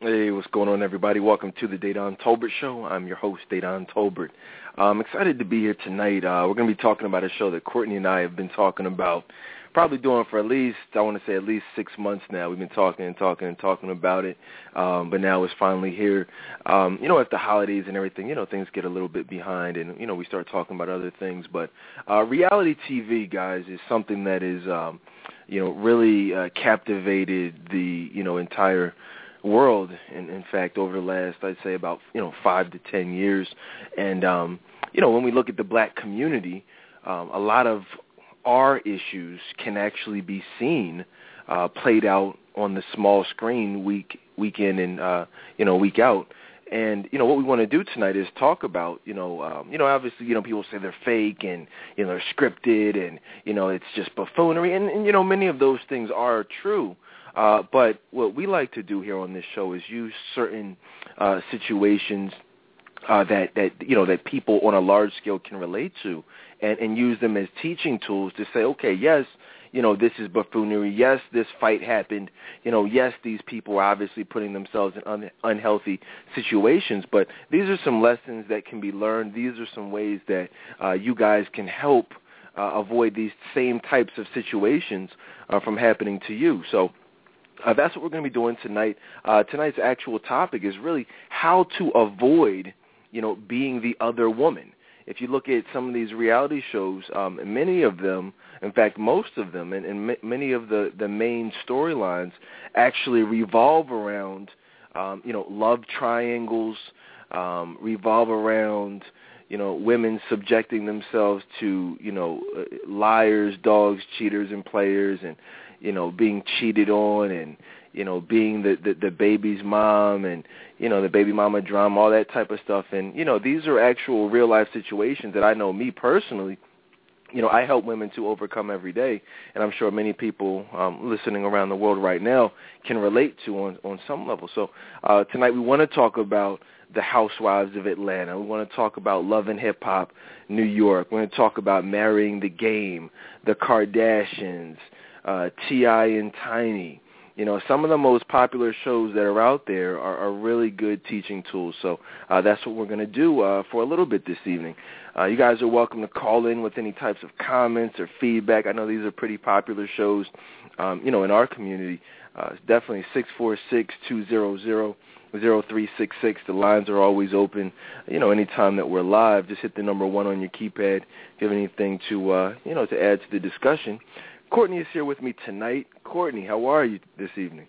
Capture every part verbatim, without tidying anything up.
Hey, what's going on, everybody? Welcome to the Dedan Tolbert Show. I'm your host, Dedan Tolbert. I'm excited to be here tonight. Uh, we're going to be talking about a show that Courtney and I have been talking about, probably doing for at least, I want to say at least six months now. We've been talking and talking and talking about it, um, but now it's finally here. Um, you know, at the holidays and everything, you know, things get a little bit behind, and, you know, we start talking about other things. But uh, reality T V, guys, is something that is, um, you know, really uh, captivated the, you know, entire world, and in fact, over the last, I'd say about, you know, five to ten years. And, um, you know, when we look at the black community, um, a lot of our issues can actually be seen uh, played out on the small screen week, week in and, uh, you know, week out. And, you know, what we want to do tonight is talk about, you know, um, you know, obviously, you know, people say they're fake and, you know, they're scripted and, you know, it's just buffoonery. And, and you know, many of those things are true. Uh, but what we like to do here on this show is use certain uh, situations uh, that, that, you know, that people on a large scale can relate to and, and use them as teaching tools to say, okay, yes, you know, this is buffoonery. Yes, this fight happened. You know, yes, these people are obviously putting themselves in un- unhealthy situations, but these are some lessons that can be learned. These are some ways that uh, you guys can help uh, avoid these same types of situations uh, from happening to you. So, Uh, that's what we're going to be doing tonight. Uh, tonight's actual topic is really how to avoid, you know, being the other woman. If you look at some of these reality shows, um, many of them, in fact, most of them, and, and m- many of the, the main storylines actually revolve around, um, you know, love triangles, um, revolve around, you know, women subjecting themselves to, you know, uh, liars, dogs, cheaters, and players, and you know, being cheated on and, you know, being the, the, the baby's mom and, you know, the baby mama drama, all that type of stuff. And, you know, these are actual real-life situations that I know me personally, you know, I help women to overcome every day. And I'm sure many people um, listening around the world right now can relate to on, on some level. So uh, tonight we want to talk about the Housewives of Atlanta. We want to talk about Love and Hip Hop New York. We're going to talk about Marrying the Game, the Kardashians, Uh, T I and Tiny. You know, some of the most popular shows that are out there are, are really good teaching tools. So uh, that's what we're going to do uh, for a little bit this evening. Uh, you guys are welcome to call in with any types of comments or feedback. I know these are pretty popular shows, um, you know, in our community. Uh, it's definitely six four six, two zero zero, zero three six six. The lines are always open. You know, anytime that we're live, just hit the number one on your keypad if you have anything to, uh, you know, to add to the discussion. Courtney is here with me tonight. Courtney, how are you this evening?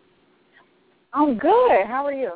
I'm good. How are you?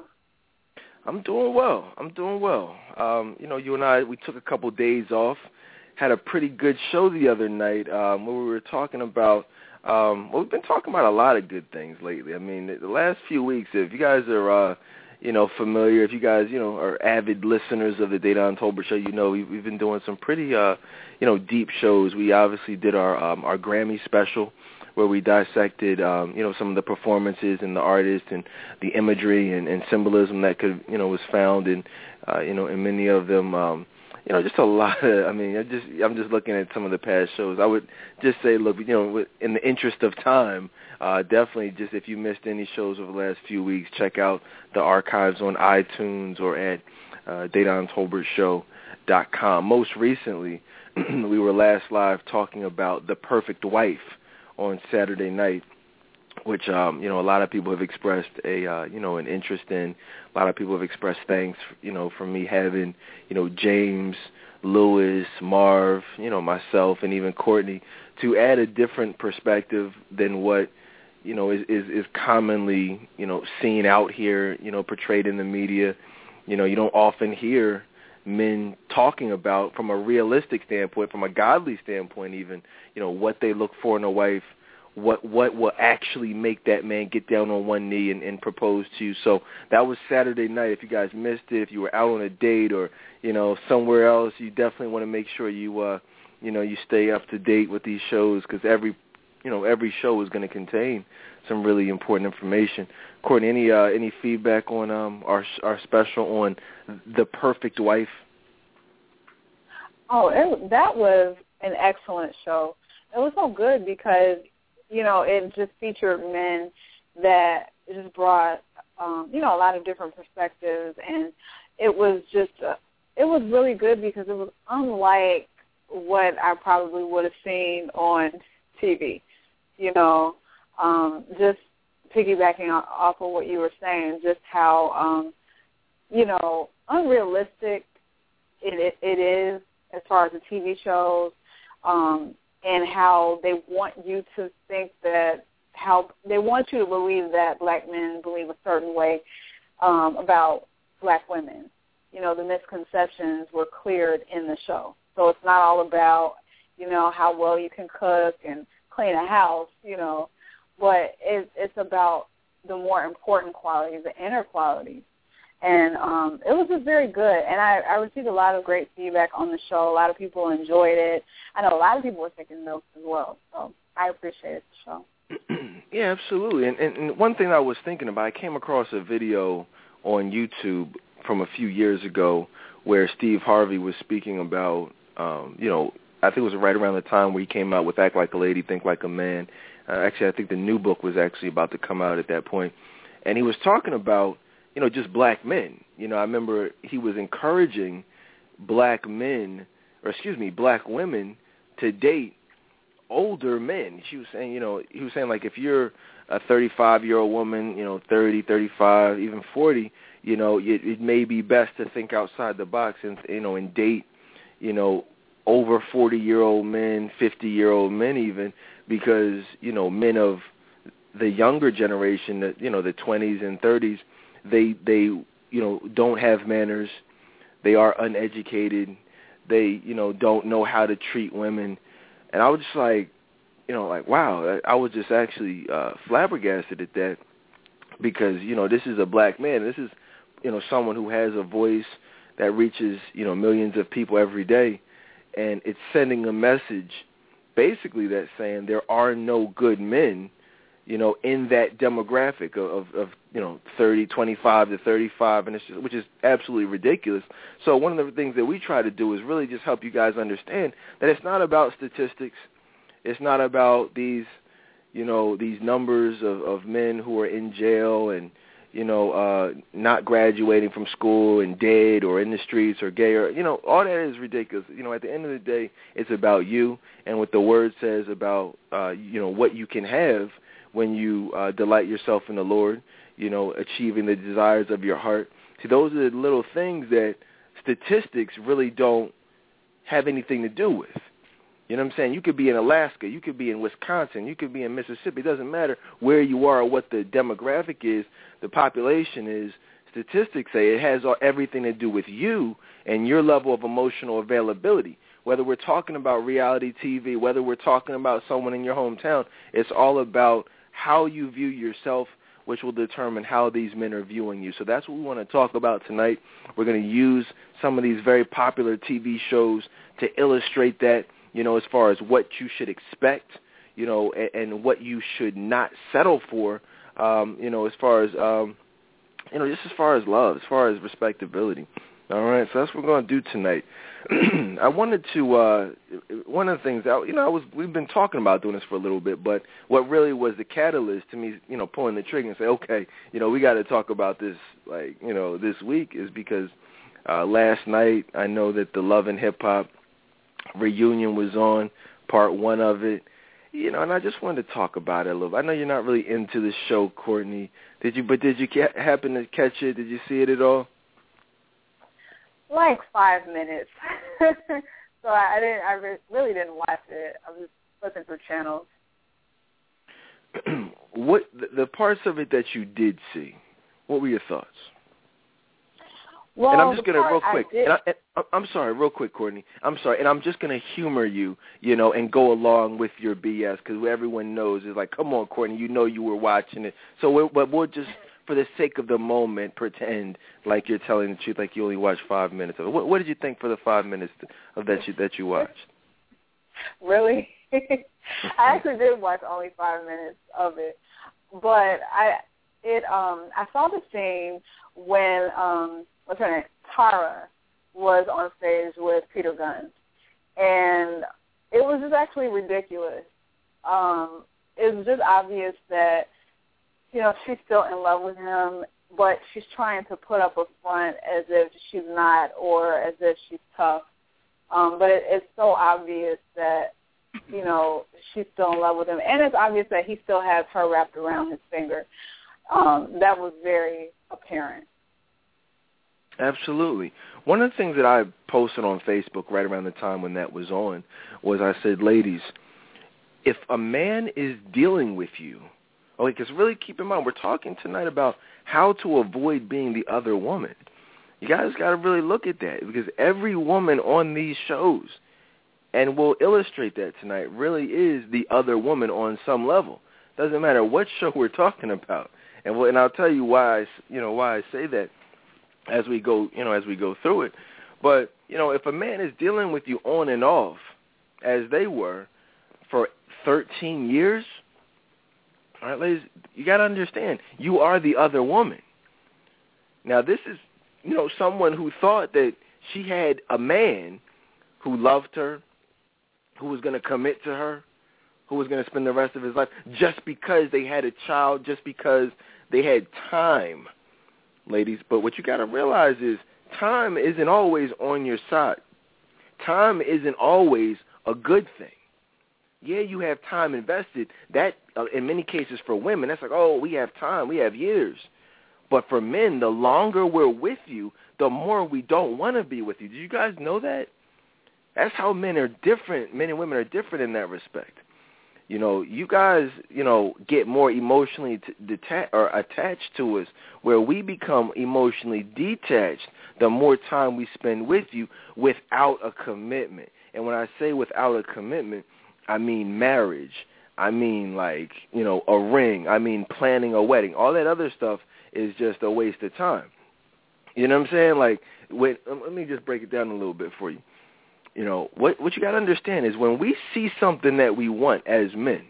I'm doing well. I'm doing well. Um, you know, you and I, we took a couple days off, had a pretty good show the other night um, where we were talking about, um, well, we've been talking about a lot of good things lately. I mean, the last few weeks, if you guys are, uh, you know, familiar, if you guys, you know, are avid listeners of the Dedan Tolbert Show, you know, we've, we've been doing some pretty, uh, you know, deep shows. We obviously did our um, our Grammy special where we dissected, um, you know, some of the performances and the artists and the imagery and, and symbolism that could, you know, was found in, uh, you know, in many of them. Um, you know, just a lot of, I mean, I just, I'm just looking at some of the past shows. I would just say, look, you know, in the interest of time, uh, definitely just if you missed any shows over the last few weeks, check out the archives on iTunes or at uh, Dedan Tolbert Show dot com. Most recently, we were last live talking about The Perfect Wife on Saturday night, which, um, you know, a lot of people have expressed a, uh, you know, an interest in. A lot of people have expressed thanks, you know, for me having, you know, James, Lewis, Marv, you know, myself, and even Courtney to add a different perspective than what, you know, is, is, is commonly, you know, seen out here, you know, portrayed in the media. You know, you don't often hear men talking about, from a realistic standpoint, from a godly standpoint even, you know, what they look for in a wife, what what will actually make that man get down on one knee and, and propose to you. So that was Saturday night. If you guys missed it, if you were out on a date or, you know, somewhere else, you definitely want to make sure you, uh, you know, you stay up to date with these shows because every, you know, every show is going to contain some really important information. Courtney, any uh, any feedback on um, our our special on The Perfect Wife? Oh, it, that was an excellent show. It was so good because, you know, it just featured men that just brought um, you know, a lot of different perspectives, and it was just, uh, it was really good because it was unlike what I probably would have seen on T V. You know, um, just piggybacking off of what you were saying, just how, um, you know, unrealistic it, it is as far as the T V shows, um, and how they want you to think that, how they want you to believe that black men believe a certain way um, about black women. You know, the misconceptions were cleared in the show. So it's not all about, you know, how well you can cook and clean a house, you know, but it, it's about the more important qualities, the inner qualities. And um, it was just very good. And I, I received a lot of great feedback on the show. A lot of people enjoyed it. I know a lot of people were taking notes as well. So I appreciated the show. Yeah, absolutely. And, and, and one thing I was thinking about, I came across a video on YouTube from a few years ago where Steve Harvey was speaking about, um, you know, I think it was right around the time where he came out with Act Like a Lady, Think Like a Man. Uh, actually, I think the new book was actually about to come out at that point. And he was talking about, you know, just black men. You know, I remember he was encouraging black men, or excuse me, black women to date older men. She was saying, you know, he was saying, like, if you're a thirty-five-year-old woman, you know, thirty, thirty-five, even forty, you know, it, it may be best to think outside the box and, you know, and date, you know, over forty-year-old men, fifty-year-old men even, because, you know, men of the younger generation, the, you know, the twenties and thirties, they, they, you know, don't have manners. They are uneducated. They, you know, don't know how to treat women. And I was just like, you know, like, wow, I was just actually uh, flabbergasted at that because, you know, this is a black man. This is, you know, someone who has a voice that reaches, you know, millions of people every day. And it's sending a message basically that's saying there are no good men, you know, in that demographic of, of, of you know, thirty, twenty-five to thirty-five, and it's just, which is absolutely ridiculous. So one of the things that we try to do is really just help you guys understand that it's not about statistics. It's not about these, you know, these numbers of, of men who are in jail and, you know, uh, not graduating from school and dead or in the streets or gay or, you know, all that is ridiculous. You know, at the end of the day, it's about you and what the Word says about, uh, you know, what you can have when you uh, delight yourself in the Lord, you know, achieving the desires of your heart. See, those are the little things that statistics really don't have anything to do with. You know what I'm saying? You could be in Alaska. You could be in Wisconsin. You could be in Mississippi. It doesn't matter where you are or what the demographic is, the population is. Statistics say it has all, everything to do with you and your level of emotional availability. Whether we're talking about reality T V, whether we're talking about someone in your hometown, it's all about how you view yourself, which will determine how these men are viewing you. So that's what we want to talk about tonight. We're going to use some of these very popular T V shows to illustrate that, you know, as far as what you should expect, you know, and, and what you should not settle for, um, you know, as far as, um, you know, just as far as love, as far as respectability. All right, so that's what we're going to do tonight. I wanted to, uh, one of the things, I, you know, I was we've been talking about doing this for a little bit, but what really was the catalyst to me, you know, pulling the trigger and say, okay, you know, we got to talk about this, like, you know, this week is because uh, last night I know that the Love and Hip Hop reunion was on, part one of it, you know, and I just wanted to talk about it a little bit. I know you're not really into the show, Courtney. Did you? But did you ca- happen to catch it? Did you see it at all? Like five minutes. so I, I didn't. I re- really didn't watch it. I was looking for channels. What the, the parts of it that you did see? What were your thoughts? Well, and I'm just going to, real quick, I and I, and I'm sorry, real quick, Courtney. I'm sorry, and I'm just going to humor you, you know, and go along with your B S because everyone knows is like, come on, Courtney, you know you were watching it. So, we're, but we'll just, for the sake of the moment, pretend like you're telling the truth, like you only watched five minutes of it. What, what did you think for the five minutes of that you that you watched? Really? I actually did watch only five minutes of it, but I it um I saw the scene when um. what's her name, Tara, was on stage with Peter Gunn. And it was just actually ridiculous. Um, it was just obvious that, you know, she's still in love with him. but she's trying to put up a front as if she's not or as if she's tough. Um, but it, it's so obvious that, you know, she's still in love with him. And it's obvious that he still has her wrapped around his finger. Um, that was very apparent. Absolutely. One of the things that I posted on Facebook right around the time when that was on was I said, ladies, if a man is dealing with you, okay, because really keep in mind, we're talking tonight about how to avoid being the other woman. You guys got to really look at that, because every woman on these shows, and we'll illustrate that tonight, really is the other woman on some level. Doesn't matter what show we're talking about. And we'll, and I'll tell you why I, you know, why I say that as we go, you know, as we go through it. But, you know, if a man is dealing with you on and off, as they were, for thirteen years, all right, ladies, you got to understand, you are the other woman. Now, this is, you know, someone who thought that she had a man who loved her, who was going to commit to her, who was going to spend the rest of his life just because they had a child, just because they had time, ladies. But what you got to realize is time isn't always on your side. Time isn't always a good thing. Yeah, you have time invested. That, uh, in many cases for women, that's like, oh, we have time, we have years. But for men, the longer we're with you, the more we don't want to be with you. Do you guys know that? That's how men are different. Men and women are different in that respect. You know, you guys, you know, get more emotionally t- detached or attached to us, where we become emotionally detached the more time we spend with you without a commitment. And when I say without a commitment, I mean marriage. I mean, like, you know, a ring. I mean planning a wedding. All that other stuff is just a waste of time. You know what I'm saying? Like, when, let me just break it down a little bit for you. You know, what what you got to understand is when we see something that we want as men,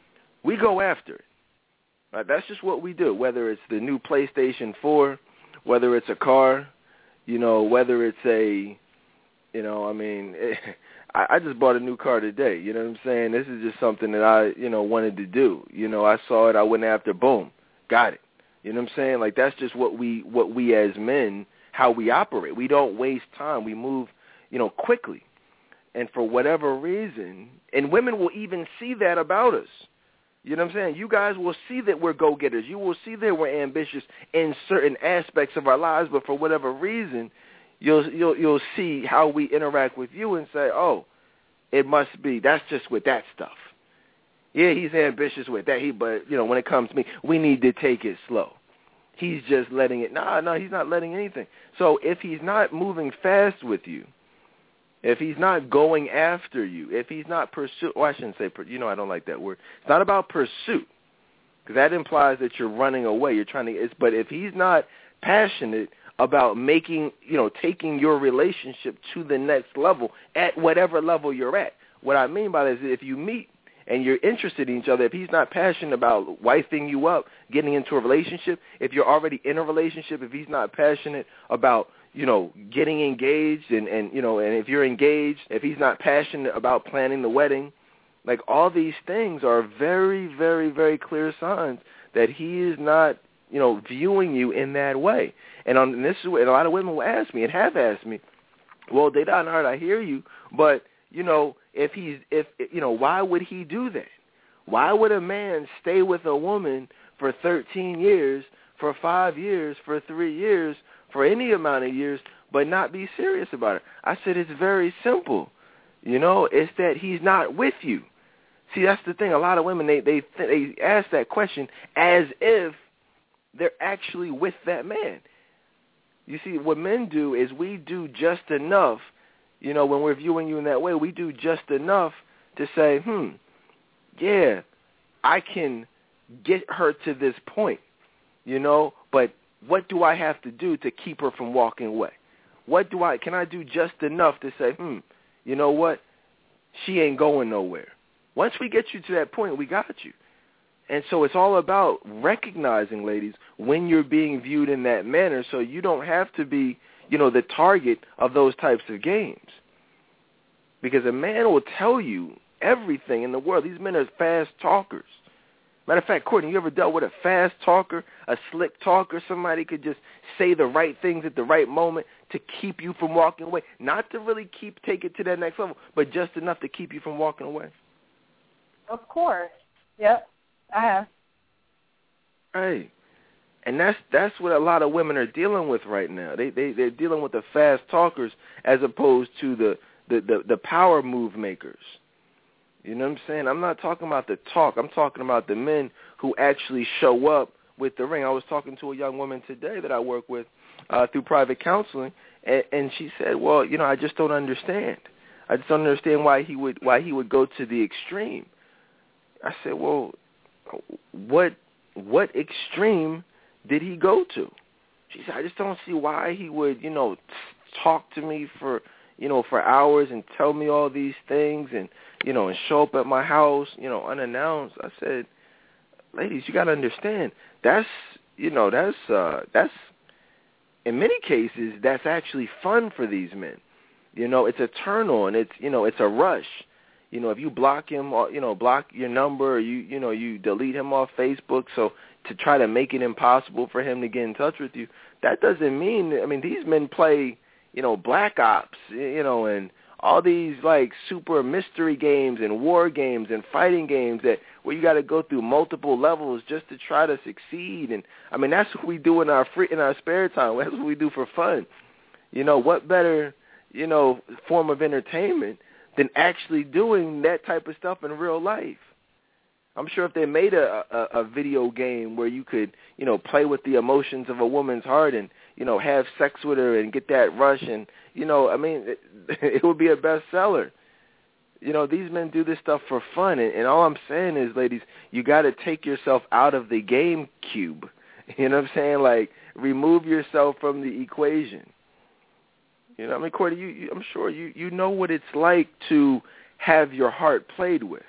we go after it. Right? That's just what we do, whether it's the new PlayStation four, whether it's a car, you know, whether it's a, you know, I mean, it, I, I just bought a new car today. You know what I'm saying? This is just something that I, you know, wanted to do. You know, I saw it, I went after, boom, got it. You know what I'm saying? Like, that's just what we, what we as men, how we operate. We don't waste time. We move, you know, quickly. And for whatever reason, and women will even see that about us. You know what I'm saying? You guys will see that we're go-getters. You will see that we're ambitious in certain aspects of our lives, but for whatever reason, you'll you'll you'll see how we interact with you and say, oh, it must be, that's just with that stuff. Yeah, he's ambitious with that, he, but, you know, when it comes to me, we need to take it slow. He's just letting it, no, no, he's not letting anything. So if he's not moving fast with you, if he's not going after you, if he's not pursuing, well, I shouldn't say, you know, I don't like that word. It's not about pursuit, because that implies that you're running away. You're trying to, it's, but if he's not passionate about making, you know, taking your relationship to the next level at whatever level you're at. What I mean by that is if you meet and you're interested in each other, if he's not passionate about wifing you up, getting into a relationship, if you're already in a relationship, if he's not passionate about, you know, getting engaged and, and, you know, and if you're engaged, if he's not passionate about planning the wedding, like all these things are very, very, very clear signs that he is not, you know, viewing you in that way. And on and this is what a lot of women will ask me and have asked me, well, Dedan Hart, I hear you, but, you know, if he's, if, you know, why would he do that? Why would a man stay with a woman for thirteen years, for five years, for three years, for any amount of years, but not be serious about it? I said, it's very simple. You know, it's that he's not with you. See, that's the thing. A lot of women, they, they, they ask that question as if they're actually with that man. You see, what men do is we do just enough, you know, when we're viewing you in that way, we do just enough to say, hmm, yeah, I can get her to this point, you know, but what do I have to do to keep her from walking away? What do I, can I do just enough to say, hmm, you know what, she ain't going nowhere. Once we get you to that point, we got you. And so it's all about recognizing, ladies, when you're being viewed in that manner so you don't have to be, you know, the target of those types of games. Because a man will tell you everything in the world. These men are fast talkers. Matter of fact, Courtney, you ever dealt with a fast talker, a slick talker, somebody could just say the right things at the right moment to keep you from walking away? Not to really keep take it to that next level, but just enough to keep you from walking away. Of course. Yep, I have. Right. And that's that's what a lot of women are dealing with right now. They they they're dealing with the fast talkers as opposed to the the, the, the power move makers. You know what I'm saying? I'm not talking about the talk. I'm talking about the men who actually show up with the ring. I was talking to a young woman today that I work with uh, through private counseling, and, and she said, "Well, you know, I just don't understand. I just don't understand why he would why he would go to the extreme." I said, "Well, what what extreme did he go to?" She said, "I just don't see why he would, you know, talk to me for, you know, for hours and tell me all these things and, you know, and show up at my house, you know, unannounced." I said, "Ladies, you got to understand, that's, you know, that's, uh, that's, in many cases, that's actually fun for these men. You know, it's a turn on. It's, you know, it's a rush. You know, if you block him, or, you know, block your number, or you, you know, you delete him off Facebook, so to try to make it impossible for him to get in touch with you, that doesn't mean, I mean, these men play, you know, Black Ops, you know, and all these, like, super mystery games and war games and fighting games that where you got to go through multiple levels just to try to succeed. And, I mean, that's what we do in our free, in our spare time. That's what we do for fun. You know, what better, you know, form of entertainment than actually doing that type of stuff in real life? I'm sure if they made a, a, a video game where you could, you know, play with the emotions of a woman's heart and, you know, have sex with her and get that rush and, you know, I mean, it, it would be a bestseller. You know, these men do this stuff for fun. And, and all I'm saying is, ladies, you got to take yourself out of the game cube. You know what I'm saying? Like, remove yourself from the equation. You know, I mean, Courtney, you, you, I'm sure you, you know what it's like to have your heart played with.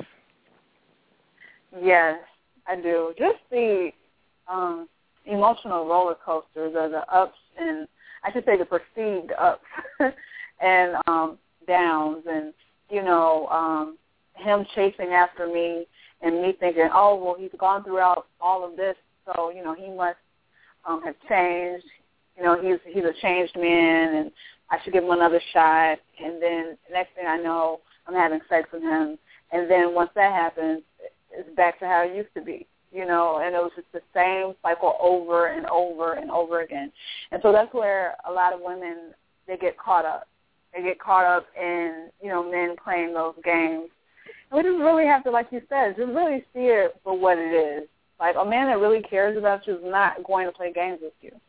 Yes, I do. Just the um, emotional roller coasters, or the ups and, I should say, the perceived ups and um, downs, and, you know, um, him chasing after me and me thinking, oh, well, he's gone throughout all of this, so, you know, he must um, have changed. You know, he's he's a changed man, and I should give him another shot. And then next thing I know, I'm having sex with him. And then once that happens, it's back to how it used to be, you know, and it was just the same cycle over and over and over again. And so that's where a lot of women, they get caught up. They get caught up in, you know, men playing those games. And we just really have to, like you said, just really see it for what it is. Like, a man that really cares about you is not going to play games with you.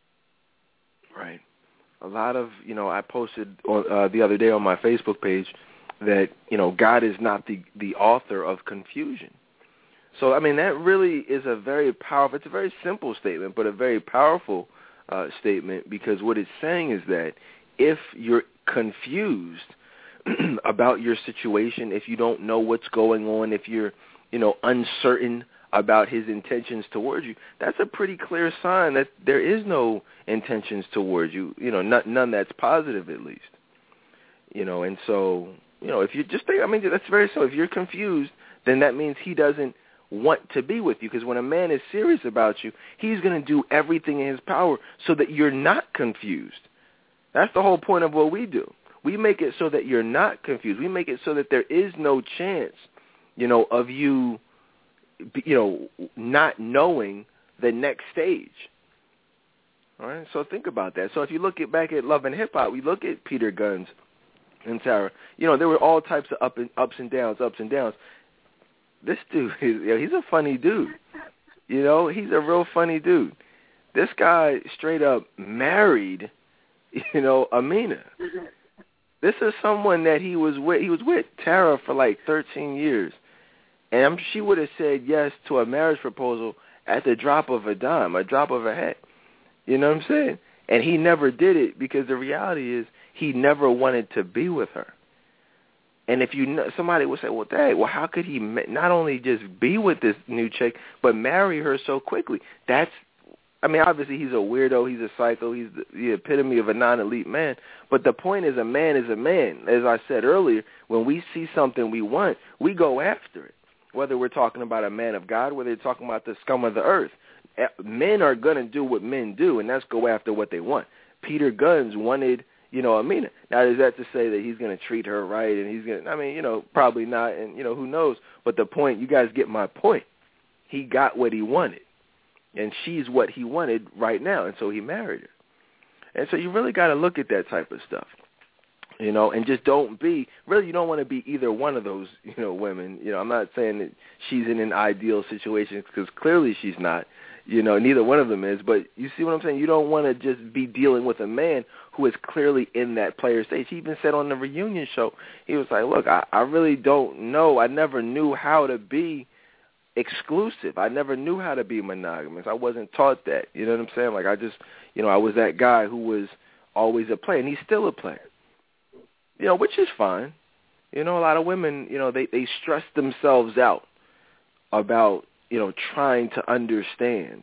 Right. A lot of, you know, I posted on, uh, the other day on my Facebook page that, you know, God is not the, the author of confusion. So, I mean, that really is a very powerful, it's a very simple statement, but a very powerful uh, statement, because what it's saying is that if you're confused about your situation, if you don't know what's going on, if you're, you know, uncertain about his intentions towards you, that's a pretty clear sign that there is no intentions towards you, you know, not, none that's positive at least. You know, and so, you know, if you just think, I mean, that's very simple. If you're confused, then that means he doesn't want to be with you, because when a man is serious about you, he's going to do everything in his power so that you're not confused. That's the whole point of what we do. We make it so that you're not confused. We make it so that there is no chance, you know, of you, you know, not knowing the next stage. All right, so think about that. So if you look at back at Love and Hip Hop, we look at Peter Gunz and Tara. You know, there were all types of up and, ups and downs, ups and downs. This dude, you know, he's a funny dude. You know, he's a real funny dude. This guy straight up married, you know, Amina. This is someone that he was with. He was with Tara for like thirteen years. And I'm, she would have said yes to a marriage proposal at the drop of a dime, a drop of a hat. You know what I'm saying? And he never did it because the reality is he never wanted to be with her. And if you know, somebody would say, well, dang, well, how could he not only just be with this new chick, but marry her so quickly? That's, I mean, obviously he's a weirdo, he's a psycho, he's the, the epitome of a non-elite man. But the point is, a man is a man. As I said earlier, when we see something we want, we go after it. whether we're talking about a man of God, whether we're talking about the scum of the earth. Men are going to do what men do, and that's go after what they want. Peter Gunz wanted, you know, Amina. Now, is that to say that he's going to treat her right, and he's going to, I mean, you know, probably not, and, you know, who knows. But the point, you guys get my point. He got what he wanted, and she's what he wanted right now, and so he married her. And so you really got to look at that type of stuff, you know, and just don't be, really you don't want to be either one of those, you know, women. You know, I'm not saying that she's in an ideal situation because clearly she's not. You know, neither one of them is, but you see what I'm saying? You don't want to just be dealing with a man who is clearly in that player stage. He even said on the reunion show, he was like, look, I, I really don't know. I never knew how to be exclusive. I never knew how to be monogamous. I wasn't taught that. You know what I'm saying? Like I just, you know, I was that guy who was always a player, and he's still a player. You know, which is fine. You know, a lot of women, you know, they, they stress themselves out about, you know, trying to understand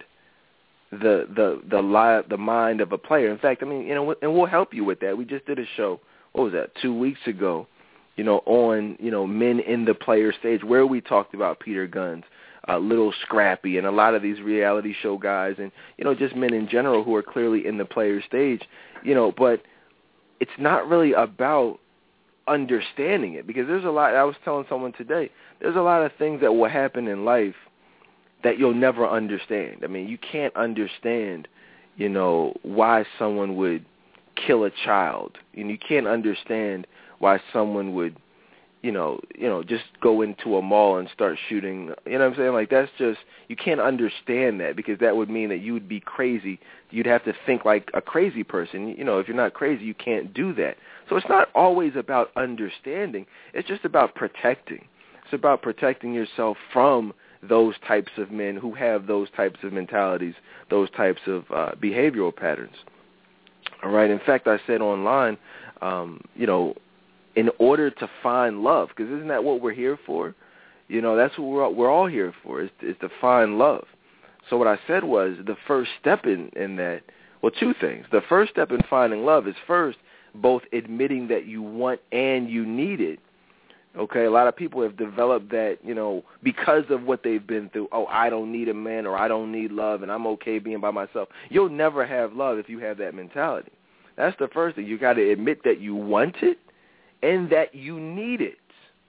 the the the li- the mind of a player. In fact, I mean, you know, and we'll help you with that. We just did a show, what was that, two weeks ago, you know, on, you know, men in the player stage, where we talked about Peter Gunz, uh, Little Scrappy, and a lot of these reality show guys, and, you know, just men in general who are clearly in the player stage, you know, but it's not really about understanding it, because there's a lot, I was telling someone today, there's a lot of things that will happen in life that you'll never understand. I mean, you can't understand, you know, why someone would kill a child, and you can't understand why someone would, you know, you know, just go into a mall and start shooting. You know what I'm saying? Like, that's just, you can't understand that, because that would mean that you would be crazy. You'd have to think like a crazy person. You know, if you're not crazy, you can't do that. So it's not always about understanding. It's just about protecting. It's about protecting yourself from those types of men who have those types of mentalities, those types of uh, behavioral patterns. All right. In fact, I said online, um, you know, in order to find love, because isn't that what we're here for? You know, that's what we're all, we're all here for, is, is to find love. So what I said was the first step in, in that, well, two things. The first step in finding love is first both admitting that you want and you need it. Okay, a lot of people have developed that, you know, because of what they've been through. Oh, I don't need a man, or I don't need love, and I'm okay being by myself. You'll never have love if you have that mentality. That's the first thing. You got to admit that you want it and that you need it.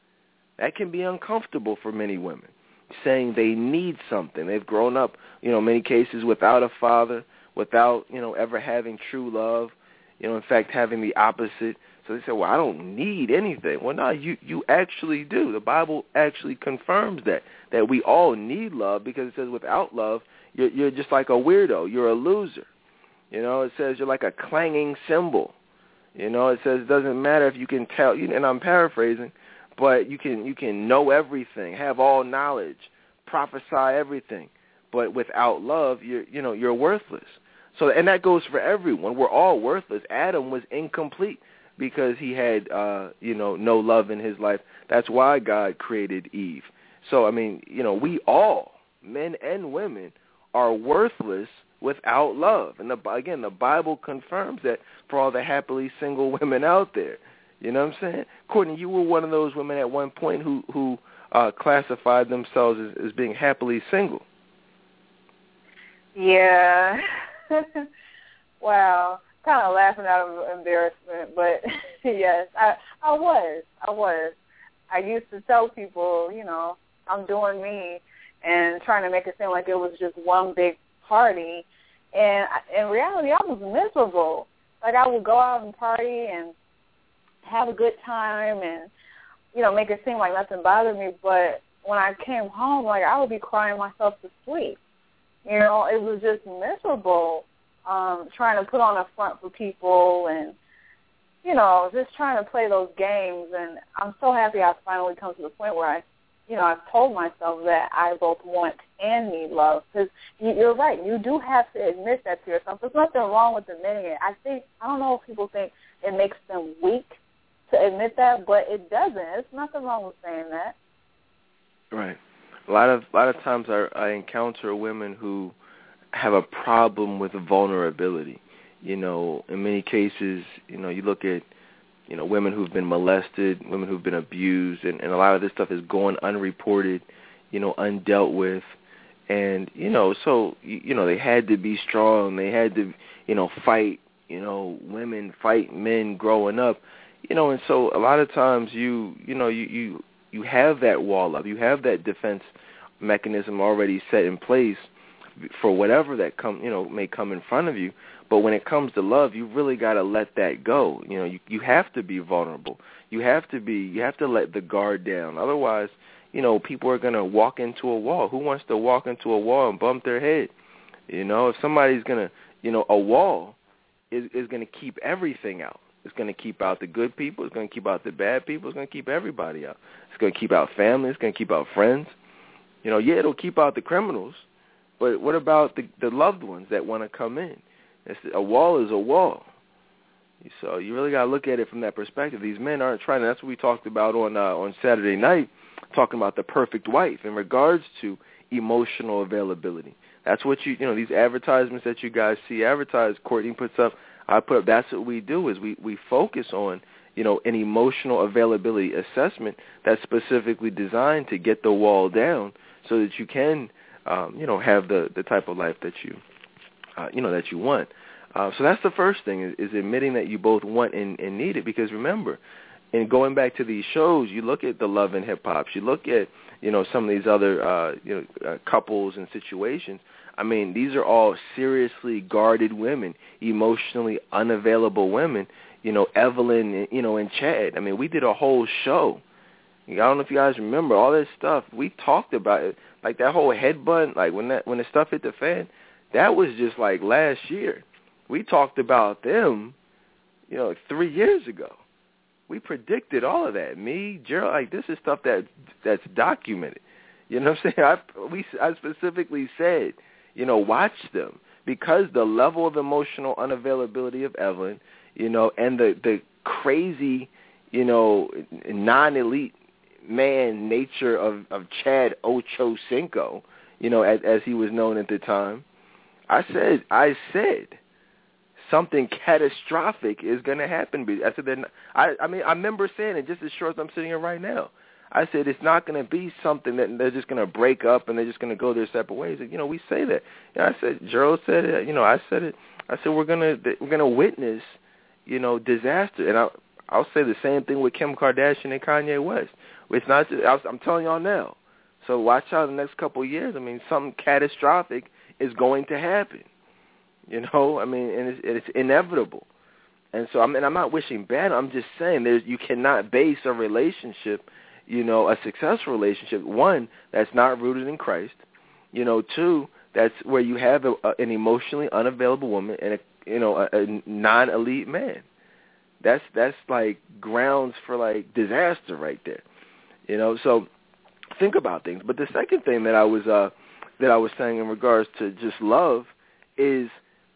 That can be uncomfortable for many women, saying they need something. They've grown up, you know, in many cases without a father, without, you know, ever having true love, you know, in fact, having the opposite. So they say, well, I don't need anything. Well, no, you, you actually do. The Bible actually confirms that, that we all need love, because it says without love, you're, you're just like a weirdo. You're a loser. You know, it says you're like a clanging cymbal. You know, it says it doesn't matter if you can tell, and I'm paraphrasing, but you can you can know everything, have all knowledge, prophesy everything, but without love, you're you know you're worthless. So, and that goes for everyone. We're all worthless. Adam was incomplete because he had, uh, you know, no love in his life. That's why God created Eve. So, I mean, you know, we all, men and women, are worthless without love. And, the, again, the Bible confirms that for all the happily single women out there. You know what I'm saying? Courtney, you were one of those women at one point who, who uh, classified themselves as, as being happily single. Yeah. Wow. Kind of laughing out of embarrassment, but yes, I I was. I was. I used to tell people, you know, I'm doing me, and trying to make it seem like it was just one big party. And in reality, I was miserable. Like, I would go out and party and have a good time and, you know, make it seem like nothing bothered me. But when I came home, like, I would be crying myself to sleep. You know, it was just miserable. Um, trying to put on a front for people and, you know, just trying to play those games. And I'm so happy I've finally come to the point where I, you know, I've told myself that I both want and need love. Because you're right. You do have to admit that to yourself. There's nothing wrong with admitting it. I think, I don't know if people think it makes them weak to admit that, but it doesn't. There's nothing wrong with saying that. Right. A lot of, a lot of times I, I encounter women who have a problem with vulnerability. You know, in many cases, you know, you look at, you know, women who've been molested, women who've been abused, and, and a lot of this stuff is going unreported. you know, undealt with. And, you know, so, you, you know, they had to be strong. They had to, you know, fight, you know, women fight men growing up, you know, and so a lot of times you, you know, you, you, you have that wall up. You have that defense mechanism already set in place for whatever that come, you know, may come in front of you. But when it comes to love, you really got to let that go. You know, you, you have to be vulnerable. You have to be, you have to let the guard down. Otherwise, you know, people are going to walk into a wall. Who wants to walk into a wall and bump their head? You know, if somebody's going to, you know, a wall is, is going to keep everything out. It's going to keep out the good people. It's going to keep out the bad people. It's going to keep everybody out. It's going to keep out family. It's going to keep out friends. You know, yeah, it'll keep out the criminals, but what about the, the loved ones that want to come in? It's, a wall is a wall. So you really got to look at it from that perspective. These men aren't trying to, that's what we talked about on uh, on Saturday night, talking about the perfect wife in regards to emotional availability. That's what you, you know, these advertisements that you guys see advertised, Courtney puts up, I put up, that's what we do is we, we focus on, you know, an emotional availability assessment that's specifically designed to get the wall down so that you can, um, you know, have the, the type of life that you, uh, you know, that you want. Uh, so that's the first thing is, is admitting that you both want and, and need it. Because remember, and going back to these shows, you look at the Love and Hip Hop, you look at, you know, some of these other, uh, you know, uh, couples and situations. I mean, these are all seriously guarded women, emotionally unavailable women. You know, Evelyn, you know, and Chad. I mean, we did a whole show. I don't know if you guys remember all this stuff. We talked about it, like that whole headbutt, like when that when the stuff hit the fan. That was just like last year. We talked about them, you know, like three years ago. We predicted all of that. Me, Gerald, like this is stuff that that's documented. You know what I'm saying? I we I specifically said, you know, watch them because the level of emotional unavailability of Evelyn, you know, and the the crazy, you know, non-elite man nature of, of Chad Ochocinco, you know, as, as he was known at the time. I said, I said. Something catastrophic is going to happen. I said that. I, I mean, I remember saying it just as sure as I'm sitting here right now. I said it's not going to be something that they're just going to break up and they're just going to go their separate ways. And, you know, we say that. You know, I said Gerald said it. You know, I said it. I said we're going to we're going to witness, you know, disaster. And I I'll say the same thing with Kim Kardashian and Kanye West. It's not. Just, I'm telling y'all now. So watch out the next couple of years. I mean, something catastrophic is going to happen. You know, I mean, and it's, it's inevitable. And so, I mean, I'm not wishing bad. I'm just saying there's you cannot base a relationship, you know, a successful relationship, one, that's not rooted in Christ, you know, two, that's where you have a, a, an emotionally unavailable woman and, a, you know, a, a non-elite man. That's, that's like grounds for, like, disaster right there, you know. So think about things. But the second thing that I was uh, that I was saying in regards to just love is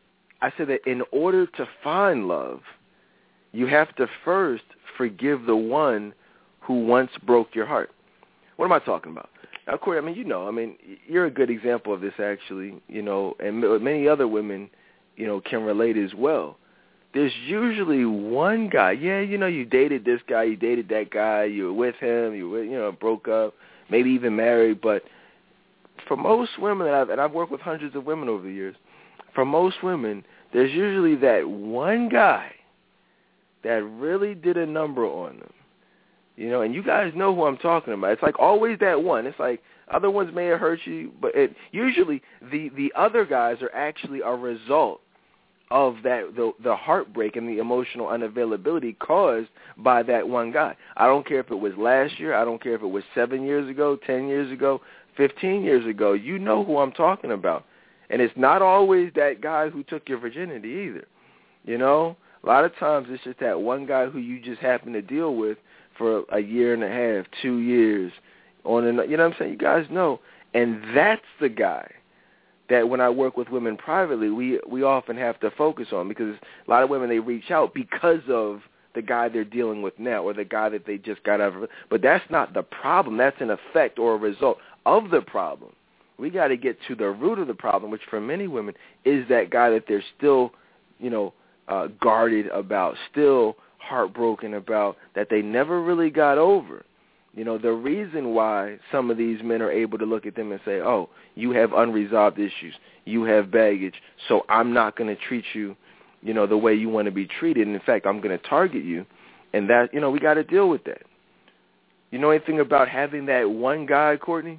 I said that in order to find love, you have to first forgive the one who once broke your heart. What am I talking about? Now, Corey, I mean, you know, I mean, you're a good example of this, actually, you know, and many other women, you know, can relate as well. There's usually one guy, yeah, you know, you dated this guy, you dated that guy, you were with him, you were, you know, broke up, maybe even married, but for most women, and I've, and I've worked with hundreds of women over the years, for most women, there's usually that one guy that really did a number on them. You know, and you guys know who I'm talking about. It's like always that one. It's like other ones may have hurt you, but it, usually the, the other guys are actually a result of that the, the heartbreak and the emotional unavailability caused by that one guy. I don't care if it was last year. I don't care if it was seven years ago, ten years ago, fifteen years ago. You know who I'm talking about. And it's not always that guy who took your virginity either. You know, a lot of times it's just that one guy who you just happen to deal with for a year and a half, two years, on and you know what I'm saying? You guys know. And that's the guy that when I work with women privately, we we often have to focus on because a lot of women, they reach out because of the guy they're dealing with now or the guy that they just got out of. But that's not the problem. That's an effect or a result of the problem. We got to get to the root of the problem, which for many women is that guy that they're still, you know, uh, guarded about, still heartbroken about, that they never really got over. You know, the reason why some of these men are able to look at them and say, oh, you have unresolved issues, you have baggage, so I'm not going to treat you, you know, the way you want to be treated. And in fact, I'm going to target you. And that, you know, we got to deal with that. You know anything about having that one guy, Courtney?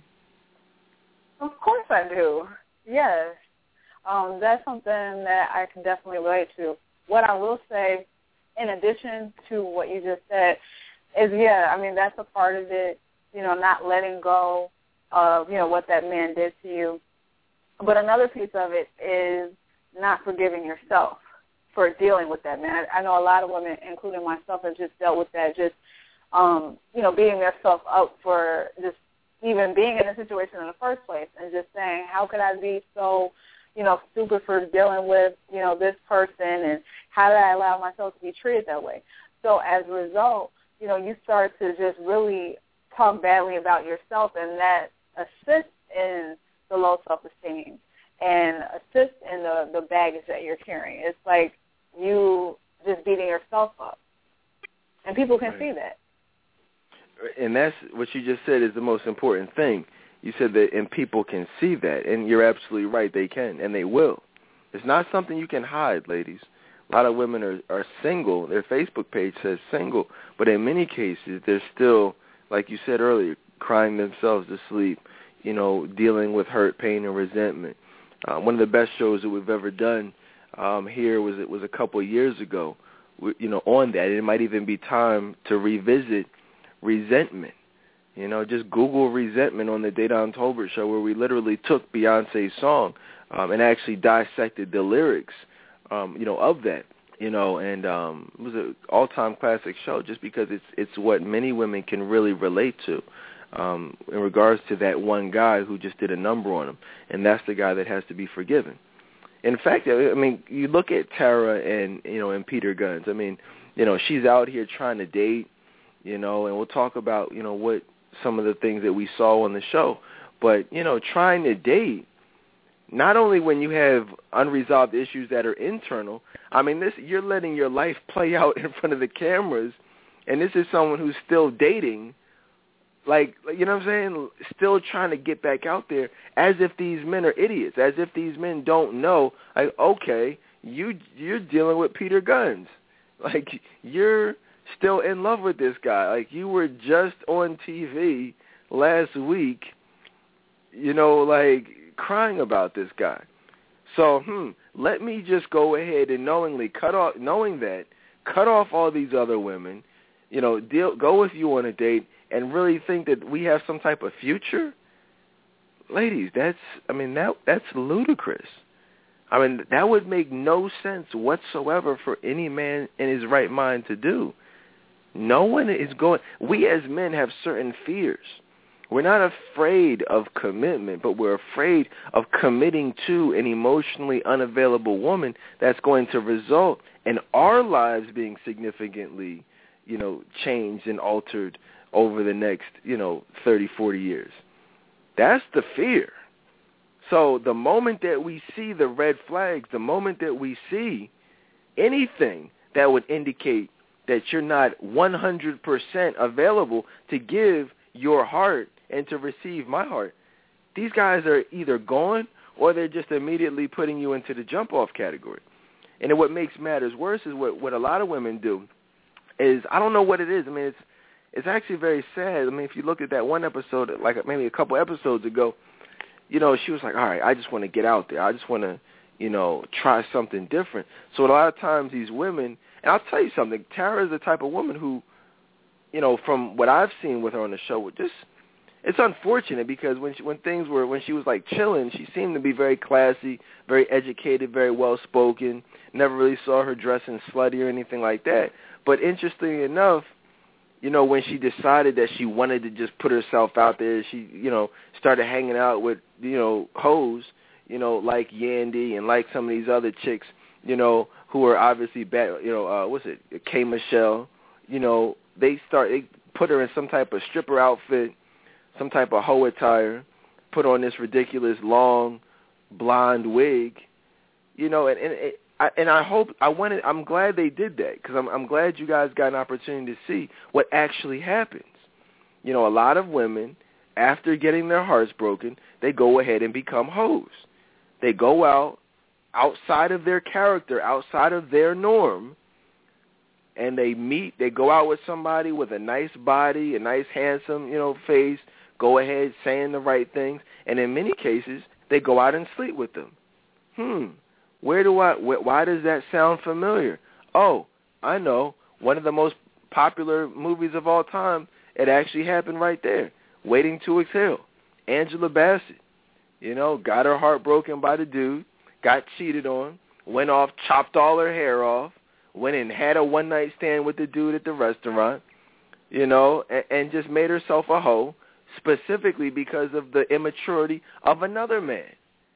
Of course I do. Yes. Um, that's something that I can definitely relate to. What I will say, in addition to what you just said, is, yeah, I mean, that's a part of it, you know, not letting go of, you know, what that man did to you. But another piece of it is not forgiving yourself for dealing with that man. I, I know a lot of women, including myself, have just dealt with that, just, um, you know, beating themselves up for just even being in a situation in the first place and just saying, how could I be so, you know, stupid for dealing with, you know, this person, and how did I allow myself to be treated that way? So as a result, you know, you start to just really talk badly about yourself, and that assists in the low self-esteem and assists in the, the baggage that you're carrying. It's like you just beating yourself up, and people can right. see that. And that's what you just said is the most important thing. You said that, and people can see that, and you're absolutely right. They can, and they will. It's not something you can hide, ladies. A lot of women are, are single. Their Facebook page says single, but in many cases, they're still, like you said earlier, crying themselves to sleep, you know, dealing with hurt, pain, and resentment. Uh, one of the best shows that we've ever done um, here was it was a couple of years ago, you know, on that. It might even be time to revisit resentment. You know, just Google resentment on the Dedan Tolbert show, where we literally took Beyonce's song um, and actually dissected the lyrics, um, you know, of that. You know, and um, it was an all-time classic show just because it's it's what many women can really relate to um, in regards to that one guy who just did a number on them, and that's the guy that has to be forgiven. In fact, I mean, you look at Tara and, you know, and Peter Gunz. I mean, you know, she's out here trying to date, you know, and we'll talk about, you know, what some of the things that we saw on the show. But, you know, trying to date, not only when you have unresolved issues that are internal, I mean, this you're letting your life play out in front of the cameras, and this is someone who's still dating, like, you know what I'm saying, still trying to get back out there as if these men are idiots, as if these men don't know, like, okay, you, you're dealing with Peter Gunz. Like, you're still in love with this guy. Like, you were just on T V last week, you know, like, crying about this guy. So, hmm, let me just go ahead and knowingly cut off, knowing that, cut off all these other women, you know, deal, go with you on a date, and really think that we have some type of future? Ladies, that's, I mean, that that's ludicrous. I mean, that would make no sense whatsoever for any man in his right mind to do. No one is going, we as men have certain fears. We're not afraid of commitment, but we're afraid of committing to an emotionally unavailable woman that's going to result in our lives being significantly, you know, changed and altered over the next, you know, thirty, forty years. That's the fear. So the moment that we see the red flags, the moment that we see anything that would indicate that you're not one hundred percent available to give your heart and to receive my heart, these guys are either gone or they're just immediately putting you into the jump-off category. And what makes matters worse is what, what a lot of women do is, I don't know what it is. I mean, it's it's actually very sad. I mean, if you look at that one episode, like maybe a couple episodes ago, you know, she was like, all right, I just want to get out there. I just want to, you know, try something different. So a lot of times these women, and I'll tell you something, Tara is the type of woman who, you know, from what I've seen with her on the show, just, it's unfortunate because when she, when things were, when she was like chilling, she seemed to be very classy, very educated, very well-spoken, never really saw her dressing slutty or anything like that. But interestingly enough, you know, when she decided that she wanted to just put herself out there, she, you know, started hanging out with, you know, hoes, you know, like Yandy and like some of these other chicks, you know, who are obviously bad, you know, uh, what's it, K. Michelle, you know, they start, they put her in some type of stripper outfit, some type of hoe attire, put on this ridiculous long blonde wig, you know, and, and it, I, and I hope, I wanted, I'm glad they did that because I'm, I'm glad you guys got an opportunity to see what actually happens. You know, a lot of women, after getting their hearts broken, they go ahead and become hoes. They go out outside of their character, outside of their norm, and they meet, they go out with somebody with a nice body, a nice, handsome, you know, face, go ahead saying the right things, and in many cases, they go out and sleep with them. Hmm, where do I, wh- why does that sound familiar? Oh, I know, one of the most popular movies of all time, it actually happened right there, Waiting to Exhale. Angela Bassett, you know, got her heart broken by the dude, got cheated on, went off, chopped all her hair off, went and had a one-night stand with the dude at the restaurant, you know, and, and just made herself a hoe, specifically because of the immaturity of another man.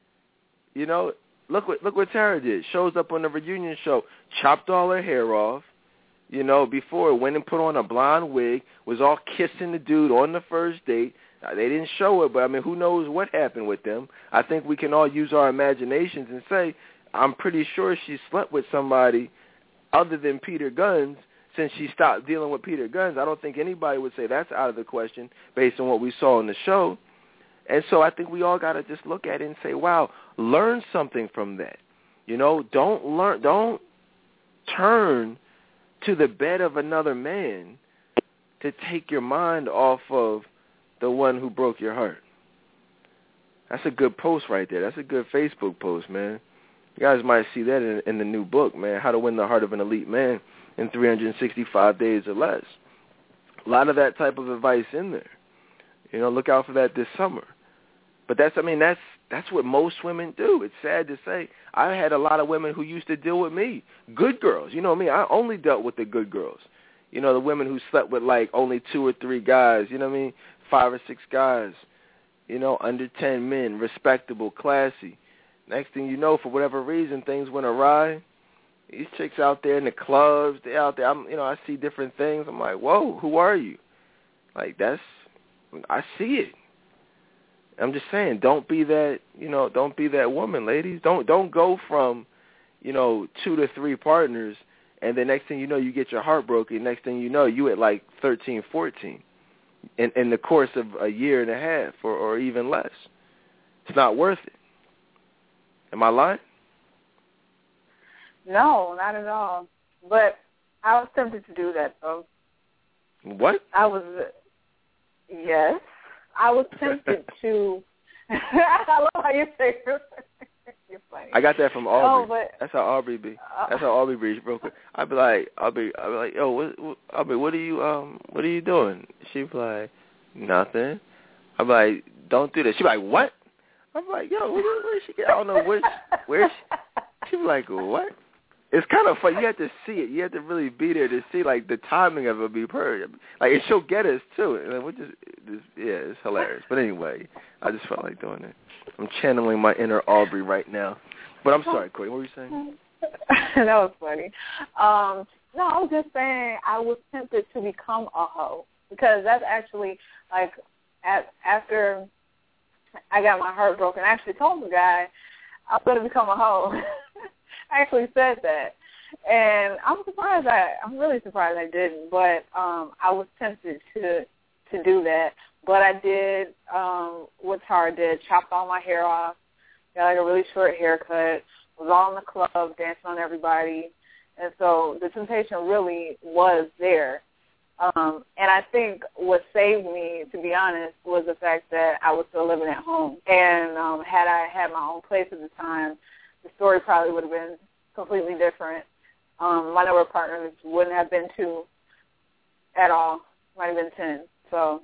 You know, look what look what Tara did. Shows up on the reunion show, chopped all her hair off, you know, before went and put on a blonde wig, was all kissing the dude on the first date. Now, they didn't show it, but, I mean, who knows what happened with them. I think we can all use our imaginations and say, I'm pretty sure she slept with somebody other than Peter Gunz since she stopped dealing with Peter Gunz. I don't think anybody would say that's out of the question based on what we saw on the show. And so I think we all got to just look at it and say, wow, learn something from that. You know, don't learn, don't turn to the bed of another man to take your mind off of the one who broke your heart. That's a good post right there. That's a good Facebook post, man. You guys might see that in, in the new book, man, How to Win the Heart of an Elite Man in three hundred sixty-five days or less. A lot of that type of advice in there. You know, look out for that this summer. But that's, I mean, that's that's what most women do. It's sad to say. I had a lot of women who used to deal with me, good girls. You know me, I only dealt with the good girls. You know, the women who slept with, like, only two or three guys, you know what I mean, five or six guys, you know, under ten men, respectable, classy. Next thing you know, for whatever reason, things went awry. These chicks out there in the clubs, they out there, I'm, you know, I see different things. I'm like, whoa, who are you? Like, that's, I see it. I'm just saying, don't be that, you know, don't be that woman, ladies. Don't don't go from, you know, two to three partners, and the next thing you know, you get your heart broken. Next thing you know, you at like thirteen, fourteen in, in the course of a year and a half or, or even less. It's not worth it. Am I lying? No, not at all. But I was tempted to do that, though. What? I was, yes. I was tempted to. I love how you say it. You're funny. I got that from Aubrey. Oh, but, That's how Aubrey be. Uh, That's how Aubrey be. Real quick. I'd be like, I'll be, I'll be like, yo, what, what, Aubrey, what are you, um, what are you doing? She'd be like, nothing. I'd be like, don't do that. She'd be like, what? I'm like, yo, where, where did she get? I don't know where. She, where she? She'd be like, what? It's kind of fun. You have to see it. You have to really be there to see, like, the timing of it be perfect. Like, and she'll get us, too. And we just, just, yeah, it's hilarious. But anyway, I just felt like doing it. I'm channeling my inner Aubrey right now. But I'm sorry, Corey. What were you saying? That was funny. Um, no, I was just saying I was tempted to become a hoe because that's actually, like, at, after I got my heart broken, I actually told the guy I'm going to become a hoe. I actually said that, and I'm surprised. I I'm really surprised I didn't, but um, I was tempted to to do that. But I did um, what Tara did: chopped all my hair off, got like a really short haircut, was all in the club, dancing on everybody, and so the temptation really was there. Um, and I think what saved me, to be honest, was the fact that I was still living at home, and um, had I had my own place at the time, the story probably would have been completely different. Um, my number of partners wouldn't have been two at all. Might have been ten. So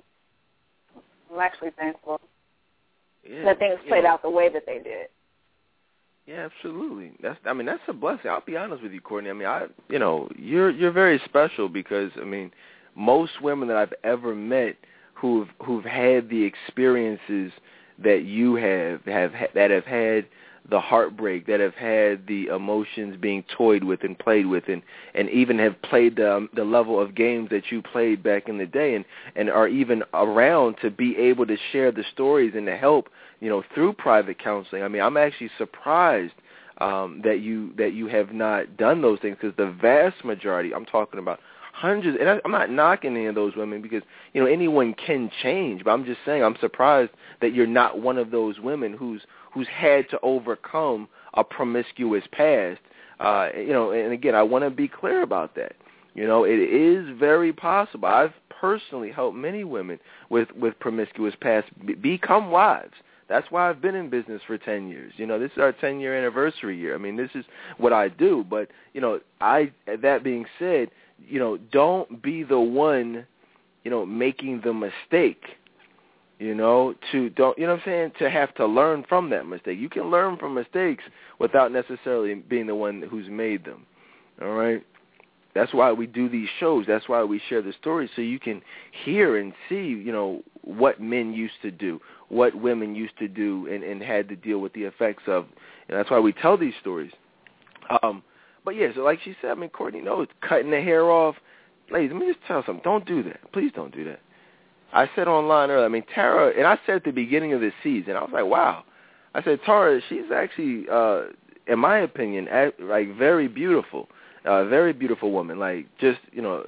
I'm actually thankful Yeah, that things played yeah. out the way that they did. Yeah, absolutely. That's, I mean, that's a blessing. I'll be honest with you, Courtney. I mean, I, you know, you're you're very special because, I mean, most women that I've ever met who've who've had the experiences that you have have that have had the heartbreak, that have had the emotions being toyed with and played with, and, and even have played the, um, the level of games that you played back in the day, and, and are even around to be able to share the stories and to help, you know, through private counseling. I mean, I'm actually surprised um, that you that you have not done those things, because the vast majority, I'm talking about hundreds, and I, I'm not knocking any of those women because, you know, anyone can change, but I'm just saying I'm surprised that you're not one of those women who's who's had to overcome a promiscuous past. Uh, you know, and again, I want to be clear about that. You know, it is very possible. I've personally helped many women with, with promiscuous past be- become wives. That's why I've been in business for ten years. You know, this is our ten-year anniversary year. I mean, this is what I do. But, you know, I. that being said, you know, don't be the one, you know, making the mistake. You know, to don't you know what I'm saying? To have to learn from that mistake. You can learn from mistakes without necessarily being the one who's made them. All right? That's why we do these shows. That's why we share the stories, so you can hear and see, you know, what men used to do, what women used to do, and, and had to deal with the effects of. And that's why we tell these stories. Um, but, yeah, so like she said, I mean, Courtney knows cutting the hair off. Ladies, let me just tell you something. Don't do that. Please don't do that. I said online earlier, I mean, Tara, and I said at the beginning of this season, I was like, wow. I said, Tara, she's actually, uh, in my opinion, act, like very beautiful, a uh, very beautiful woman. Like just, you know,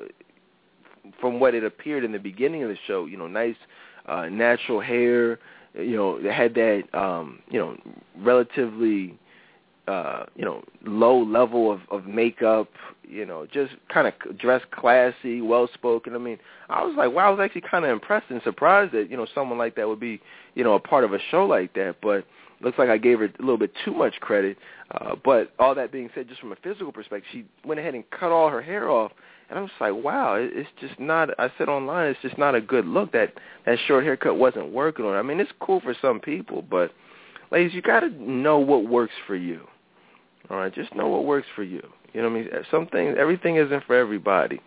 from what it appeared in the beginning of the show, you know, nice uh, natural hair, you know, they had that, um, you know, relatively, uh, you know, low level of, of makeup, you know, just kind of dressed classy, well-spoken. I mean, I was like, wow, I was actually kind of impressed and surprised that, you know, someone like that would be, you know, a part of a show like that. But looks like I gave her a little bit too much credit. Uh, but all that being said, just from a physical perspective, she went ahead and cut all her hair off. And I was like, wow, it's just not, I said online, it's just not a good look. That, that short haircut wasn't working on her. I mean, it's cool for some people, but, ladies, you got to know what works for you. All right, just know what works for you. You know what I mean? Some things, everything isn't for everybody.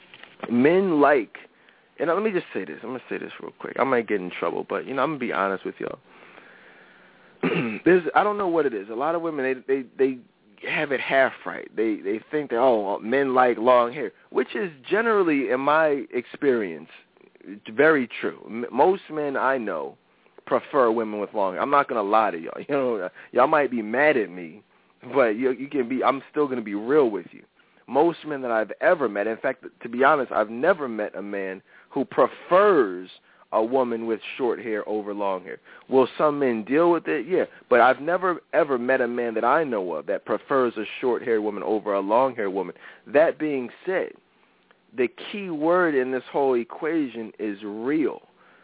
Men like, and let me just say this. I'm going to say this real quick. I might get in trouble, but, you know, I'm going to be honest with y'all. There's, I don't know what it is. A lot of women, they, they, they have it half right. They, they think that, oh, men like long hair, which is generally, in my experience, very true. Most men I know prefer women with long hair. I'm not going to lie to y'all. You know, y'all might be mad at me, but you, you can be. I'm still going to be real with you. Most men that I've ever met, in fact, to be honest, I've never met a man who prefers a woman with short hair over long hair. Will some men deal with it? Yeah, but I've never, ever met a man that I know of that prefers a short-haired woman over a long-haired woman. That being said, the key word in this whole equation is real.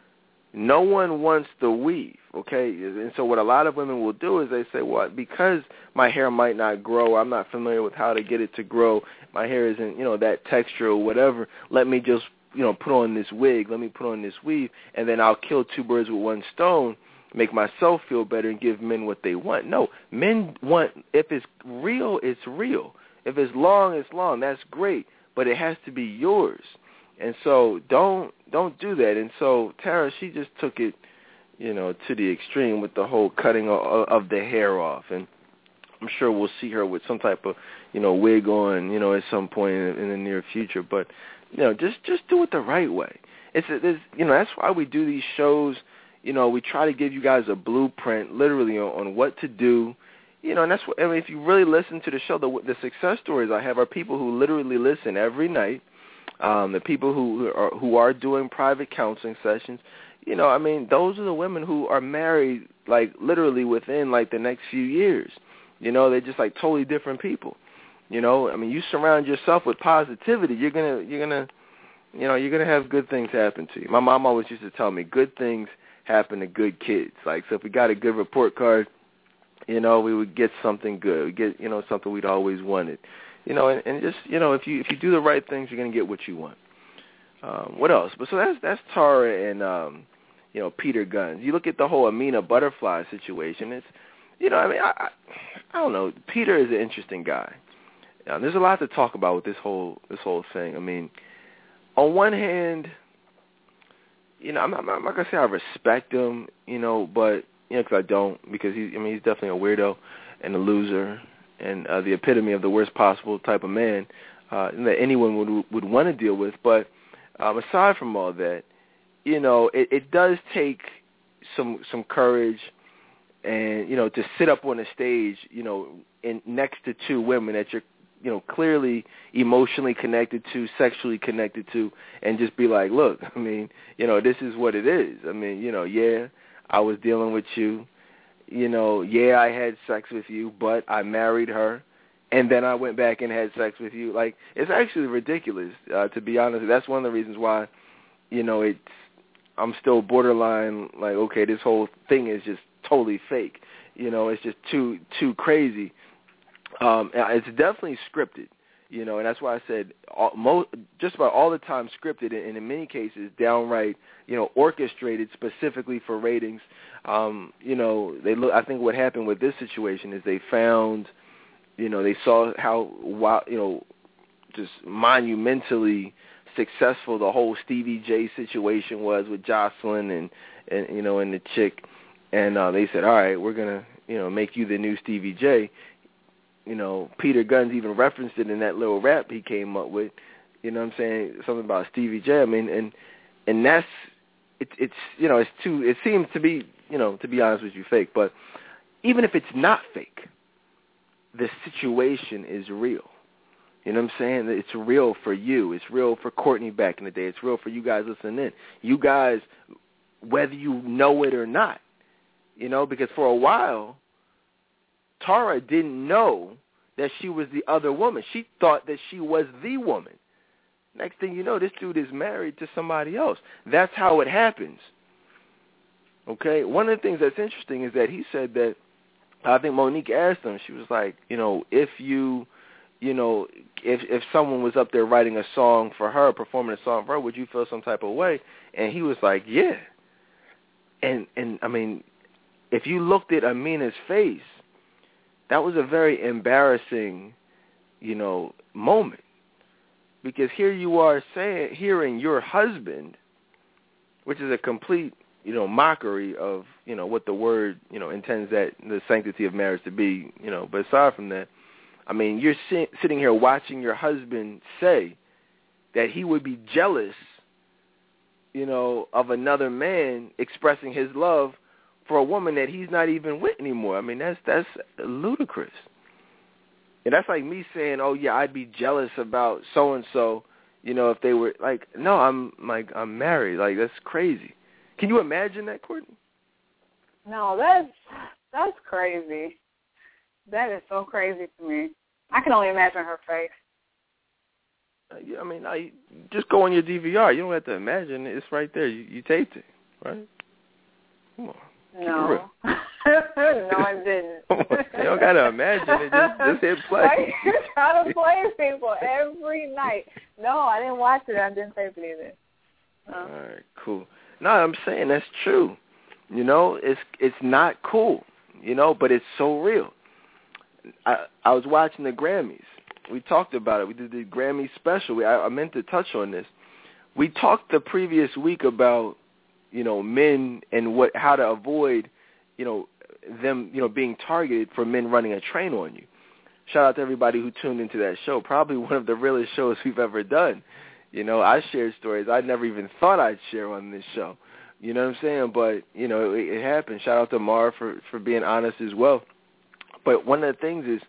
No one wants the weave, okay? And so what a lot of women will do is they say, well, because my hair might not grow, I'm not familiar with how to get it to grow, my hair isn't, you know, that texture or whatever, let me just, you know, put on this wig, let me put on this weave, and then I'll kill two birds with one stone, make myself feel better and give men what they want. No, men want, if it's real, it's real. If it's long, it's long. That's great, but it has to be yours. And so don't don't do that. And so Tara, she just took it, you know, to the extreme with the whole cutting of, of the hair off. And I'm sure we'll see her with some type of, you know, wig on, you know, at some point in, in the near future. But, you know, just just do it the right way. It's, it's you know, that's why we do these shows. You know, we try to give you guys a blueprint, literally, on, on what to do. You know, and that's what, I mean, if you really listen to the show, the, the success stories I have are people who literally listen every night. Um, the people who are who are doing private counseling sessions, you know, I mean, those are the women who are married, like, literally within, like, the next few years. You know, they're just, like, totally different people. You know, I mean, you surround yourself with positivity, you're gonna, you're gonna, you know, you're gonna have good things happen to you. My mom always used to tell me, good things happen to good kids. Like, so if we got a good report card, you know, we would get something good. We get, you know, something we'd always wanted. You know, and, and just, you know, if you if you do the right things, you're going to get what you want. Um, what else? But so that's that's Tara and, um, you know, Peter Gunz. You look at the whole Amina Butterfly situation. It's, you know, I mean, I, I, I don't know. Peter is an interesting guy. Now, there's a lot to talk about with this whole this whole thing. I mean, on one hand, you know, I'm not, I'm not going to say I respect him, you know, but, you know, because I don't, because he's, I mean, he's definitely a weirdo and a loser, and uh, the epitome of the worst possible type of man uh, that anyone would would want to deal with. But um, aside from all that, you know, it, it does take some some courage, and, you know, to sit up on a stage, you know, in next to two women that you're you know, clearly emotionally connected to, sexually connected to, and just be like, look, I mean, you know, this is what it is. I mean, you know, yeah, I was dealing with you. You know, yeah, I had sex with you, but I married her, and then I went back and had sex with you. Like, it's actually ridiculous, uh, to be honest. That's one of the reasons why, you know, it's, I'm still borderline, like, okay, this whole thing is just totally fake. You know, it's just too too crazy. Um, it's definitely scripted, you know, and that's why I said all, most, just about all the time scripted, and in many cases downright, you know, orchestrated specifically for ratings. Um, you know, they look. I think what happened with this situation is they found, you know, they saw how, you know, just monumentally successful the whole Stevie J situation was with Jocelyn and, and you know, and the chick, and uh, they said, all right, we're gonna, you know, make you the new Stevie J. You know, Peter Guns even referenced it in that little rap he came up with. You know what I'm saying? Something about Stevie J. I mean, and and that's it, it's you know, it's too. It seems to be, you know, to be honest with you, fake. But even if it's not fake, the situation is real. You know what I'm saying? It's real for you. It's real for Courtney back in the day. It's real for you guys listening in. You guys, whether you know it or not, you know, because for a while, Tara didn't know that she was the other woman. She thought that she was the woman. Next thing you know, this dude is married to somebody else. That's how it happens. Okay? One of the things that's interesting is that he said that, I think Monique asked him, she was like, you know, if you, you know, if if someone was up there writing a song for her, performing a song for her, would you feel some type of way? And he was like, yeah. And, and I mean, if you looked at Amina's face, that was a very embarrassing, you know, moment. Because here you are saying, hearing your husband, which is a complete, you know, mockery of, you know, what the word, you know, intends that the sanctity of marriage to be, you know. But aside from that, I mean, you're sit, sitting here watching your husband say that he would be jealous, you know, of another man expressing his love for a woman that he's not even with anymore. I mean, that's that's ludicrous. And that's like me saying, oh, yeah, I'd be jealous about so-and-so, you know, if they were, like, no, I'm, like, I'm married. Like, that's crazy. Can you imagine that, Courtney? No, that's, that's crazy. That is so crazy to me. I can only imagine her face. Uh, yeah, I mean, I, just go on your D V R. You don't have to imagine it. It's right there. You, you taped it, right? Come on. No. no, I didn't. You don't got to imagine it. Just, just hit play. Why you try to play people every night? No, I didn't watch it. I didn't tape it either. No. All right, cool. No, I'm saying that's true. You know, it's it's not cool, you know, but it's so real. I, I was watching the Grammys. We talked about it. We did the Grammy special. We, I, I meant to touch on this. We talked the previous week about, you know, men and what how to avoid, you know, them, you know, being targeted for men running a train on you. Shout out to everybody who tuned into that show. Probably one of the realest shows we've ever done. You know, I shared stories I never even thought I'd share on this show. You know what I'm saying? But, you know, it, it happened. Shout out to Mar for, for being honest as well. But one of the things is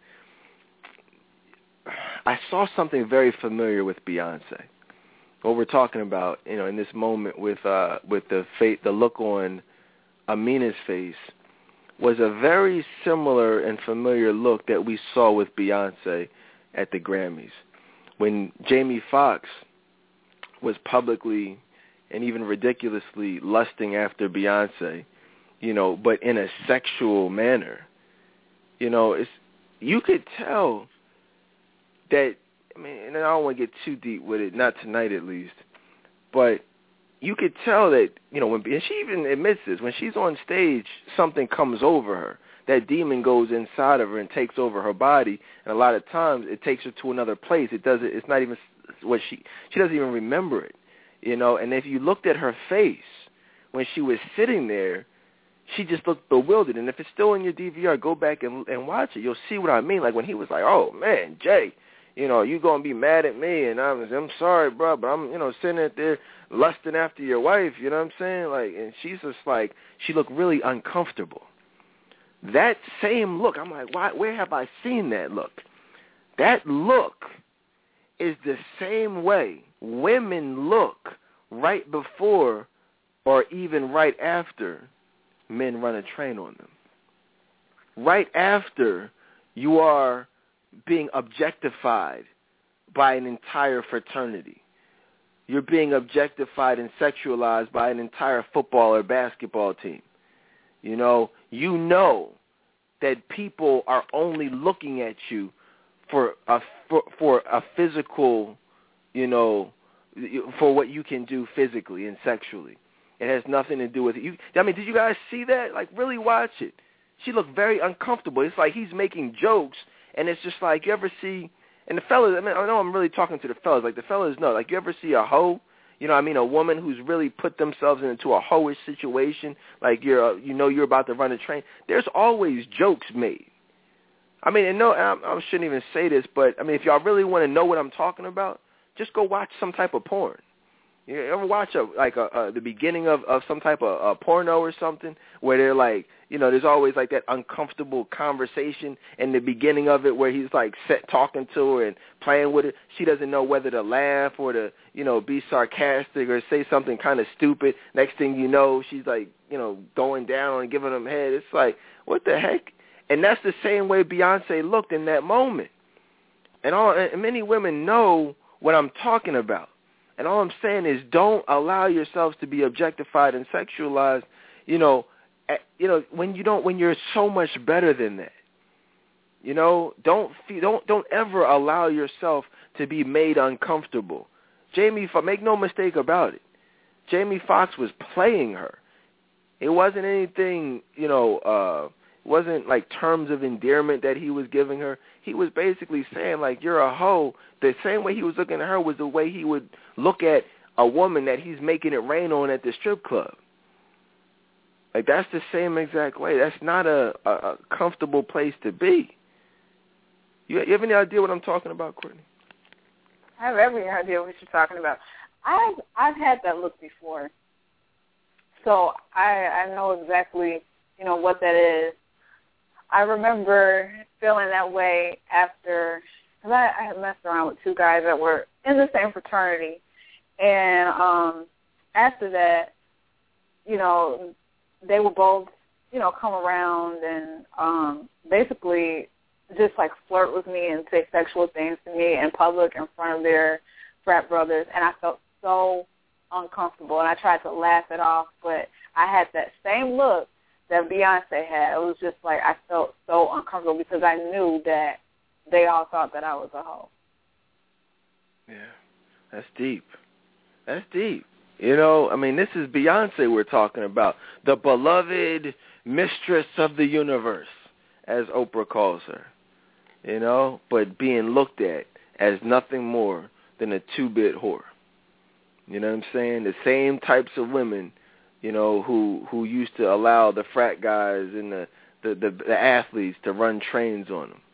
I saw something very familiar with Beyonce. What we're talking about, you know, in this moment with uh, with the fa- the look on Amina's face was a very similar and familiar look that we saw with Beyonce at the Grammys. When Jamie Foxx was publicly and even ridiculously lusting after Beyonce, you know, but in a sexual manner, you know, it's you could tell that, I mean, and I don't want to get too deep with it, not tonight at least, but you could tell that, you know, when, and she even admits this, when she's on stage, something comes over her. That demon goes inside of her and takes over her body, and a lot of times it takes her to another place. It doesn't, it's not even what she, she doesn't even remember it, you know, and if you looked at her face when she was sitting there, she just looked bewildered. And if it's still in your D V R, go back and, and watch it. You'll see what I mean. Like when he was like, oh, man, Jay, you know, you going to be mad at me, and I'm, I'm sorry, bro, but I'm, you know, sitting there lusting after your wife, you know what I'm saying? Like, and she's just like, she looked really uncomfortable. That same look, I'm like, why, where have I seen that look? that look is the same way women look right before or even right after men run a train on them. Right after you are being objectified by an entire fraternity. You're being objectified and sexualized by an entire football or basketball team. You know, you know that people are only looking at you for a for, for a physical, you know, for what you can do physically and sexually. It has nothing to do with it. You, I mean, did you guys see that? Like, really watch it. She looked very uncomfortable. It's like he's making jokes, and it's just like, you ever see, and the fellas, I mean, I know I'm really talking to the fellas, like the fellas know, like you ever see a hoe, you know what I mean, a woman who's really put themselves into a hoish situation, like you're, you know you're about to run a train, there's always jokes made. I mean, and no, I, I shouldn't even say this, but, I mean, if y'all really want to know what I'm talking about, just go watch some type of porn. You ever watch a like a, a the beginning of, of some type of a porno or something where they're like, you know, there's always like that uncomfortable conversation in the beginning of it where he's like set talking to her and playing with her. She doesn't know whether to laugh or to, you know, be sarcastic or say something kind of stupid. Next thing you know, she's like, you know, going down and giving him head. It's like, what the heck? And that's the same way Beyonce looked in that moment. And all and many women know what I'm talking about. And all I'm saying is, don't allow yourselves to be objectified and sexualized. You know, at, you know when you don't, when you're so much better than that. You know, don't feel, don't don't ever allow yourself to be made uncomfortable. Jamie, make no mistake about it. Jamie Foxx was playing her. It wasn't anything, you know. Uh, it wasn't like terms of endearment that he was giving her. He was basically saying, like, you're a hoe. The same way he was looking at her was the way he would look at a woman that he's making it rain on at the strip club. Like, that's the same exact way. That's not a, a, a comfortable place to be. You, you have any idea what I'm talking about, Courtney? I have every idea what you're talking about. I've I've had that look before, so I I know exactly, you know, what that is. I remember feeling that way after, because I, I had messed around with two guys that were in the same fraternity, and um, after that, you know, they would both, you know, come around and um, basically just like flirt with me and say sexual things to me in public in front of their frat brothers, and I felt so uncomfortable, and I tried to laugh it off, but I had that same look that Beyonce had. It was just like I felt so uncomfortable because I knew that they all thought that I was a hoe. Yeah, that's deep. That's deep. You know, I mean, this is Beyonce we're talking about, the beloved mistress of the universe, as Oprah calls her. You know, but being looked at as nothing more than a two-bit whore. You know what I'm saying? The same types of women, you know, who who used to allow the frat guys and the, the, the, the athletes to run trains on them.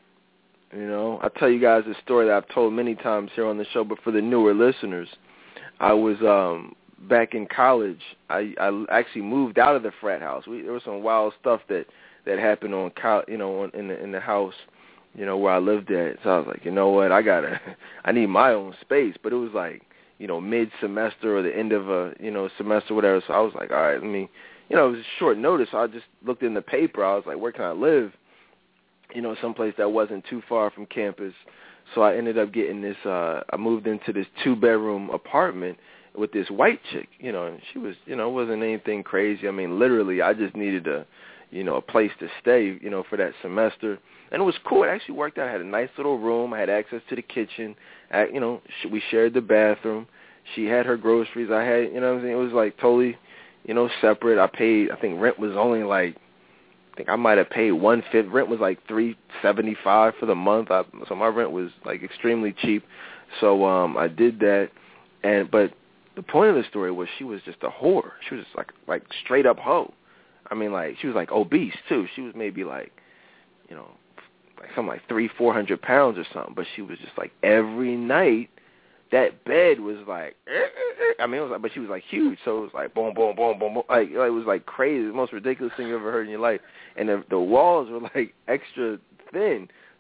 You know, I'll tell you guys a story that I've told many times here on the show, but for the newer listeners, I was um, back in college. I, I actually moved out of the frat house. We, there was some wild stuff that, that happened on, you know, on, in the in the house, you know, where I lived at. So I was like, you know what, I gotta, I need my own space. But it was like, you know, mid-semester or the end of a, you know, semester, whatever. So I was like, all right, let me, you know, it was short notice. So I just looked in the paper. I was like, where can I live? You know, someplace that wasn't too far from campus. So I ended up getting this, uh, I moved into this two-bedroom apartment with this white chick, you know, and she was, you know, it wasn't anything crazy. I mean, literally, I just needed a, you know, a place to stay, you know, for that semester. And it was cool. It actually worked out. I had a nice little room. I had access to the kitchen. I, you know, we shared the bathroom. She had her groceries. I had, you know what I'm saying? It was like totally, you know, separate. I paid, I think rent was only like, I think I might have paid one fifth. Rent was like three seventy five for the month. I, so my rent was like extremely cheap. So um, I did that. And but the point of the story was she was just a whore. She was just like like straight up hoe. I mean, like she was like obese too. She was maybe like, you know, like something like three, four hundred pounds or something. But she was just like every night. That bed was like, eh, eh, eh. I mean, it was like, but she was like huge, so it was like boom, boom, boom, boom, boom. Like, it was like crazy, the most ridiculous thing you ever heard in your life. And the, the walls were like extra thin,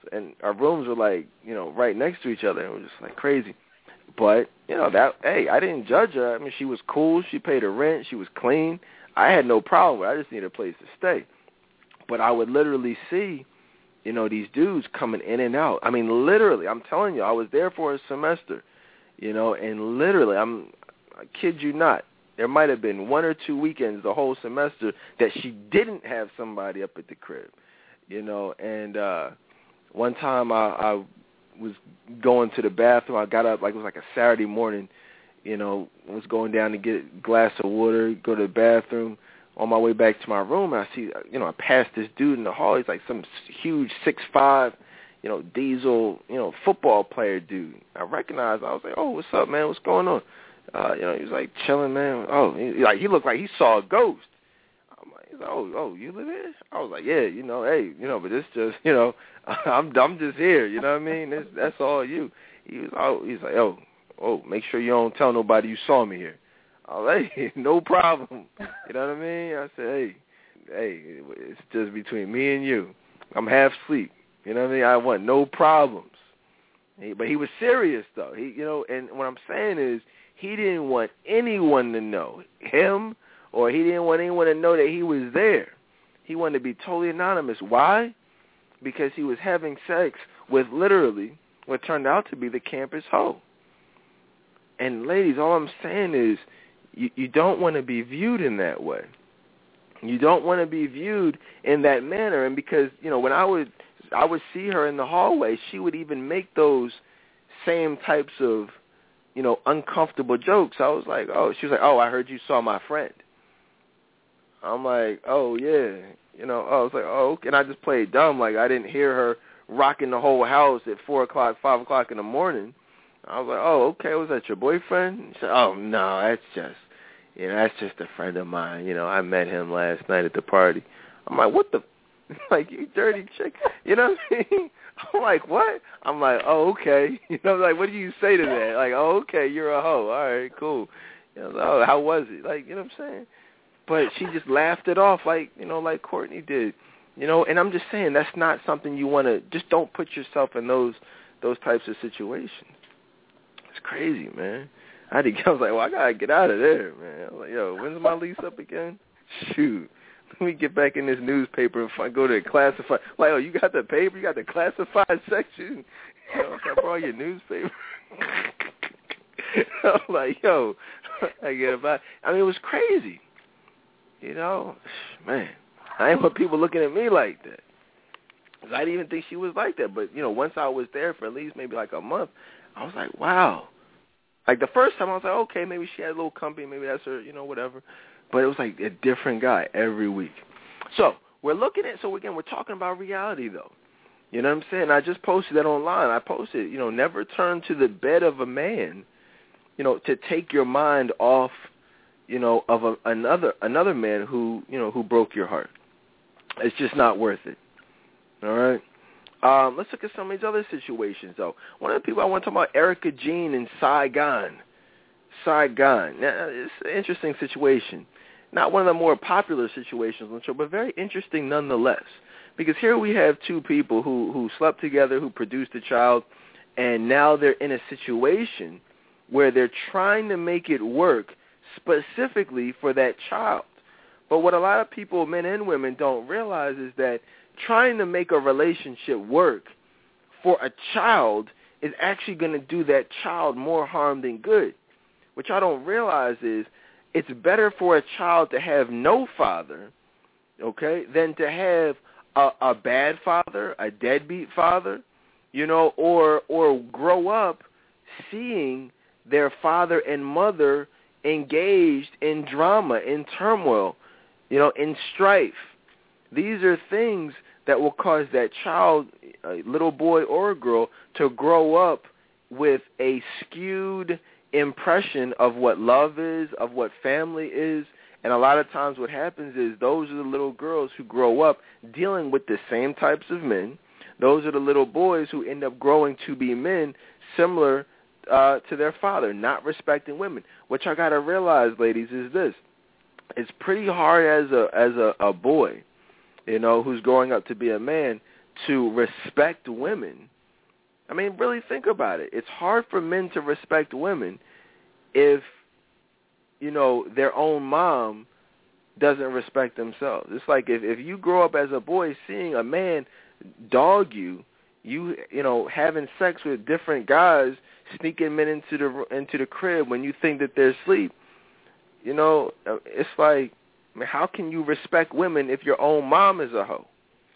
and our rooms were like, you know, right next to each other, and it was just like crazy. But, you know, that, hey, I didn't judge her. I mean, she was cool. She paid her rent. She was clean. I had no problem with it. I just needed a place to stay. But I would literally see, you know, these dudes coming in and out. I mean, literally, I'm telling you, I was there for a semester, you know, and literally, I'm, I kid you not, there might have been one or two weekends the whole semester that she didn't have somebody up at the crib, you know, and uh, one time I, I was going to the bathroom. I got up, like it was like a Saturday morning, you know, was going down to get a glass of water, go to the bathroom. On my way back to my room, and I see, you know, I passed this dude in the hall. He's like some huge six five, you know, diesel, you know, football player dude. I recognized. I was like, oh, what's up, man? What's going on? Uh, you know, he was like chilling, man. Oh, he, like he looked like he saw a ghost. I'm like, he's like, oh, oh, you live here? I was like, yeah, you know, hey, you know, but it's just, you know, I'm, I'm just here. You know what I mean? It's, that's all you. He was, oh, he's like, oh, oh, make sure you don't tell nobody you saw me here. Oh, hey, no problem. You know what I mean? I said, hey, hey, it's just between me and you. I'm half asleep. You know what I mean? I want no problems. He, but he was serious, though. He, you know, and what I'm saying is he didn't want anyone to know, him, or he didn't want anyone to know that he was there. He wanted to be totally anonymous. Why? Because he was having sex with literally what turned out to be the campus hoe. And ladies, all I'm saying is, You, you don't want to be viewed in that way. You don't want to be viewed in that manner. And because, you know, when I would I would see her in the hallway, she would even make those same types of, you know, uncomfortable jokes. I was like, oh, she was like, oh, I heard you saw my friend. I'm like, oh, yeah. You know, oh, I was like, oh, okay. And I just played dumb. Like, I didn't hear her rocking the whole house at four o'clock, five o'clock in the morning. I was like, oh, okay, was that your boyfriend? She said, oh, no, that's just, you know, that's just a friend of mine. You know, I met him last night at the party. I'm like, what the, like, you dirty chick. You know what I mean? I'm like, what? I'm like, oh, okay. You know, like, what do you say to that? Like, oh, okay, you're a hoe. All right, cool. You know, oh, how was it? Like, you know what I'm saying? But she just laughed it off like, you know, like Courtney did. You know, and I'm just saying that's not something you want to, just don't put yourself in those those types of situations. It's crazy, man. I had to, I was like, well, I got to get out of there, man. I was like, yo, when's my lease up again? Shoot. Let me get back in this newspaper and find, go to the classified. Like, oh, you got the paper? You got the classified section? You know, can I borrow your newspaper? I'm like, yo, I get about. I mean, it was crazy. You know, man, I didn't want people looking at me like that. I didn't even think she was like that. But, you know, once I was there for at least maybe like a month, I was like, wow. Like the first time I was like, okay, maybe she had a little company, maybe that's her, you know, whatever. But it was like a different guy every week. So we're looking at, so again, we're talking about reality though. You know what I'm saying? I just posted that online. I posted, you know, never turn to the bed of a man, you know, to take your mind off, you know, of a, another another man who, you know, who broke your heart. It's just not worth it. All right? Um, let's look at some of these other situations, though. One of the people I want to talk about, Erica Jean in Saigon. Saigon. Now, it's an interesting situation. Not one of the more popular situations on the show, but very interesting nonetheless. Because here we have two people who, who slept together, who produced a child, and now they're in a situation where they're trying to make it work specifically for that child. But what a lot of people, men and women, don't realize is that trying to make a relationship work for a child is actually going to do that child more harm than good. What y'all don't realize is it's better for a child to have no father, okay, than to have a, a bad father, a deadbeat father, you know, or or grow up seeing their father and mother engaged in drama, in turmoil, you know, in strife. These are things that will cause that child, a little boy or a girl, to grow up with a skewed impression of what love is, of what family is. And a lot of times what happens is those are the little girls who grow up dealing with the same types of men. Those are the little boys who end up growing to be men similar uh, to their father, not respecting women. What y'all got to realize, ladies, is this. It's pretty hard as a as a, a boy, you know, who's growing up to be a man, to respect women, I mean, really think about it. It's hard for men to respect women if, you know, their own mom doesn't respect themselves. It's like if, if you grow up as a boy seeing a man dog you, you you know, having sex with different guys, sneaking men into the into the crib when you think that they're asleep, you know, it's like, I mean, how can you respect women if your own mom is a hoe?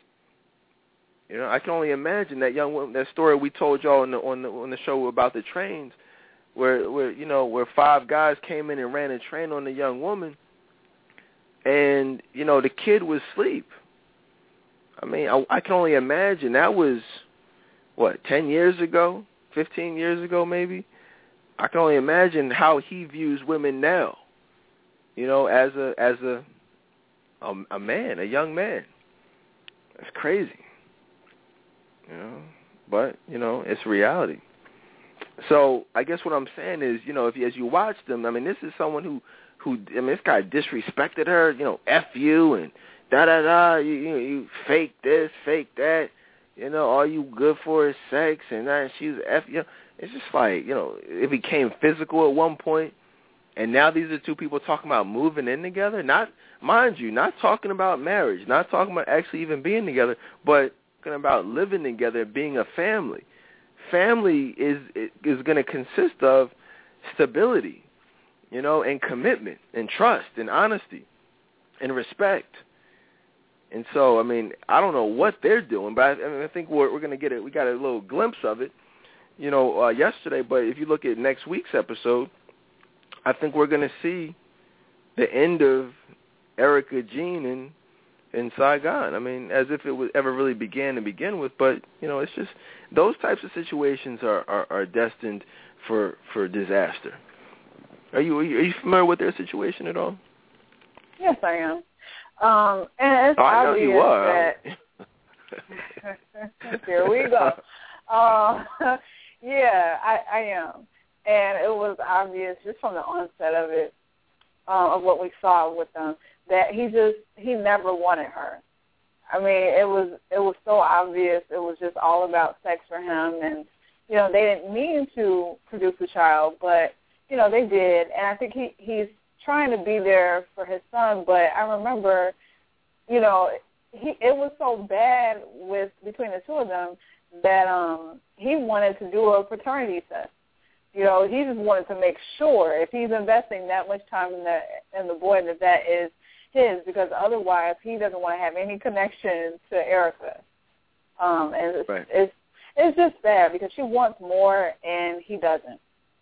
You know, I can only imagine that young woman, that story we told y'all on the on the on the show about the trains, where where you know where five guys came in and ran a train on the young woman, and you know the kid was asleep. I mean, I, I can only imagine that was what ten years ago, fifteen years ago, maybe. I can only imagine how he views women now. You know, as a as a a, a man, a young man. It's crazy. You know, but you know, it's reality. So I guess what I'm saying is, you know, if you, as you watch them, I mean, this is someone who, who, I mean, this guy disrespected her. You know, F you and da da da. You you, you fake this, fake that. You know, all you good for is sex, and that she's F you. Know, it's just like, you know, it became physical at one point, and now these are two people talking about moving in together. Not, mind you, not talking about marriage, not talking about actually even being together, but talking about living together, being a family. Family is is going to consist of stability, you know, and commitment, and trust, and honesty, and respect. And so, I mean, I don't know what they're doing, but I, I, mean, I think we're, we're going to get it. We got a little glimpse of it, you know, uh, yesterday. But if you look at next week's episode, I think we're going to see the end of Erica Jean in, in Saigon. I mean, as if it was ever really began to begin with. But, you know, it's just those types of situations are, are, are destined for, for disaster. Are you, are you familiar with their situation at all? Yes, I am. Um, and it's oh, I know obvious you are. that here we go. Uh, yeah, I, I am, and it was obvious just from the onset of it, uh, of what we saw with them, that he just he never wanted her. I mean, it was it was so obvious. It was just all about sex for him, and you know they didn't mean to produce a child, but you know they did, and I think he he's trying to be there for his son, but I remember, you know, he it was so bad with between the two of them that um, he wanted to do a paternity test. You know, he just wanted to make sure if he's investing that much time in the in the boy that that is his, because otherwise he doesn't want to have any connection to Erica. Um, and it's, right. it's it's just sad because she wants more and he doesn't.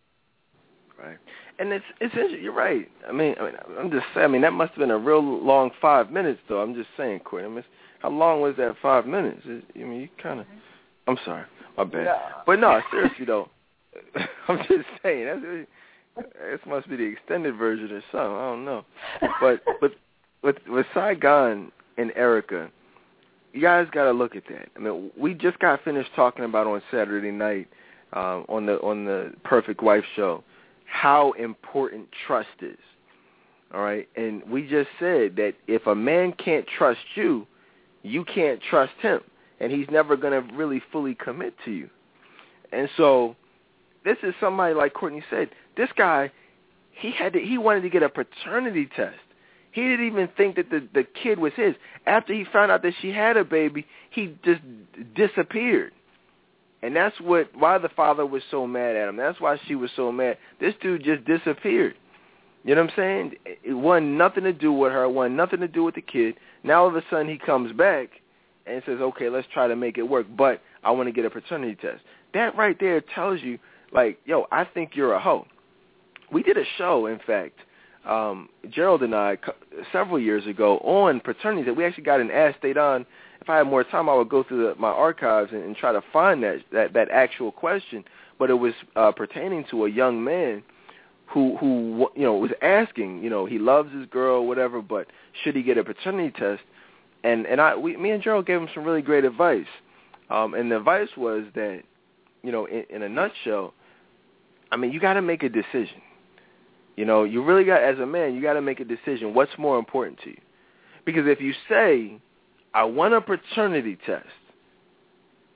Right. And it's it's you're right. I mean, I mean, I'm just saying. I mean, that must have been a real long five minutes, though. I'm just saying, Courtney. I mean, how long was that five minutes? It, I mean, you kind of. I'm sorry, my bad. No. But no, seriously though, I'm just saying. That's, this must be the extended version or something. I don't know. But but with with Saigon and Erica, you guys got to look at that. I mean, we just got finished talking about on Saturday night um, on the on the Perfect Wife show how important trust is, all right? And we just said that if a man can't trust you, you can't trust him, and he's never going to really fully commit to you. And so this is somebody, like Courtney said, this guy, he had to, he wanted to get a paternity test. He didn't even think that the, the kid was his. After he found out that she had a baby, he just disappeared. And that's what why the father was so mad at him. That's why she was so mad. This dude just disappeared. You know what I'm saying? It wanted nothing to do with her. It wanted nothing to do with the kid. Now all of a sudden he comes back and says, okay, let's try to make it work, but I want to get a paternity test. That right there tells you, like, yo, I think you're a hoe. We did a show, in fact, um, Gerald and I, several years ago on paternity test. We actually got an Ask State On. If I had more time, I would go through the, my archives and, and try to find that, that, that actual question. But it was uh, pertaining to a young man who, who, you know, was asking, you know, he loves his girl, whatever, but should he get a paternity test? And and I, we, me and Gerald gave him some really great advice. Um, and the advice was that, you know, in, in a nutshell, I mean, you got to make a decision. You know, you really got, as a man, you got to make a decision. What's more important to you? Because if you say, I want a paternity test,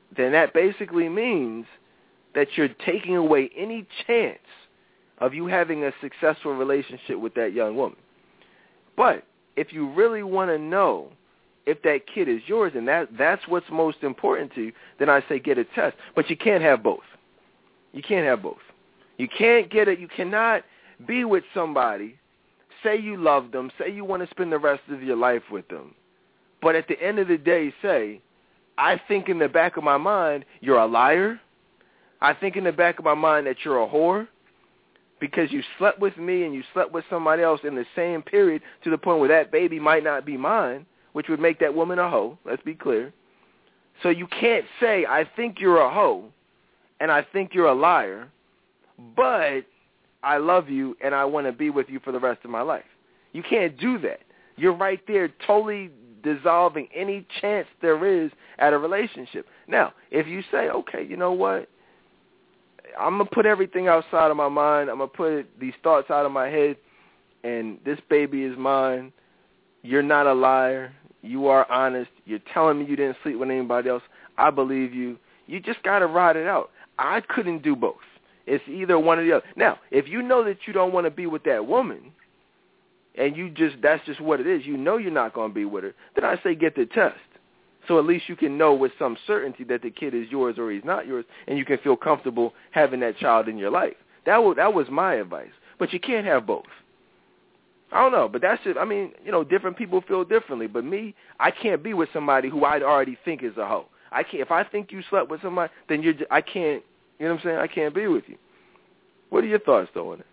then that basically means that you're taking away any chance of you having a successful relationship with that young woman. But if you really want to know if that kid is yours and that that's what's most important to you, then I say get a test. But you can't have both. You can't have both. You can't get it. You cannot be with somebody, say you love them, say you want to spend the rest of your life with them, but at the end of the day say, I think in the back of my mind you're a liar. I think in the back of my mind that you're a whore because you slept with me and you slept with somebody else in the same period to the point where that baby might not be mine, which would make that woman a hoe, let's be clear. So you can't say, I think you're a hoe and I think you're a liar, but I love you and I want to be with you for the rest of my life. You can't do that. You're right there totally dissolving any chance there is at a relationship. Now, if you say, okay, you know what, I'm going to put everything outside of my mind, I'm going to put these thoughts out of my head, and this baby is mine, you're not a liar, you are honest, you're telling me you didn't sleep with anybody else, I believe you, you just got to ride it out. I couldn't do both. It's either one or the other. Now, if you know that you don't want to be with that woman, and you just that's just what it is, you know you're not going to be with her, then I say get the test. So at least you can know with some certainty that the kid is yours or he's not yours, and you can feel comfortable having that child in your life. That was, that was my advice. But you can't have both. I don't know, but that's just, I mean, you know, different people feel differently. But me, I can't be with somebody who I already think is a hoe. I can't. If I think you slept with somebody, then you're. I can't. You know what I'm saying? I can't be with you. What are your thoughts, though, on it?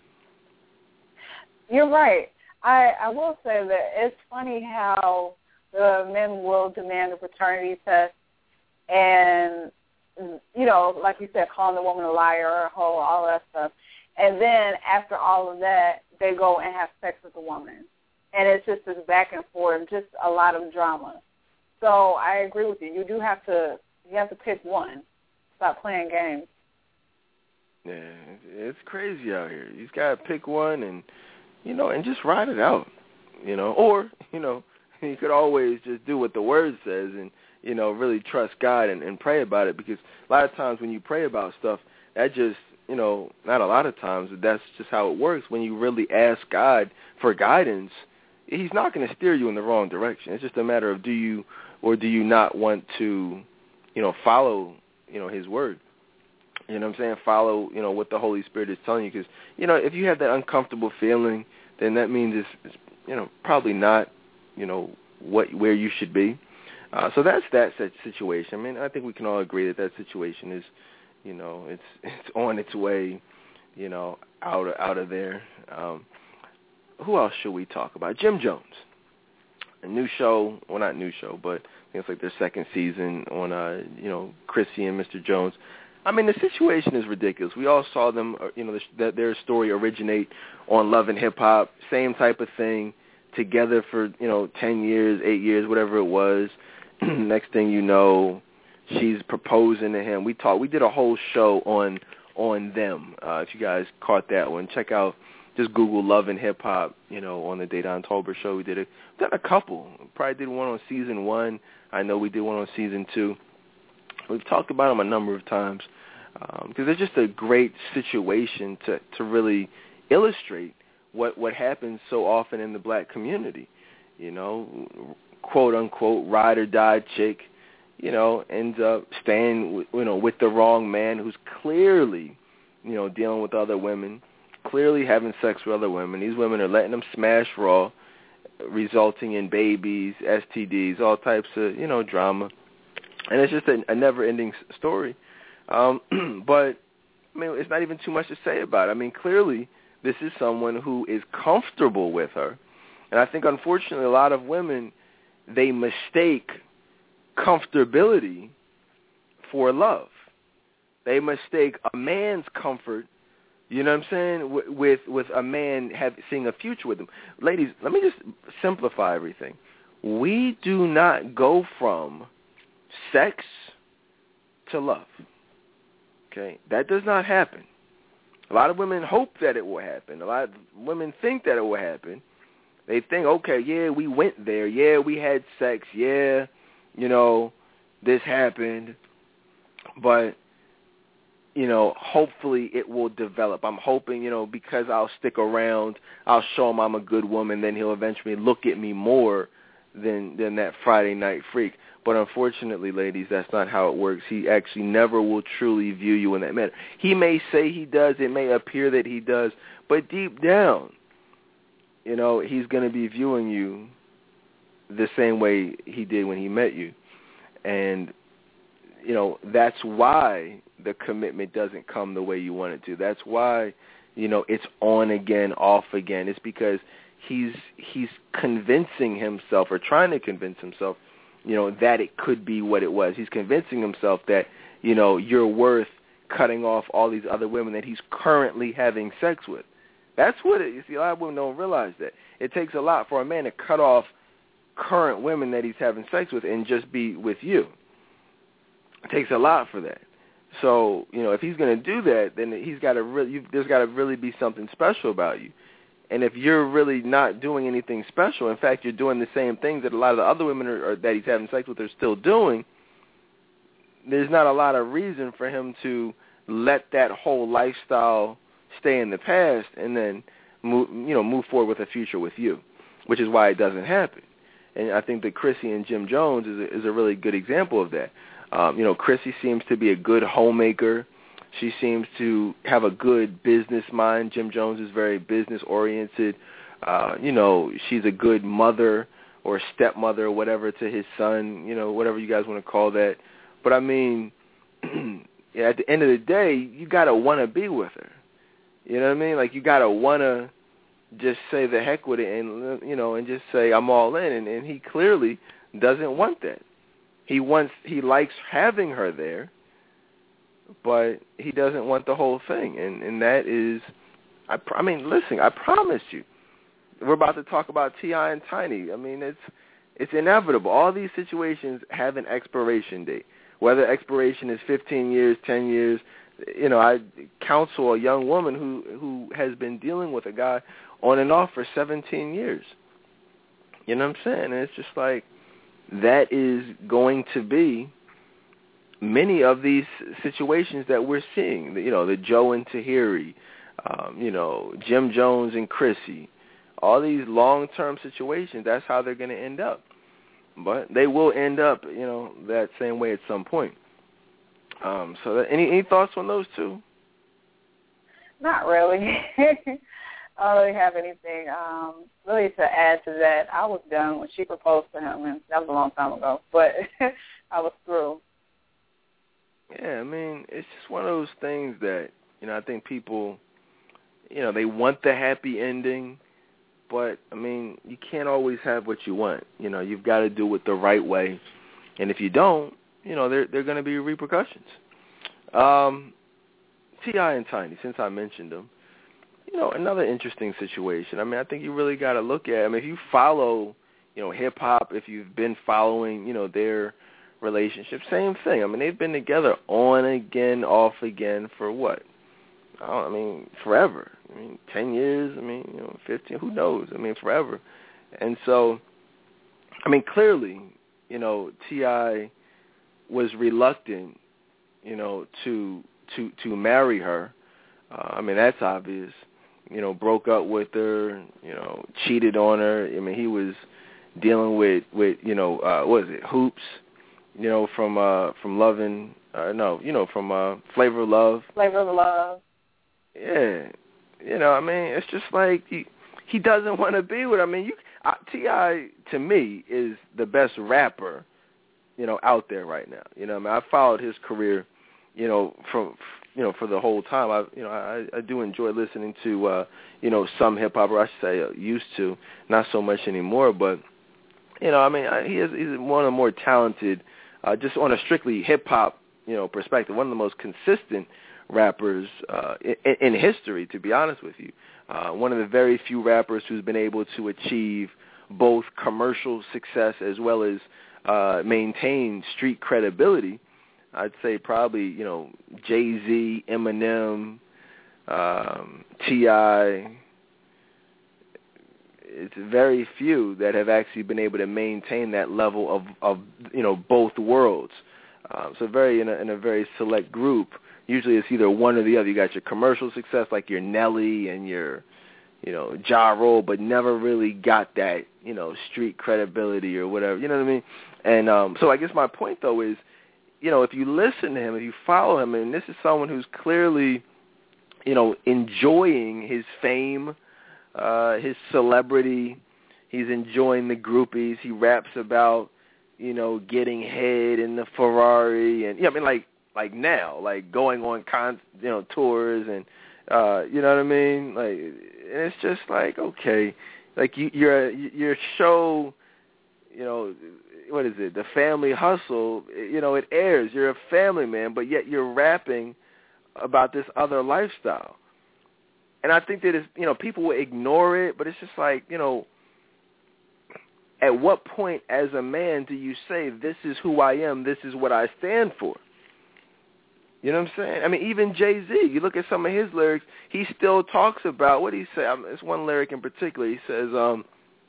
You're right. I, I will say that it's funny how the men will demand a paternity test and, you know, like you said, calling the woman a liar or a hoe, all that stuff. And then after all of that, they go and have sex with the woman. And it's just this back and forth, just a lot of drama. So I agree with you. You do have to, you have to pick one. Stop playing games. Yeah, it's crazy out here. You just got to pick one and, you know, and just ride it out, you know. Or, you know, you could always just do what the word says and, you know, really trust God and, and pray about it, because a lot of times when you pray about stuff, that just, you know, not a lot of times, but that's just how it works. When you really ask God for guidance, he's not going to steer you in the wrong direction. It's just a matter of do you or do you not want to, you know, follow, you know, his word. You know what I'm saying? Follow, you know, what the Holy Spirit is telling you. Because, you know, if you have that uncomfortable feeling, then that means it's, it's you know, probably not, you know, what where you should be. Uh, so that's that situation. I mean, I think we can all agree that that situation is, you know, it's it's on its way, you know, out of, out of there. Um, who else should we talk about? Jim Jones. A new show, well, not new show, but I think it's like their second season on, uh, you know, Chrissy and Mister Jones. I mean, the situation is ridiculous. We all saw them, you know, that their story originate on Love and Hip Hop, same type of thing, together for, you know, ten years, eight years, whatever it was. Next thing you know, she's proposing to him. We talked, we did a whole show on on them. Uh, if you guys caught that one, check out, just Google Love and Hip Hop, you know, on the Dedan Tolbert show. We did a, we've done a couple. Probably did one on season one. I know we did one on season two. We've talked about them a number of times um, because they're just a great situation to, to really illustrate what, what happens so often in the black community. You know, quote unquote ride or die chick, you know, ends up staying, you know, with the wrong man who's clearly, you know, dealing with other women, clearly having sex with other women. These women are letting them smash raw, resulting in babies, S T Ds, all types of, you know, drama. And it's just a, a never-ending story. Um, but, I mean, it's not even too much to say about it. I mean, clearly this is someone who is comfortable with her. And I think, unfortunately, a lot of women, they mistake comfortability for love. They mistake a man's comfort, you know what I'm saying, with with a man have, seeing a future with him. Ladies, let me just simplify everything. We do not go from sex to love. Okay? That does not happen. A lot of women hope that it will happen. A lot of women think that it will happen. They think, okay, yeah, we went there. Yeah, we had sex. Yeah, you know, this happened. but, you know, hopefully it will develop. I'm hoping, you know, because I'll stick around, I'll show him I'm a good woman, then he'll eventually look at me more than than that Friday night freak. But unfortunately, ladies, that's not how it works. He actually never will truly view you in that manner. He may say he does. It may appear that he does. But deep down, you know, he's going to be viewing you the same way he did when he met you. And, you know, that's why the commitment doesn't come the way you want it to. That's why, you know, it's on again, off again. It's because he's he's convincing himself or trying to convince himself, you know, that it could be what it was. He's convincing himself that, you know, you're worth cutting off all these other women that he's currently having sex with. That's what it is. See, a lot of women don't realize that. It takes a lot for a man to cut off current women that he's having sex with and just be with you. It takes a lot for that. So, you know, if he's going to do that, then he's got to really, you've, there's got to really be something special about you. And if you're really not doing anything special, in fact, you're doing the same things that a lot of the other women are, are, that he's having sex with are still doing, there's not a lot of reason for him to let that whole lifestyle stay in the past and then move, you know, move forward with a future with you, which is why it doesn't happen. And I think that Chrissy and Jim Jones is a, is a really good example of that. Um, you know, Chrissy seems to be a good homemaker. She seems to have a good business mind. Jim Jones is very business-oriented. Uh, you know, she's a good mother or stepmother or whatever to his son, you know, whatever you guys want to call that. But, I mean, at the end of the day, you got to want to be with her. You know what I mean? Like, you got to want to just say the heck with it and, you know, and just say I'm all in. And, and he clearly doesn't want that. He wants, he likes having her there, but he doesn't want the whole thing, and, and that is, I, I mean, listen, I promised you, we're about to talk about T I and Tiny. I mean, it's it's inevitable. All these situations have an expiration date, whether expiration is fifteen years, ten years. You know, I counsel a young woman who, who has been dealing with a guy on and off for seventeen years. You know what I'm saying? And it's just like, that is going to be many of these situations that we're seeing, you know, the Joe and Tahiri, um, you know, Jim Jones and Chrissy, all these long-term situations, that's how they're going to end up. But they will end up, you know, that same way at some point. Um, so that, any, any thoughts on those two? Not really. I don't really have anything um, really to add to that. I was done when she proposed to him, and that was a long time ago, but I was through. Yeah, I mean, it's just one of those things that, you know, I think people, you know, they want the happy ending, but, I mean, you can't always have what you want. You know, you've got to do it the right way, and if you don't, you know, there, there are going to be repercussions. Um, T I and Tiny, since I mentioned them, you know, another interesting situation. I mean, I think you really got to look at, I mean, if you follow, you know, hip-hop, if you've been following, you know, their relationship, same thing. I mean, they've been together on again, off again for what? I, don't, I mean, forever. I mean, ten years, I mean, you know, fifteen, who knows? I mean, forever. And so, I mean, clearly, you know, T I was reluctant, you know, to to to marry her. Uh, I mean, that's obvious. You know, broke up with her, you know, cheated on her. I mean, he was dealing with, with you know, uh, what is it, Hoops, you know, from uh, from Lovin', uh, no, you know, from uh, Flavor of Love. Flavor of Love. Yeah. You know, I mean, it's just like he, he doesn't want to be with her. I mean, you, uh, T I, to me, is the best rapper, you know, out there right now. You know, I mean, I followed his career, you know, from, you know, for the whole time. I, you know, I, I do enjoy listening to, uh, you know, some hip hop, or I should say, uh, used to, not so much anymore. But, you know, I mean, I, he is he's one of the more talented, uh, just on a strictly hip hop, you know, perspective, one of the most consistent rappers uh, in, in history, to be honest with you. Uh, one of the very few rappers who's been able to achieve both commercial success as well as uh, maintain street credibility. I'd say probably, you know, Jay-Z, Eminem, um, T I It's very few that have actually been able to maintain that level of, of you know, both worlds. Um, so very in a, in a very select group. Usually it's either one or the other. You got your commercial success like your Nelly and your, you know, Ja Rule, but never really got that, you know, street credibility or whatever. You know what I mean? And um, so I guess my point, though, is, you know, if you listen to him, if you follow him, and this is someone who's clearly, you know, enjoying his fame, uh, his celebrity, he's enjoying the groupies. He raps about, you know, getting head in the Ferrari, and yeah, I mean, like, like now, like going on con, you know, tours, and uh, you know what I mean. Like, and it's just like, okay, like you, your your show, you know, what is it? The Family Hustle. You know, it airs. You're a family man, but yet you're rapping about this other lifestyle, and I think that it's, you know, people will ignore it, but it's just like, you know. At what point as a man do you say, this is who I am, this is what I stand for? You know what I'm saying? I mean, even Jay-Z, you look at some of his lyrics, he still talks about, what do he say? It's one lyric in particular. He says, um,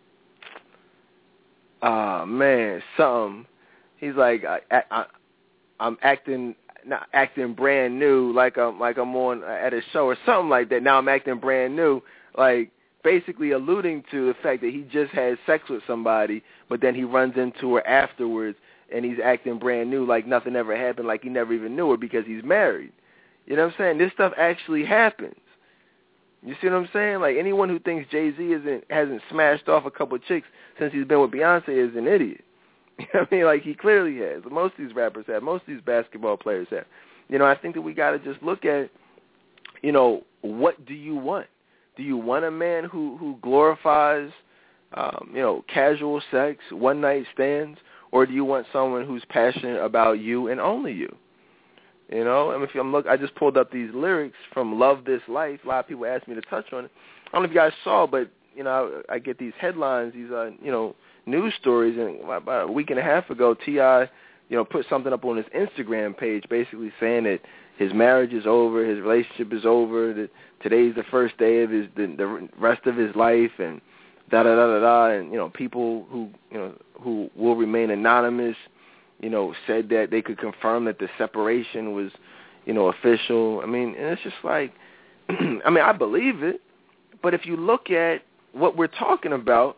ah, oh, man, something. He's like, I, I, I'm acting, not acting brand new, like I'm, like I'm on at a show or something like that. Now I'm acting brand new, like, basically alluding to the fact that he just had sex with somebody, but then he runs into her afterwards, and he's acting brand new like nothing ever happened, like he never even knew her because he's married. You know what I'm saying? This stuff actually happens. You see what I'm saying? Like, anyone who thinks Jay-Z isn't hasn't smashed off a couple of chicks since he's been with Beyonce is an idiot. You know what I mean? Like, he clearly has. Most of these rappers have. Most of these basketball players have. You know, I think that we got to just look at, you know, what do you want? Do you want a man who, who glorifies, um, you know, casual sex, one-night stands, or do you want someone who's passionate about you and only you? You know, I mean, if I'm look, I just pulled up these lyrics from Love This Life. A lot of people asked me to touch on it. I don't know if you guys saw, but, you know, I, I get these headlines, these, uh, you know, news stories, and about a week and a half ago, T I, you know, put something up on his Instagram page basically saying that his marriage is over, his relationship is over, that today's the first day of his the, the rest of his life, and da da da da da. And you know, people who you know who will remain anonymous, you know, said that they could confirm that the separation was, you know, official. I mean, and it's just like, I mean, I believe it, but if you look at what we're talking about,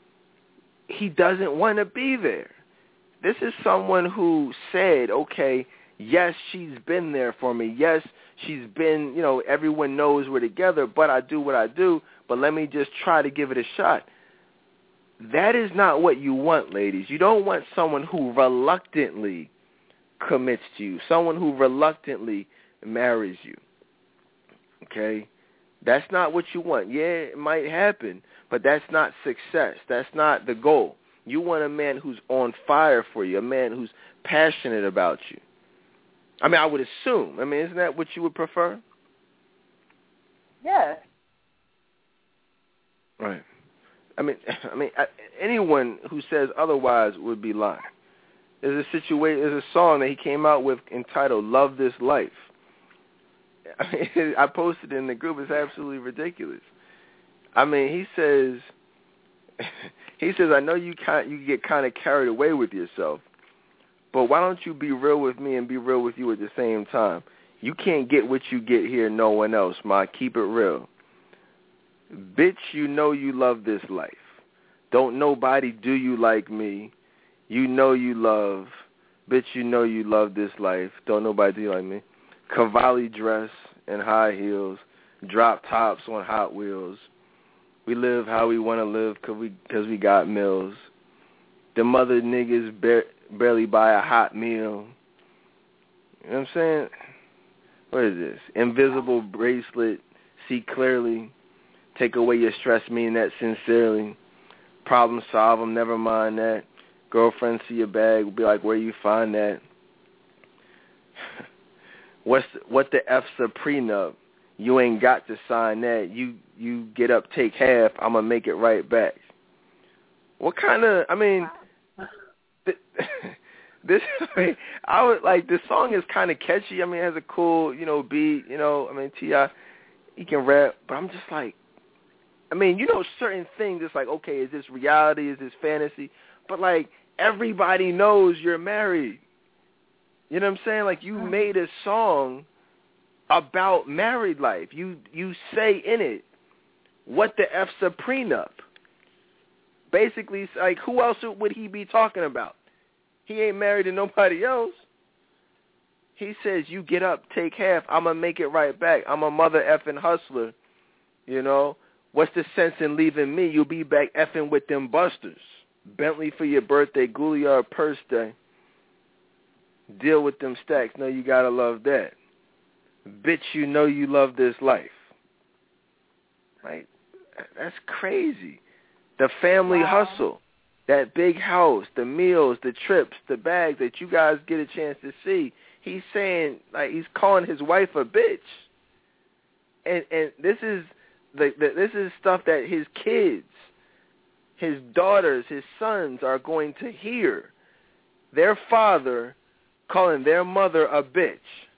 he doesn't want to be there. This is someone who said, okay, yes, she's been there for me. Yes, she's been, you know, everyone knows we're together, but I do what I do, but let me just try to give it a shot. That is not what you want, ladies. You don't want someone who reluctantly commits to you, someone who reluctantly marries you, okay? That's not what you want. Yeah, it might happen, but that's not success. That's not the goal. You want a man who's on fire for you, a man who's passionate about you. I mean, I would assume. I mean, isn't that what you would prefer? Yes. Right. I mean, I mean, anyone who says otherwise would be lying. There's a situation, there's a song that he came out with entitled "Love This Life." I mean, I posted it in the group. It's absolutely ridiculous. I mean, he says, he says, I know you kind, you get kind of carried away with yourself, but why don't you be real with me and be real with you at the same time? You can't get what you get here, no one else, ma. Keep it real. Bitch, you know you love this life. Don't nobody do you like me. You know you love. Bitch, you know you love this life. Don't nobody do you like me. Cavalli dress and high heels. Drop tops on Hot Wheels. We live how we want to live because we, cause we got mills. The mother niggas bar- barely buy a hot meal. You know what I'm saying? What is this? Invisible bracelet. See clearly. Take away your stress, mean that sincerely. Problem solve them, never mind that. Girlfriend see your bag, will be like, where you find that? What's the, what the F's a prenup? You ain't got to sign that. You you get up, take half. I'm gonna make it right back. What kind of? I mean, th- this. I, mean, I would like this song is kind of catchy. I mean, it has a cool, you know, beat. You know, I mean, T I he can rap, but I'm just like, I mean, you know, certain things. It's like, okay, is this reality? Is this fantasy? But like, everybody knows you're married. You know what I'm saying? Like, you made a song about married life. You you say in it, what the F's a prenup? Basically, like, who else would he be talking about? He ain't married to nobody else. He says, you get up, take half, I'm going to make it right back. I'm a mother effing hustler. You know, what's the sense in leaving me? You'll be back effing with them busters. Bentley for your birthday, Gouliard purse day. Deal with them stacks. No, you got to love that. Bitch, you know you love this life. Right? That's crazy. The family wow. hustle, that big house, the meals, the trips, the bags that you guys get a chance to see. He's saying, like, he's calling his wife a bitch. And and this is the, the this is stuff that his kids, his daughters, his sons are going to hear. Their father calling their mother a bitch.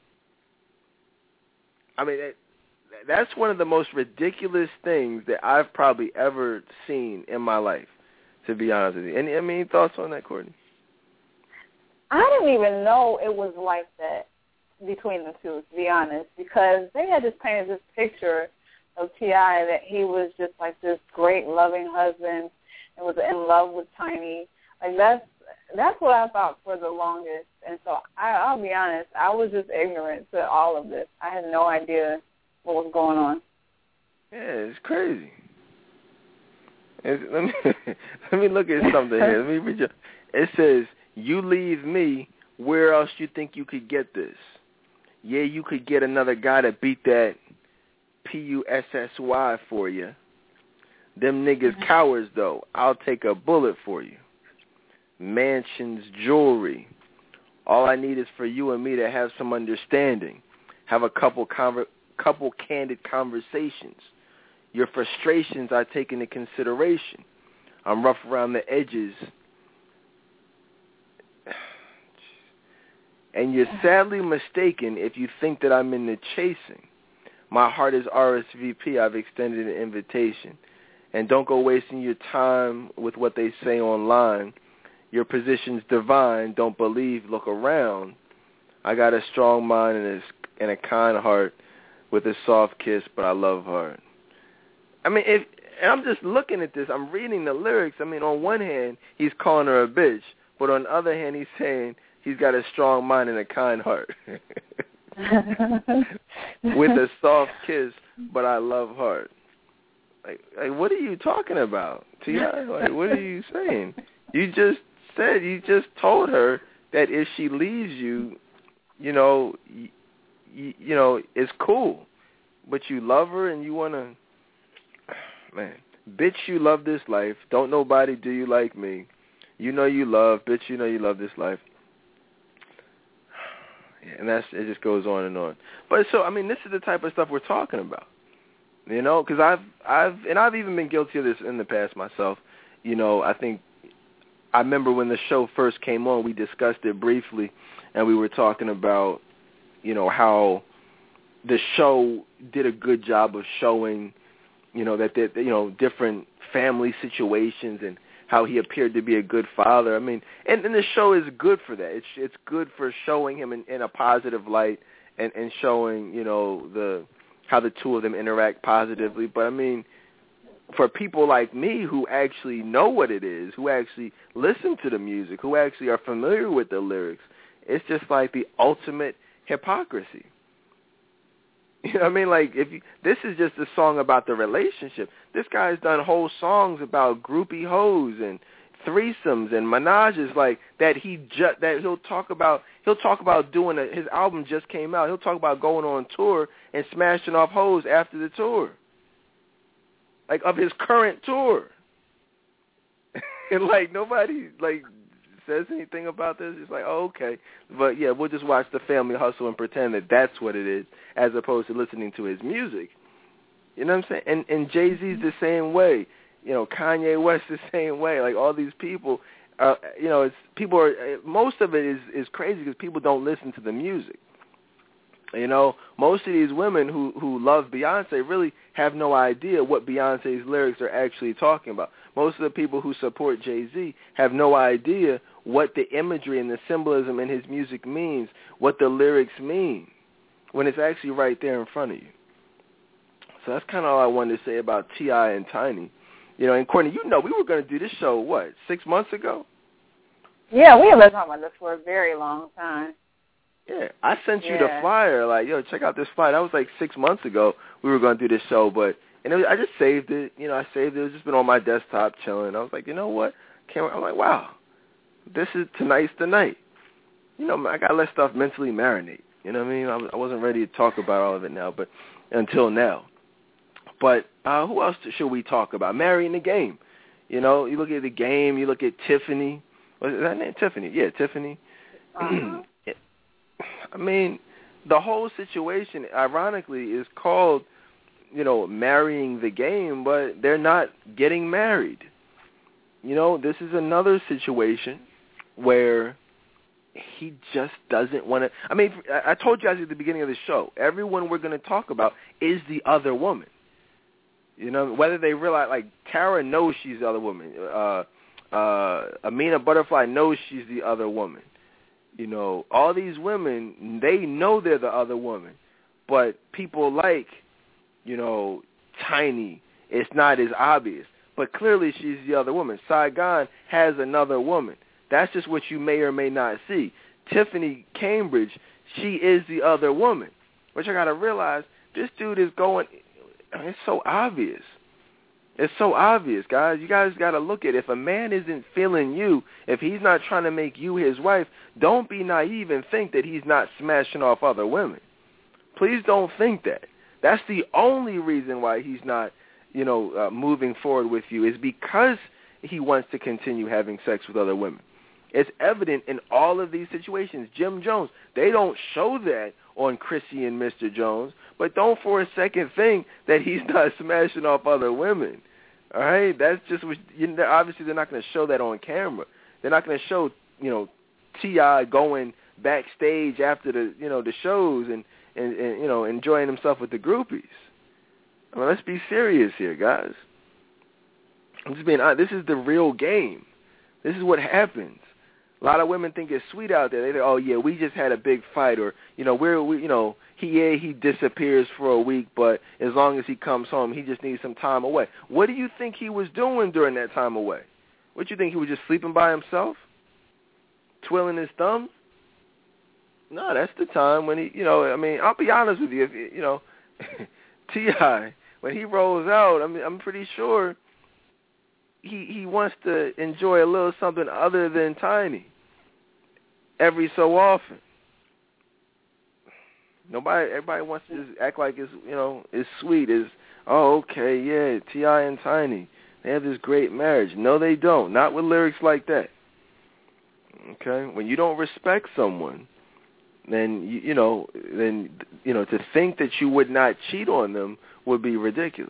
I mean, that, that's one of the most ridiculous things that I've probably ever seen in my life, to be honest with you. Any, I mean, any thoughts on that, Courtney? I didn't even know it was like that between the two, to be honest, because they had just painted this picture of T I that he was just like this great, loving husband and was in love with Tiny. Like, that's that's what I thought for the longest. And so I, I'll be honest, I was just ignorant to all of this. I had no idea what was going on. Yeah, it's crazy. It's, let me let me look at something here. Let me read you. It says, you leave me, where else you think you could get this? Yeah, you could get another guy to beat that P U S S Y for you. Them niggas mm-hmm. cowards, though. I'll take a bullet for you. Mansions, jewelry. All I need is for you and me to have some understanding. Have a couple conver- couple candid conversations. Your frustrations I take into consideration. I'm rough around the edges. And you're sadly mistaken if you think that I'm in the chasing. My heart is R S V P. I've extended an invitation. And don't go wasting your time with what they say online. Your position's divine. Don't believe. Look around. I got a strong mind and a, and a kind heart with a soft kiss, but I love her. I mean, if and I'm just looking at this. I'm reading the lyrics. I mean, on one hand, he's calling her a bitch, but on the other hand, he's saying he's got a strong mind and a kind heart. With a soft kiss, but I love her. Like, like, what are you talking about, T I? Like, what are you saying? You just said, you just told her that if she leaves you, you know, you, you, you know, it's cool. But you love her and you want to, man, bitch, you love this life. Don't nobody do you like me. You know you love, bitch, you know you love this life. And that's, it just goes on and on. But so, I mean, this is the type of stuff we're talking about, you know, because I've, I've, and I've even been guilty of this in the past myself. You know, I think, I remember when the show first came on, we discussed it briefly, and we were talking about, you know, how the show did a good job of showing, you know, that, that you know, different family situations and how he appeared to be a good father. I mean, and, and the show is good for that. It's it's good for showing him in, in a positive light and, and showing, you know, the how the two of them interact positively. But, I mean, for people like me who actually know what it is, who actually listen to the music, who actually are familiar with the lyrics, it's just like the ultimate hypocrisy. You know what I mean? Like, if you, this is just a song about the relationship. This guy's done whole songs about groupie hoes and threesomes and menages, like that. He ju- that he'll talk about. He'll talk about doing a, his album just came out. He'll talk about going on tour and smashing off hoes after the tour, like of his current tour. And like nobody like says anything about this. It's like, oh, okay. But, yeah, we'll just watch the family hustle and pretend that that's what it is as opposed to listening to his music. You know what I'm saying? And, and Jay-Z's the same way. You know, Kanye West the same way. Like, all these people, uh, you know, it's people are, most of it is, is crazy because people don't listen to the music. You know, most of these women who, who love Beyonce really have no idea what Beyonce's lyrics are actually talking about. Most of the people who support Jay-Z have no idea what the imagery and the symbolism in his music means, what the lyrics mean, when it's actually right there in front of you. So that's kind of all I wanted to say about T I and Tiny. You know, and Courtney, you know, we were going to do this show, what, six months ago? Yeah, we have been talking about this for a very long time. Yeah, I sent you yeah. the flyer, like, yo, check out this flyer. That was like six months ago we were going to do this show, but and it was, I just saved it. You know, I saved it. It's just been on my desktop chilling. I was like, you know what? Can't, I'm like, wow, this is tonight's the night. You know, I got to let stuff mentally marinate. You know what I mean? I, I wasn't ready to talk about all of it now, but until now. But uh, who else should we talk about? Marrying the Game. You know, you look at the Game, you look at Tiffany. What is that name? Tiffany. Yeah, Tiffany. Uh-huh. I mean, the whole situation, ironically, is called, you know, Marrying the Game, but they're not getting married. You know, this is another situation where he just doesn't want to. I mean, I told you guys at the beginning of the show, everyone we're going to talk about is the other woman. You know, whether they realize, like, Tara knows she's the other woman. Uh, uh, Amina Butterfly knows she's the other woman. You know, all these women, they know they're the other woman. But people like, you know, Tiny, it's not as obvious. But clearly she's the other woman. Saigon has another woman. That's just what you may or may not see. Tiffany Cambridge, she is the other woman. Which I got to realize, this dude is going, it's so obvious. It's so obvious, guys. You guys got to look at it. If a man isn't feeling you, if he's not trying to make you his wife, don't be naive and think that he's not smashing off other women. Please don't think that. That's the only reason why he's not, you know, uh, moving forward with you, is because he wants to continue having sex with other women. It's evident in all of these situations. Jim Jones, they don't show that on Chrissy and Mister Jones, but don't for a second think that he's not smashing off other women. All right? That's just what, you know, obviously they're not going to show that on camera. They're not going to show, you know, T I going backstage after the, you know, the shows and, and, and, you know, enjoying himself with the groupies. I mean, let's be serious here, guys. I'm just being honest. This is the real game. This is what happens. A lot of women think it's sweet out there. They think, oh yeah, we just had a big fight, or you know, we're we, you know, he yeah, he disappears for a week, but as long as he comes home, he just needs some time away. What do you think he was doing during that time away? What do you think, he was just sleeping by himself, twiddling his thumbs? No, that's the time when he, you know, I mean, I'll be honest with you, if you know, T I when he rolls out, I mean, I'm pretty sure he he wants to enjoy a little something other than Tiny every so often. Nobody, everybody wants to just act like it's, you know, it's sweet. Is oh, okay, yeah, T I and Tiny, they have this great marriage. No, they don't. Not with lyrics like that. Okay, when you don't respect someone, then you, you know, then you know, to think that you would not cheat on them would be ridiculous.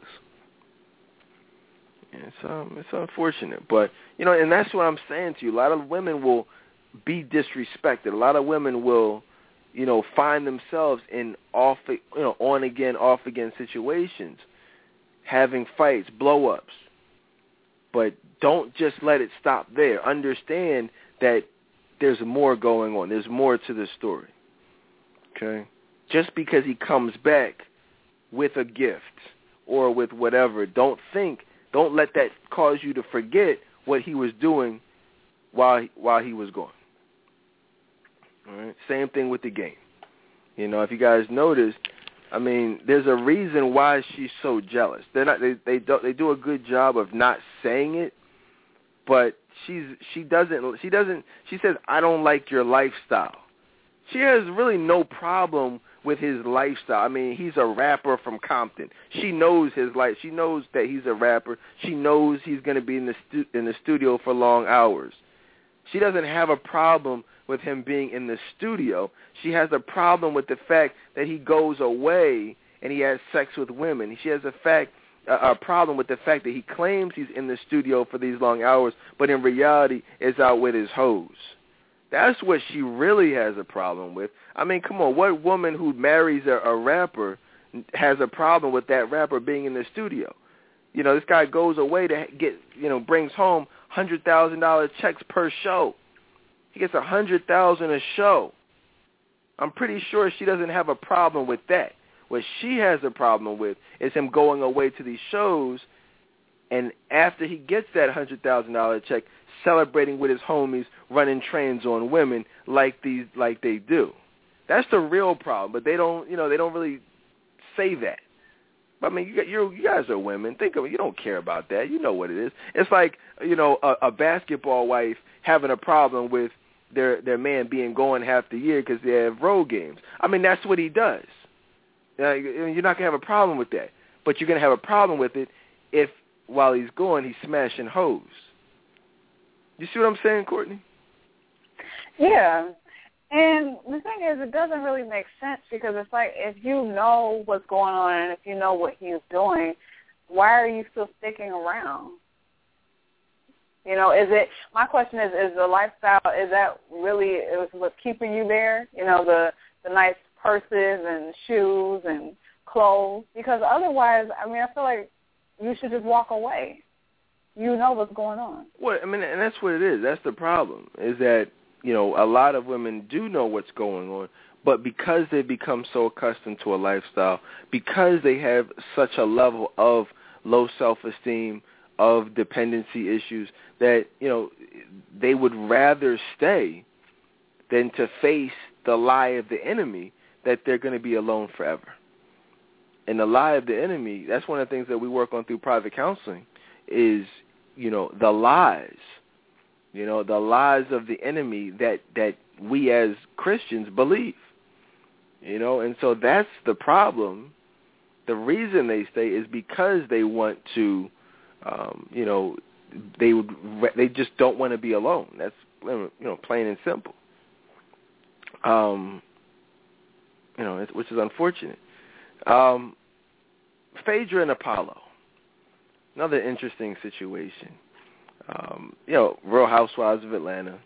It's um, it's unfortunate, but you know, and that's what I'm saying to you. A lot of women will be disrespected. A lot of women will, you know, find themselves in off, you know, on again, off again situations, having fights, blow ups. But don't just let it stop there. Understand that there's more going on. There's more to the story. Okay, just because he comes back with a gift or with whatever, don't think. Don't let that cause you to forget what he was doing while while he was gone. All right. Same thing with the Game. You know, if you guys noticed, I mean, there's a reason why she's so jealous. They're not. They they do, they do a good job of not saying it, but she's she doesn't she doesn't she says, I don't like your lifestyle. She has really no problem with his lifestyle. I mean, he's a rapper from Compton. She knows his life. She knows that he's a rapper. She knows he's going to be in the stu- in the studio for long hours. She doesn't have a problem with him being in the studio. She has a problem with the fact that he goes away and he has sex with women. She has a fact a, a problem with the fact that he claims he's in the studio for these long hours, but in reality is out with his hoes. That's what she really has a problem with. I mean, come on, what woman who marries a, a rapper has a problem with that rapper being in the studio? You know, this guy goes away to get, you know, brings home one hundred thousand dollars checks per show. He gets a hundred thousand a show. I'm pretty sure she doesn't have a problem with that. What she has a problem with is him going away to these shows, and after he gets that one hundred thousand dollars check, celebrating with his homies, running trains on women like these, like they do. That's the real problem. But they don't, you know, they don't really say that. But I mean, you, you you guys are women. Think of it. You don't care about that. You know what it is. It's like, you know, a, a basketball wife having a problem with their their man being gone half the year because they have road games. I mean, that's what he does. Uh, you're not gonna have a problem with that, but you're gonna have a problem with it if while he's gone he's smashing hoes. You see what I'm saying, Courtney? Yeah. And the thing is, it doesn't really make sense because it's like if you know what's going on and if you know what he's doing, why are you still sticking around? You know, is it? My question is: is the lifestyle, is that really is what's keeping you there? You know, the the nice purses and shoes and clothes. Because otherwise, I mean, I feel like you should just walk away. You know what's going on. Well, I mean, and that's what it is. That's the problem. Is that, you know, a lot of women do know what's going on, but because they become so accustomed to a lifestyle, because they have such a level of low self-esteem, of dependency issues, that, you know, they would rather stay than to face the lie of the enemy that they're going to be alone forever. And the lie of the enemy, that's one of the things that we work on through private counseling, is, you know, the lies. You know, the lies of the enemy that, that we as Christians believe. You know, and so that's the problem. The reason they stay is because they want to, um, you know, they would they just don't want to be alone. That's, you know, plain and simple. Um, you know, which is unfortunate. Um, Phaedra and Apollo, another interesting situation. Um, you know, Real Housewives of Atlanta.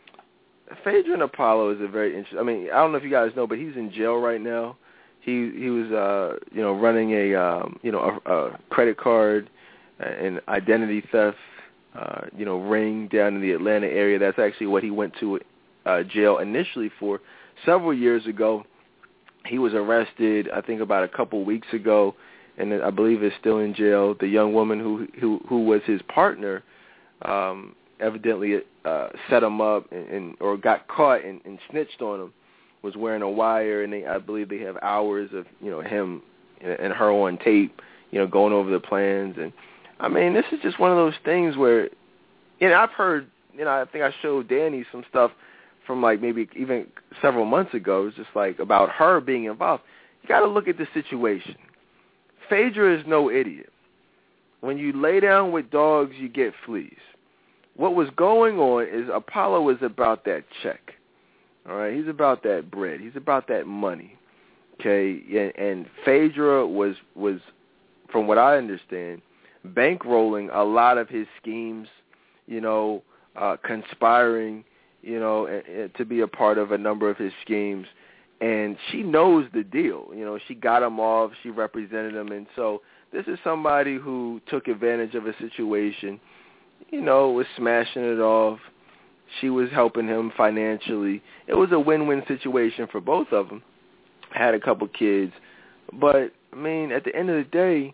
Phaedra and Apollo is a very interesting. I mean, I don't know if you guys know, but he's in jail right now. He he was, uh, you know, running a, um, you know, a, a credit card and identity theft, uh, you know, ring down in the Atlanta area. That's actually what he went to uh, jail initially for. Several years ago, he was arrested, I think about a couple weeks ago, and I believe is still in jail. The young woman who who, who was his partner um, evidently uh, set him up and, and or got caught and, and snitched on him. Was wearing a wire, and they, I believe they have hours of, you know, him and her on tape, you know, going over the plans. And I mean, this is just one of those things where, you know, I've heard, you know, I think I showed Danny some stuff from like maybe even several months ago. It's just like about her being involved. You got to look at the situation. Phaedra is no idiot. When you lay down with dogs, you get fleas. What was going on is Apollo was about that check. All right, he's about that bread. He's about that money. Okay, and, and Phaedra was was, from what I understand, bankrolling a lot of his schemes. You know, uh, conspiring. You know, a, a, to be a part of a number of his schemes, and she knows the deal. You know, she got him off. She represented him, and so this is somebody who took advantage of a situation. You know, was smashing it off. She was helping him financially. It was a win-win situation for both of them. Had a couple kids. But, I mean, at the end of the day,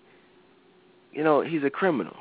you know, he's a criminal.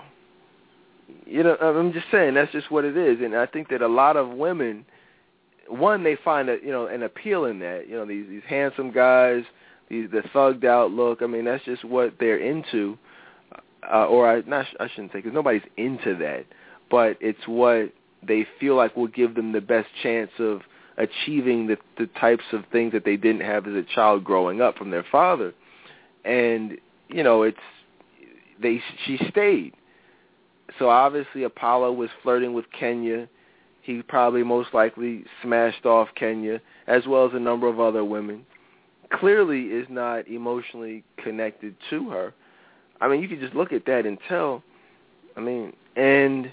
You know, I'm just saying, that's just what it is. And I think that a lot of women, one, they find a, you know, an appeal in that. You know, these these handsome guys, these the thugged out look. I mean, that's just what they're into. Uh, or I, not, I shouldn't say, because nobody's into that. But it's what they feel like will give them the best chance of achieving the, the types of things that they didn't have as a child growing up from their father. And, you know, it's they she stayed. So obviously Apollo was flirting with Kenya. He probably most likely smashed off Kenya, as well as a number of other women. Clearly is not emotionally connected to her. I mean, you could just look at that and tell. I mean, and...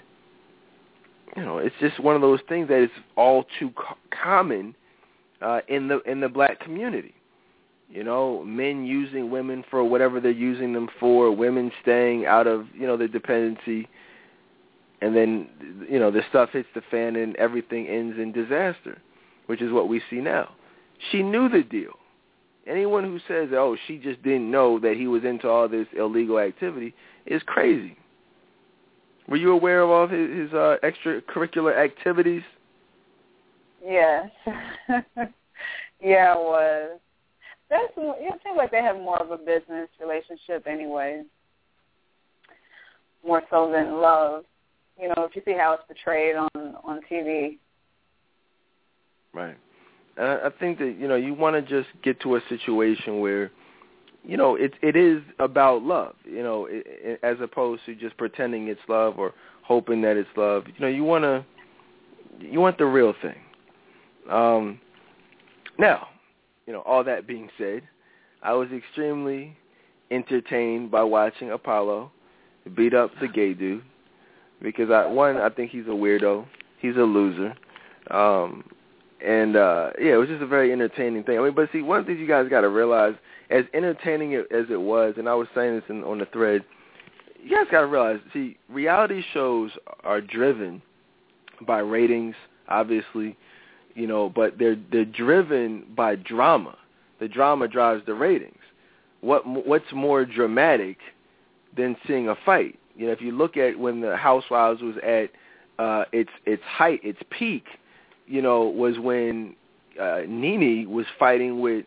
You know, it's just one of those things that is all too co- common uh, in the in the black community. You know, men using women for whatever they're using them for, women staying out of, you know, their dependency. and then, you know, the stuff hits the fan and everything ends in disaster, which is what we see now. She knew the deal. Anyone who says, oh, she just didn't know that he was into all this illegal activity is crazy. Were you aware of all his, his uh, extracurricular activities? Yes. Yeah, it was. That's, it seems like they have more of a business relationship anyway, more so than love. You know, if you see how it's portrayed on, on T V. Right. Uh, I think that, you know, you want to just get to a situation where, you know, it it is about love, you know, it, it, as opposed to just pretending it's love or hoping that it's love. You know, you want to, you want the real thing. Um, now, you know, all that being said, I was extremely entertained by watching Apollo beat up the gay dude because, I, one, I think he's a weirdo. He's a loser. Um, and, uh, yeah, it was just a very entertaining thing. I mean, but see, one thing you guys got to realize, as entertaining as it was, and I was saying this in, on the thread, you guys got to realize, see, reality shows are driven by ratings, obviously, you know, but they're they're driven by drama. The drama drives the ratings. What what's more dramatic than seeing a fight? You know, if you look at when the Housewives was at uh, its its height, its peak, you know, was when uh, Nene was fighting with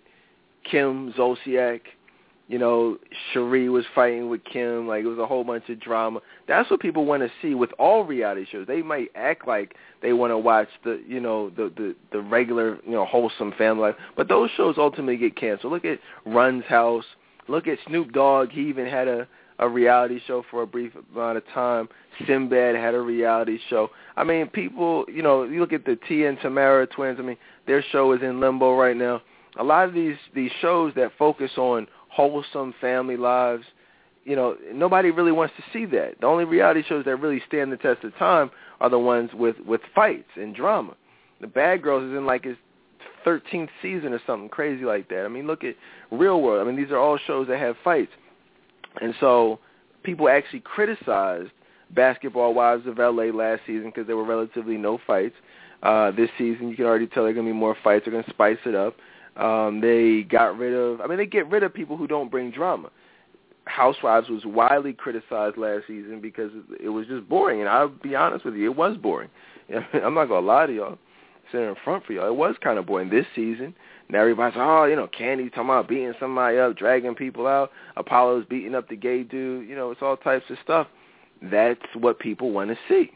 Kim Zolciak. You know, Cherie was fighting with Kim. Like, it was a whole bunch of drama. That's what people want to see with all reality shows. They might act like they want to watch the, you know, the, the, the regular, you know, wholesome family life. But those shows ultimately get canceled. Look at Run's House. Look at Snoop Dogg. He even had a, a reality show for a brief amount of time. Sinbad had a reality show. I mean, people, you know, you look at the Tia and Tamara twins. I mean, their show is in limbo right now. A lot of these, these shows that focus on wholesome family lives, you know, nobody really wants to see that. The only reality shows that really stand the test of time are the ones with, with fights and drama. The Bad Girls is in like its thirteenth season or something crazy like that. I mean, look at Real World. I mean, these are all shows that have fights. And so people actually criticized Basketball Wives of L A last season because there were relatively no fights. Uh, this season, you can already tell there are going to be more fights. They're going to spice it up. Um, they got rid of, I mean, they get rid of people who don't bring drama. Housewives was widely criticized last season because it was just boring, and I'll be honest with you, it was boring. I'm not going to lie to y'all, sitting in front for y'all. It was kind of boring this season. Now everybody's, oh, you know, Candy's talking about beating somebody up, dragging people out. Apollo's beating up the gay dude. You know, it's all types of stuff. That's what people want to see.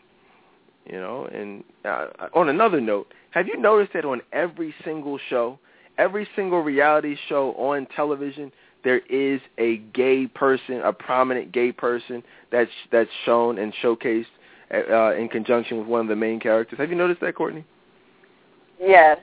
You know, and uh, on another note, have you noticed that on every single show, every single reality show on television, there is a gay person, a prominent gay person that's that's shown and showcased uh, in conjunction with one of the main characters. Have you noticed that, Courtney? Yes.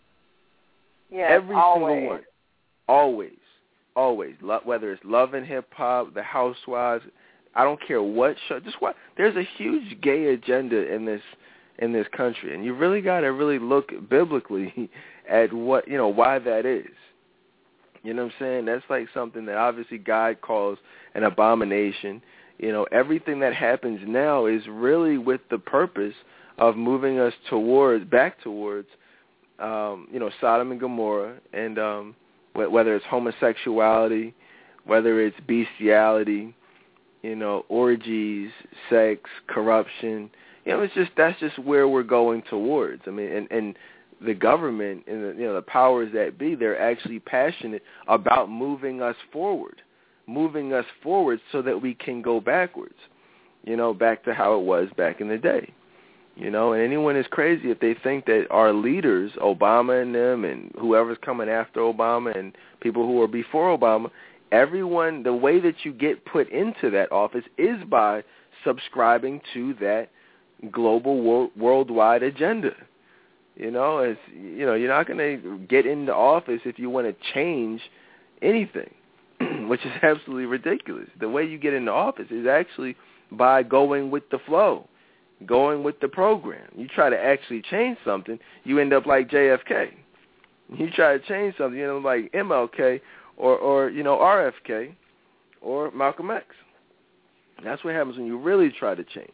Yes, every always. single one. Always. Always. Lo- whether it's Love and Hip Hop, The Housewives, I don't care what show. Just what there's a huge gay agenda in this in this country, and you really got to really look biblically at what, you know, why that is. You know what I'm saying? That's like something that obviously God calls an abomination. You know, everything that happens now is really with the purpose of moving us towards, back towards, um, you know, Sodom and Gomorrah, and um, wh- whether it's homosexuality, whether it's bestiality, you know, orgies, sex, corruption. You know, it's just, that's just where we're going towards. I mean, and, and the government and the, you know, the powers that be, they're actually passionate about moving us forward, moving us forward so that we can go backwards, you know, back to how it was back in the day. You know, and anyone is crazy if they think that our leaders, Obama and them and whoever's coming after Obama and people who are before Obama, everyone, the way that you get put into that office is by subscribing to that global world, worldwide agenda. You know, it's, you know, you're not going to get into office if you want to change anything, which is absolutely ridiculous. The way you get into office is actually by going with the flow, going with the program. You try to actually change something, you end up like J F K. You try to change something, you end up like M L K or, or you know, R F K or Malcolm X. That's what happens when you really try to change.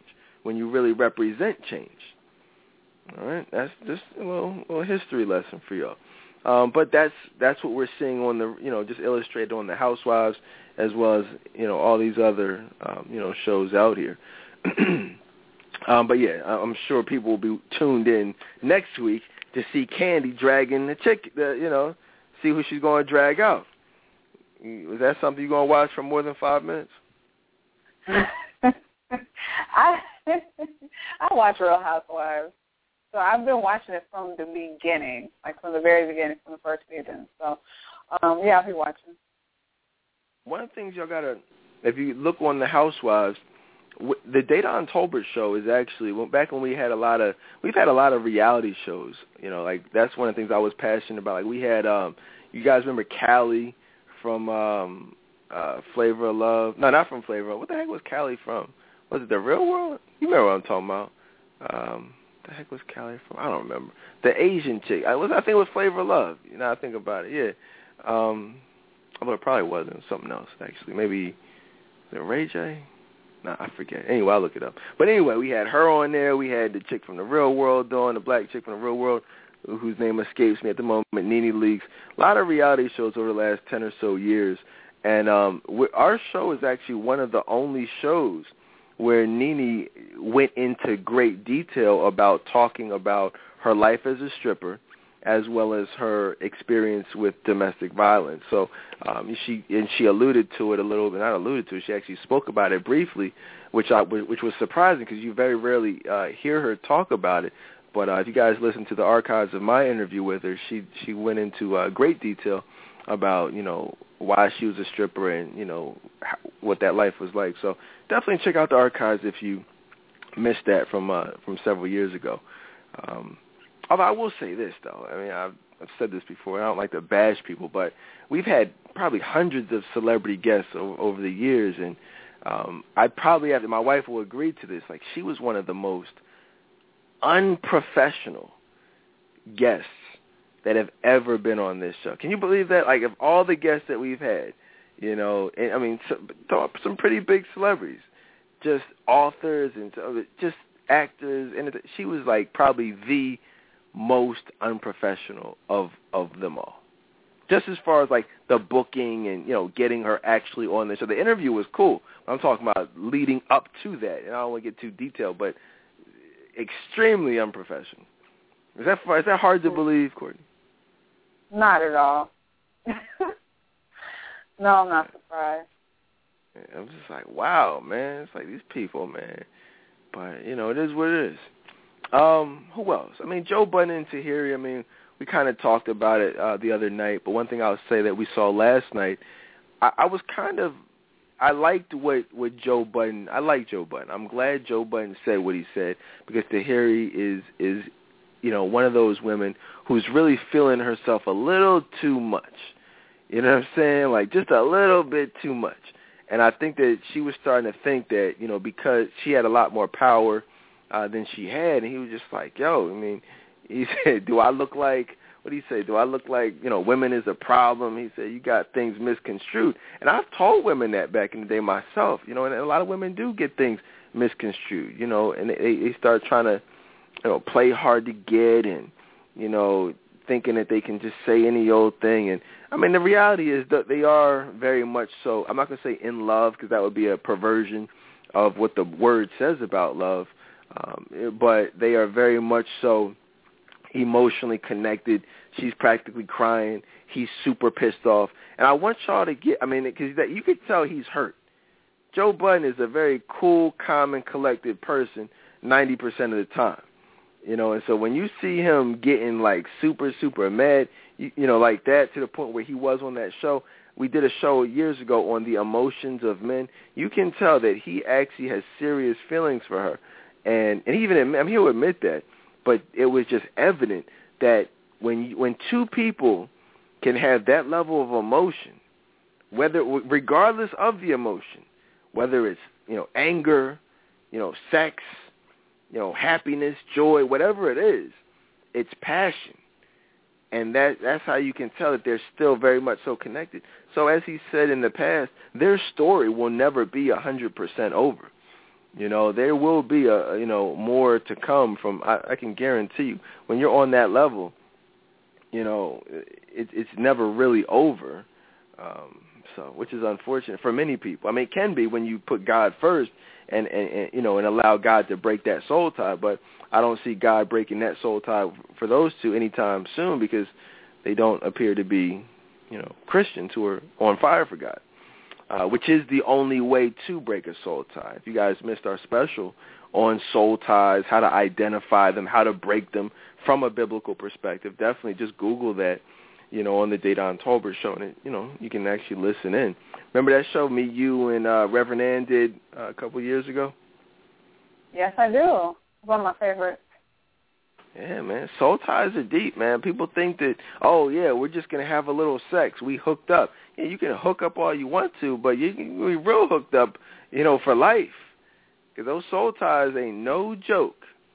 when you really represent change. All right, that's just a little, little history lesson for y'all. Um, but that's that's what we're seeing on the, you know, just illustrated on the Housewives, as well as, you know, all these other, um, you know, shows out here. um, but yeah, I'm sure people will be tuned in next week to see Kandi dragging the chick, the, you know, see who she's going to drag out. Is that something you're going to watch for more than five minutes? I I watch Real Housewives. So I've been watching it from the beginning, like from the very beginning, from the first season. So, um, yeah, I'll be watching. One of the things y'all got to, if you look on the Housewives, the Dedan Tolbert show is actually, back when we had a lot of, we've had a lot of reality shows, you know, like that's one of the things I was passionate about. Like we had, um, you guys remember Callie from um, uh, Flavor of Love? No, not from Flavor of Love. What the heck was Callie from? Was it The Real World? You remember what I'm talking about? Um, the heck was Callie from? I don't remember. The Asian chick. I was. I think it was Flavor of Love. You know, I think about it. Yeah. Um, although it probably wasn't. Something else actually. Maybe the Ray J. No, I forget. Anyway, I'll look it up. But anyway, we had her on there. We had the chick from The Real World doing the black chick from The Real World, whose name escapes me at the moment. Nene Leakes. A lot of reality shows over the last ten or so years, and um, our show is actually one of the only shows where Nene went into great detail about talking about her life as a stripper, as well as her experience with domestic violence. So um, she and she alluded to it a little bit. Not alluded to it. She actually spoke about it briefly, which I which was surprising because you very rarely uh, hear her talk about it. But uh, if you guys listen to the archives of my interview with her, she she went into uh, great detail about, you know, why she was a stripper and, you know, how, what that life was like. So definitely check out the archives if you missed that from uh, from several years ago. Um, although I will say this, though. I mean, I've, I've said this before. I don't like to bash people, but we've had probably hundreds of celebrity guests over, over the years, and um, I probably have, my wife will agree to this, like she was one of the most unprofessional guests that have ever been on this show. Can you believe that? Like, of all the guests that we've had, you know, and, I mean, some, some pretty big celebrities, just authors and just actors, and she was like probably the most unprofessional of of them all. Just as far as like the booking and, you know, getting her actually on the show. The interview was cool. I'm talking about leading up to that, and I don't want to get too detailed, but extremely unprofessional. Is that is that hard to believe, Courtney? Not at all. No, I'm not surprised. I'm just like, wow, man. It's like these people, man. But, you know, it is what it is. Um, who else? I mean, Joe Budden and Tahiri, I mean, we kind of talked about it uh, the other night, but one thing I'll say that we saw last night, I, I was kind of, I liked what, what Joe Budden, I like Joe Budden. I'm glad Joe Budden said what he said, because Tahiri is, is, you know, one of those women who's really feeling herself a little too much. You know what I'm saying? Like, just a little bit too much. And I think that she was starting to think that, you know, because she had a lot more power uh, than she had, and he was just like, yo, I mean, he said, do I look like, what did he say, do I look like, you know, women is a problem? He said, you got things misconstrued. And I've told women that back in the day myself, you know, and a lot of women do get things misconstrued, you know, and they, they start trying to, you know, play hard to get and, you know, thinking that they can just say any old thing. And, I mean, the reality is that they are very much so, I'm not going to say in love because that would be a perversion of what the word says about love, um, but they are very much so emotionally connected. She's practically crying. He's super pissed off. And I want y'all to get, I mean, because you could tell he's hurt. Joe Budden is a very cool, calm, and collected person ninety percent of the time. You know, and so when you see him getting, like, super, super mad, you, you know, like that, to the point where he was on that show, we did a show years ago on the emotions of men, you can tell that he actually has serious feelings for her. And, and he even, I mean, he'll admit that, but it was just evident that when you, when two people can have that level of emotion, whether regardless of the emotion, whether it's, you know, anger, you know, sex, you know, happiness, joy, whatever it is, it's passion. And that that's how you can tell that they're still very much so connected. So as he said in the past, their story will never be one hundred percent over. You know, there will be a you know more to come from. I, I can guarantee you, when you're on that level, you know, it, it's never really over. Um, so, which is unfortunate for many people. I mean, it can be when you put God first and, and, and you know and allow God to break that soul tie. But I don't see God breaking that soul tie for those two anytime soon, because they don't appear to be, you know, Christians who are on fire for God, uh, which is the only way to break a soul tie. If you guys missed our special on soul ties, how to identify them, how to break them from a biblical perspective, definitely just Google that, you know, on the Dedan Tolbert show, and, it, you know, you can actually listen in. Remember that show me, you, and uh, Reverend Ann did uh, a couple years ago? Yes, I do. One of my favorites. Yeah, man. Soul ties are deep, man. People think that, oh, yeah, we're just going to have a little sex. We hooked up. Yeah, you can hook up all you want to, but you can be real hooked up, you know, for life. Because those soul ties ain't no joke.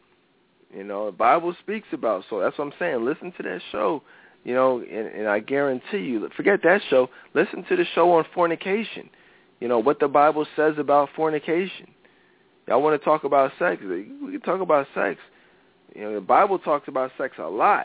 You know, the Bible speaks about soul. That's what I'm saying. Listen to that show, you know, and, and I guarantee you, forget that show. Listen to the show on fornication. You know, what the Bible says about fornication. Y'all want to talk about sex? We can talk about sex. You know, the Bible talks about sex a lot.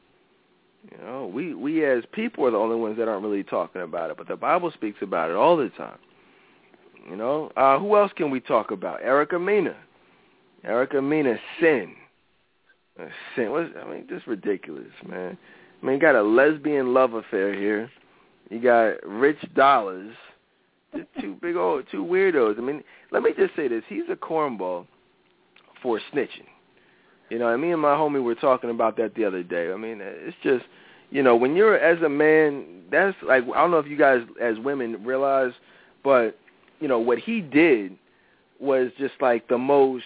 You know, we, we as people are the only ones that aren't really talking about it, but the Bible speaks about it all the time. You know, uh, who else can we talk about? Erica Mena. Erica Mena, sin. Uh, sin. What's, I mean, just ridiculous, man. I mean, you got a lesbian love affair here. You got Rich Dollars. Just two big old, two weirdos. I mean, let me just say this. He's a cornball for snitching. You know, and me and my homie were talking about that the other day. I mean, it's just, you know, when you're, as a man, that's like, I don't know if you guys as women realize, but, you know, what he did was just like the most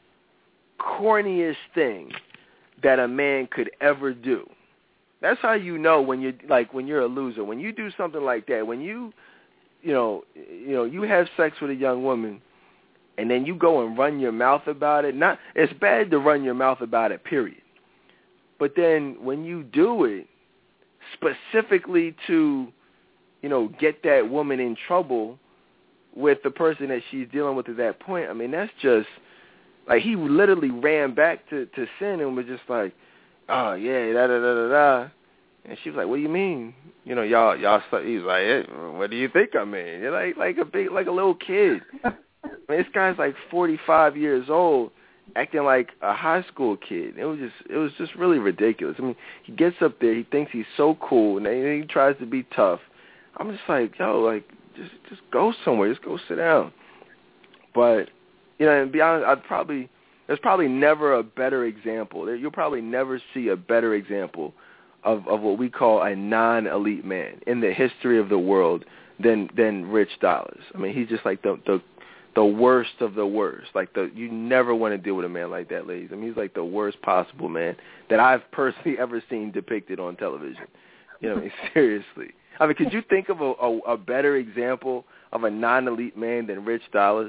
corniest thing that a man could ever do. That's how you know when you're, like, when you're a loser. When you do something like that, when you, you know, you know, you have sex with a young woman, and then you go and run your mouth about it. Not, it's bad to run your mouth about it, period. But then when you do it specifically to, you know, get that woman in trouble with the person that she's dealing with at that point, I mean, that's just, like, he literally ran back to, to sin and was just like, oh, yeah, da-da-da-da-da. And she was like, what do you mean? You know, y'all, y'all, he's like, hey, what do you think I mean? You're like, like a big, like a little kid. I mean, this guy's like forty-five years old, acting like a high school kid. It was just, it was just really ridiculous. I mean, he gets up there, he thinks he's so cool, and then he tries to be tough. I'm just like, yo, like, just, just go somewhere, just go sit down. But, you know, and to be honest, I'd probably, there's probably never a better example. You'll probably never see a better example of, of what we call a non-elite man in the history of the world than than Rich Dollars. I mean, he's just like the the the worst of the worst. Like, the you never want to deal with a man like that, ladies. I mean, he's like the worst possible man that I've personally ever seen depicted on television. You know, I mean, seriously. I mean, could you think of a, a, a better example of a non-elite man than Rich Dollars?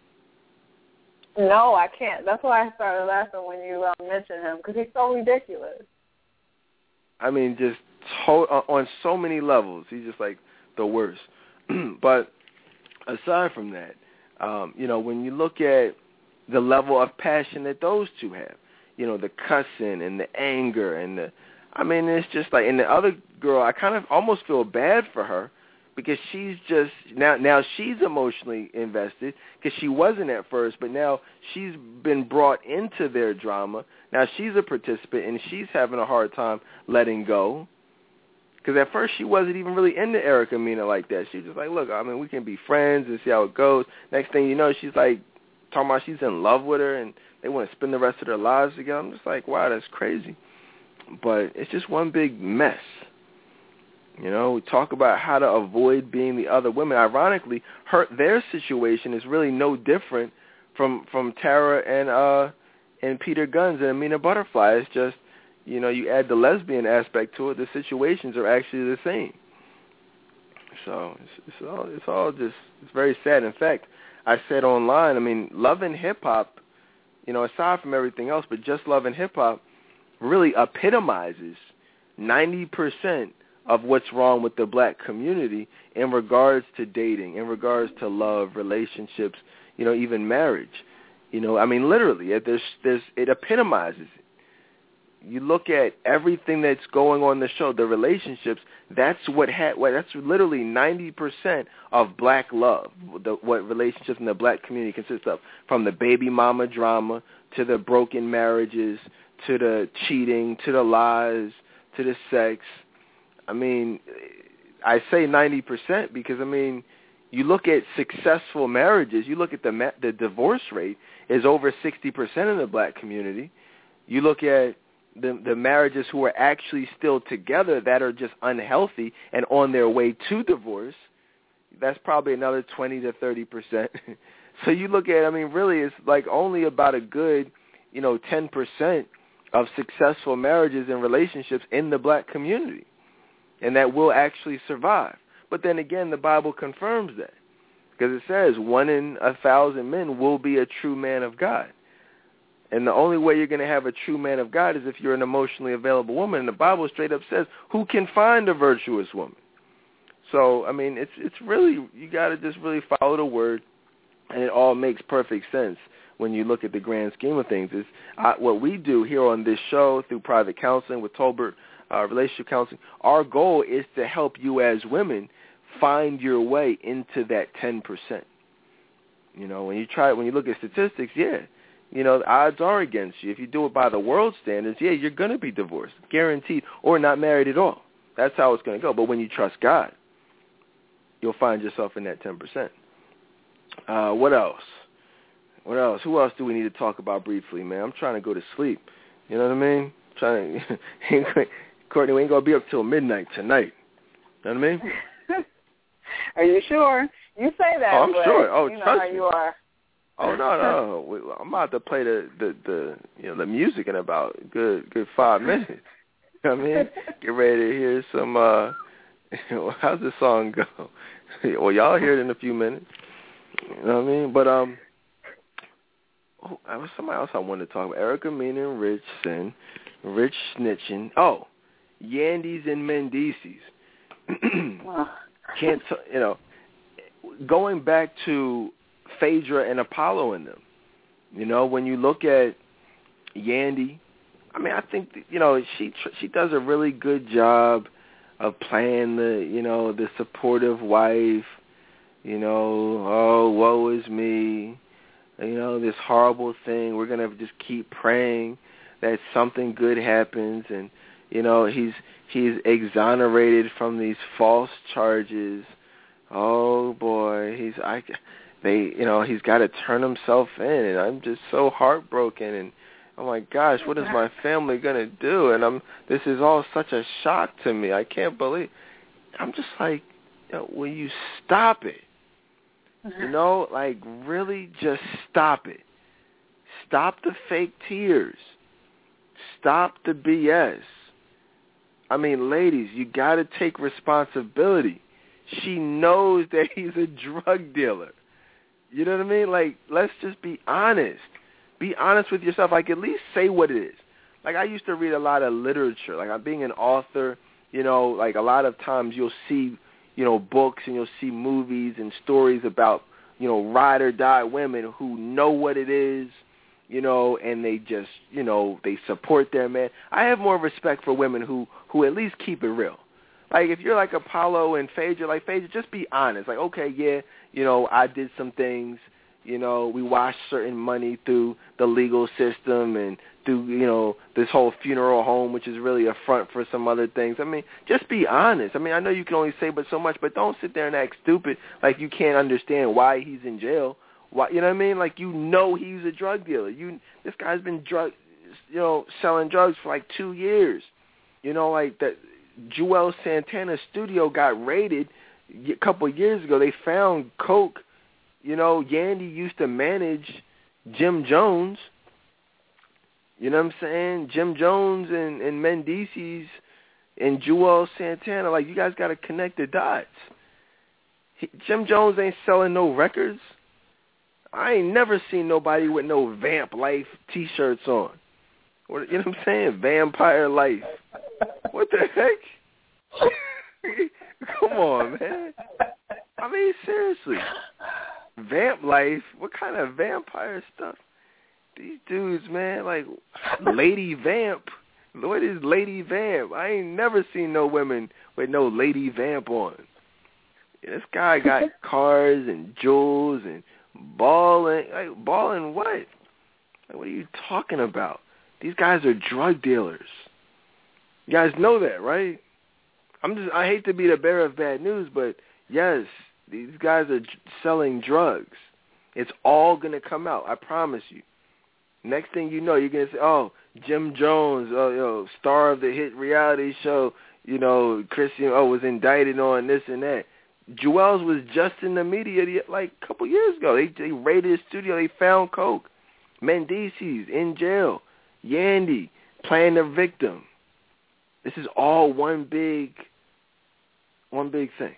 No, I can't. That's why I started laughing when you um, mentioned him, because he's so ridiculous. I mean, just to- on so many levels, he's just like the worst. But aside from that, um, you know, when you look at the level of passion that those two have, you know, the cussing and the anger and the, I mean, it's just like, and the other girl, I kind of almost feel bad for her because she's just, now now she's emotionally invested because she wasn't at first, but now she's been brought into their drama. Now she's a participant and she's having a hard time letting go. Because at first she wasn't even really into Erica Mena like that. She was just like, look, I mean, we can be friends and see how it goes. Next thing you know, she's like talking about she's in love with her and they want to spend the rest of their lives together. I'm just like, wow, that's crazy. But it's just one big mess. You know, we talk about how to avoid being the other women. Ironically, her their situation is really no different from from Tara and uh and Peter Guns and Amina Butterfly. It's just, you know, you add the lesbian aspect to it, the situations are actually the same. So it's, it's all it's all just it's very sad. In fact, I said online, I mean, Love and Hip Hop, you know, aside from everything else, but just Love and Hip Hop really epitomizes ninety percent of what's wrong with the black community in regards to dating, in regards to love, relationships, you know, even marriage. You know, I mean, literally, there's, there's, it epitomizes it. You look at everything that's going on in the show, the relationships, that's what ha- well, that's literally ninety percent of black love, the, what relationships in the black community consists of, from the baby mama drama to the broken marriages to the cheating to the lies to the sex. I mean, I say ninety percent because, I mean, you look at successful marriages, you look at the ma- the divorce rate is over sixty percent in the black community. You look at The, the marriages who are actually still together that are just unhealthy and on their way to divorce, that's probably another twenty to thirty percent. So you look at, I mean, really it's like only about a good, you know, ten percent of successful marriages and relationships in the black community, and that will actually survive. But then again, the Bible confirms that, because it says one in a thousand men will be a true man of God. And the only way you're going to have a true man of God is if you're an emotionally available woman. And the Bible straight up says, who can find a virtuous woman? So, I mean, it's it's really, you got to just really follow the word, and it all makes perfect sense when you look at the grand scheme of things. Is uh, what we do here on this show through private counseling with Tolbert, uh, relationship counseling, our goal is to help you as women find your way into that ten percent. You know, when you try, when you look at statistics, yeah, you know, the odds are against you. If you do it by the world standards, yeah, you're going to be divorced, guaranteed, or not married at all. That's how it's going to go. But when you trust God, you'll find yourself in that ten percent. Uh, what else? What else? Who else do we need to talk about briefly, man? I'm trying to go to sleep. You know what I mean? I'm trying to, Courtney, we ain't going to be up till midnight tonight. You know what I mean? Are you sure? You say that, oh, I'm but sure. Oh, you know trust how me. you are. Oh no, no, we, I'm about to play the, the, the you know the music in about a good good five minutes. You know what I mean? Get ready to hear some. Uh, how's the song go? Well, y'all hear it in a few minutes. You know what I mean? But um, oh, I was somebody else I wanted to talk about. Erica Mena and Rich and Rich snitching. Oh, Yandy's and Mendices. Can't t- you know? Going back to Phaedra and Apollo in them. You know, when you look at Yandy, I mean, I think that, you know, she she does a really good job of playing the, you know, the supportive wife. You know, oh, woe is me. You know, this horrible thing. We're gonna just keep praying that something good happens, and you know, he's he's exonerated from these false charges. Oh boy, he's I. They, you know, he's got to turn himself in, and I'm just so heartbroken, and oh my gosh, what is my family gonna do? And I'm, this is all such a shock to me. I can't believe. I'm just like, you know, will you stop it? You know, like really, just stop it. Stop the fake tears. Stop the B S. I mean, ladies, you got to take responsibility. She knows that he's a drug dealer. You know what I mean? Like, let's just be honest. Be honest with yourself. Like, at least say what it is. Like, I used to read a lot of literature. Like, I'm being an author, you know, like a lot of times you'll see, you know, books and you'll see movies and stories about, you know, ride or die women who know what it is, you know, and they just, you know, they support their man. I have more respect for women who, who at least keep it real. Like, if you're like Apollo and Phaedra, like, Phaedra, just be honest. Like, okay, yeah, you know, I did some things. You know, we washed certain money through the legal system and through, you know, this whole funeral home, which is really a front for some other things. I mean, just be honest. I mean, I know you can only say but so much, but don't sit there and act stupid like you can't understand why he's in jail. Why, you know what I mean? Like, you know he's a drug dealer. You, this guy's been drug, you know, selling drugs for like two years. You know, like that. Joel Santana's studio got raided a couple of years ago. They found coke. You know, Yandy used to manage Jim Jones. You know what I'm saying? Jim Jones and, and Mendices and Joel Santana. Like, you guys got to connect the dots. He, Jim Jones ain't selling no records. I ain't never seen nobody with no Vamp Life T-shirts on. What, you know what I'm saying? Vampire Life. What the heck? Come on, man. I mean, seriously. Vamp Life? What kind of vampire stuff? dudes, man. Like, Lady Vamp. What is Lady Vamp? I ain't never seen no women with no Lady Vamp on. This guy got cars and jewels and balling. Like, balling what? Like, what are you talking about? These guys are drug dealers. You guys know that, right? I'm just, I hate to be the bearer of bad news, but yes, these guys are selling drugs. It's all going to come out, I promise you. Next thing you know, you're going to say, oh, Jim Jones, oh, yo, star of the hit reality show, you know, Christian, oh, was indicted on this and that. Juelz was just in the media like a couple years ago. They, they raided his studio. They found coke. Mendices in jail. Yandy playing the victim. This is all one big, one big thing.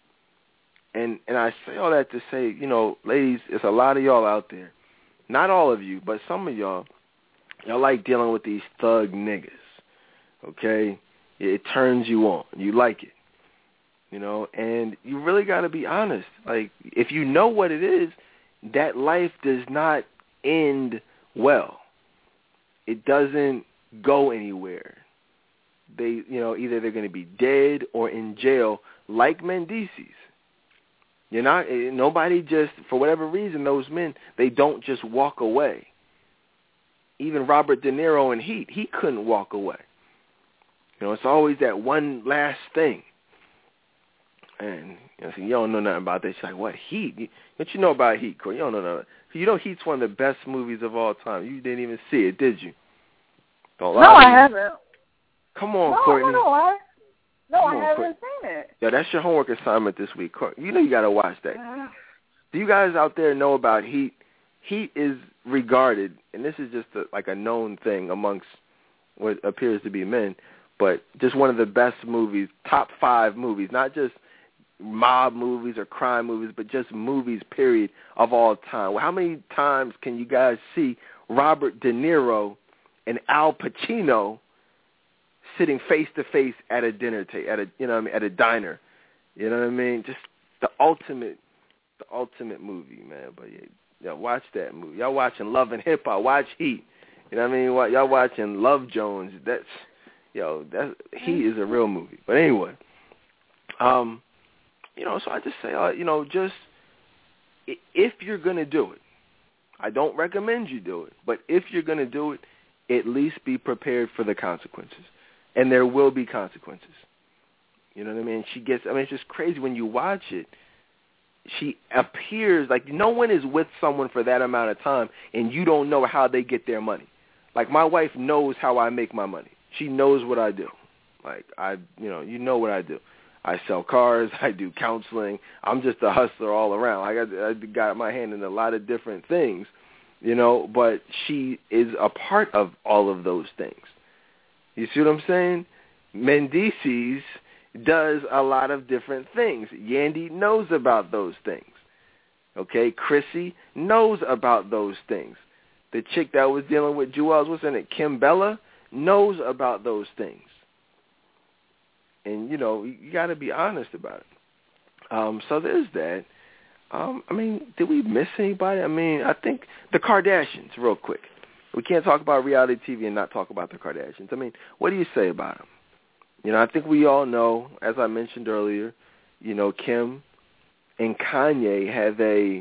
And and I say all that to say, you know, ladies, it's a lot of y'all out there. Not all of you, but some of y'all, y'all like dealing with these thug niggas, okay? It turns you on. You like it, you know, and you really got to be honest. Like, if you know what it is, that life does not end well. It doesn't go anywhere. They, you know, either they're going to be dead or in jail like Mendices. You're not, nobody just, for whatever reason, those men, they don't just walk away. Even Robert De Niro in Heat, he couldn't walk away. You know, it's always that one last thing. And you know, so you don't know nothing about that. She's like, what, Heat? What you know about Heat, Corey? You don't know nothing. You know Heat's one of the best movies of all time. You didn't even see it, did you? Don't lie. No, I haven't. Come on, no, Courtney. No, no, I, no, Come I on, haven't Courtney. seen it. Yeah, that's your homework assignment this week. You know you got to watch that. Uh, Do you guys out there know about Heat? Heat is regarded, and this is just a, like a known thing amongst what appears to be men, but just one of the best movies, top five movies, not just mob movies or crime movies, but just movies, period, of all time. Well, how many times can you guys see Robert De Niro and Al Pacino sitting face to face at a dinner table, at a you know what I mean, at a diner? You know what I mean? Just the ultimate, the ultimate movie, man. But yeah, yeah, watch that movie. Y'all watching Love and Hip Hop? Watch Heat. You know what I mean? Y'all watching Love Jones? That's yo, that Heat is a real movie. But anyway, um, you know, so I just say, uh, you know, just if you're gonna do it, I don't recommend you do it, but if you're gonna do it, at least be prepared for the consequences. And there will be consequences. You know what I mean? She gets, I mean, it's just crazy when you watch it. She appears like no one is with someone for that amount of time, and you don't know how they get their money. Like, my wife knows how I make my money. She knows what I do. Like, I, you know, you know what I do. I sell cars. I do counseling. I'm just a hustler all around. Like, I, I got my hand in a lot of different things, you know, but she is a part of all of those things. You see what I'm saying? Mendices does a lot of different things. Yandy knows about those things. Okay? Chrissy knows about those things. The chick that was dealing with Juelz, what's in it, Kim Bella, knows about those things. And, you know, you got to be honest about it. Um, so there's that. Um, I mean, did we miss anybody? I mean, I think the Kardashians, real quick. We can't talk about reality T V and not talk about the Kardashians. I mean, what do you say about them? You know, I think we all know, as I mentioned earlier, you know, Kim and Kanye have a,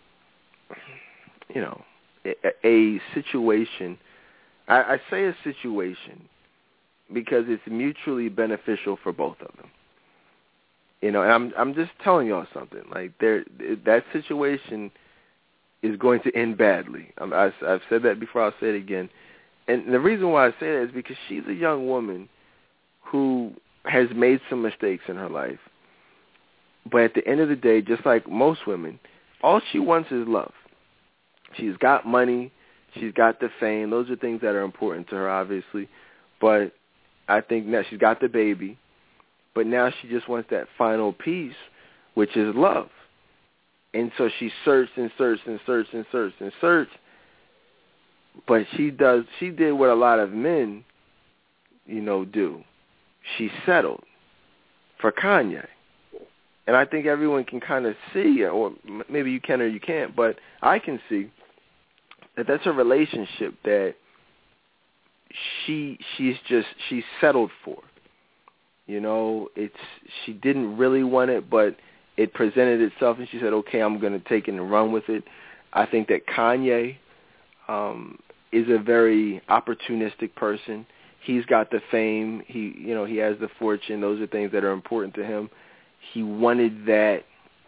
you know, a, a situation. I, I say a situation because it's mutually beneficial for both of them. You know, and I'm I'm just telling y'all something. Like, there, that situation is going to end badly. I'm, I, I've said that before. I'll say it again. And the reason why I say that is because she's a young woman who has made some mistakes in her life. But at the end of the day, just like most women, all she wants is love. She's got money. She's got the fame. Those are things that are important to her, obviously. But I think now she's got the baby. But now she just wants that final piece, which is love. And so she searched and searched and searched and searched and searched. But she does. She did what a lot of men, you know, do. She settled for Kanye. And I think everyone can kind of see, or maybe you can or you can't, but I can see that that's a relationship that she she's just she's settled for. You know, it's she didn't really want it, but it presented itself, and she said, "Okay, I'm going to take it and run with it." I think that Kanye um, is a very opportunistic person. He's got the fame. He, you know, he has the fortune. Those are things that are important to him. He wanted that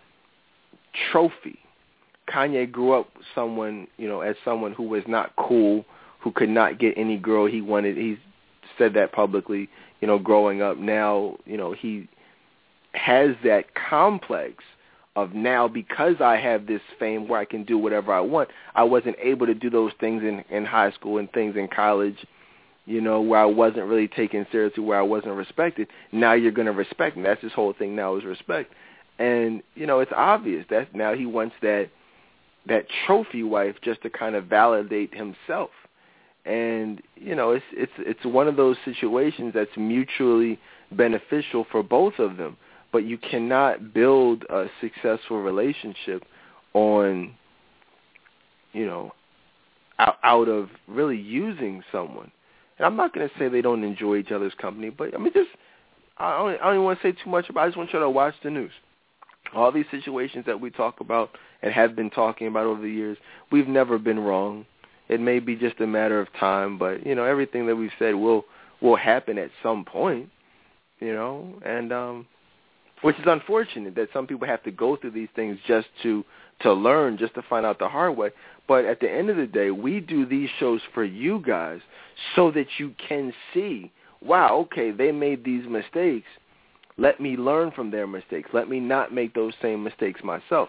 trophy. Kanye grew up someone, you know, as someone who was not cool, who could not get any girl he wanted. He said that publicly, you know, growing up. Now, you know, he has that complex of now, because I have this fame where I can do whatever I want. I wasn't able to do those things in, in high school and things in college, you know, where I wasn't really taken seriously, where I wasn't respected. Now you're going to respect me. That's his whole thing now, is respect. And, you know, it's obvious that now he wants that that trophy wife just to kind of validate himself. And, you know, it's it's it's one of those situations that's mutually beneficial for both of them. But you cannot build a successful relationship on, you know, out, out of really using someone. And I'm not going to say they don't enjoy each other's company, but, I mean, just, I don't, I don't even want to say too much about it. I just want you to watch the news. All these situations that we talk about and have been talking about over the years, we've never been wrong. It may be just a matter of time, but, you know, everything that we've said will will happen at some point, you know, and um, which is unfortunate that some people have to go through these things just to, to learn, just to find out the hard way. But at the end of the day, we do these shows for you guys so that you can see, wow, okay, they made these mistakes. Let me learn from their mistakes. Let me not make those same mistakes myself.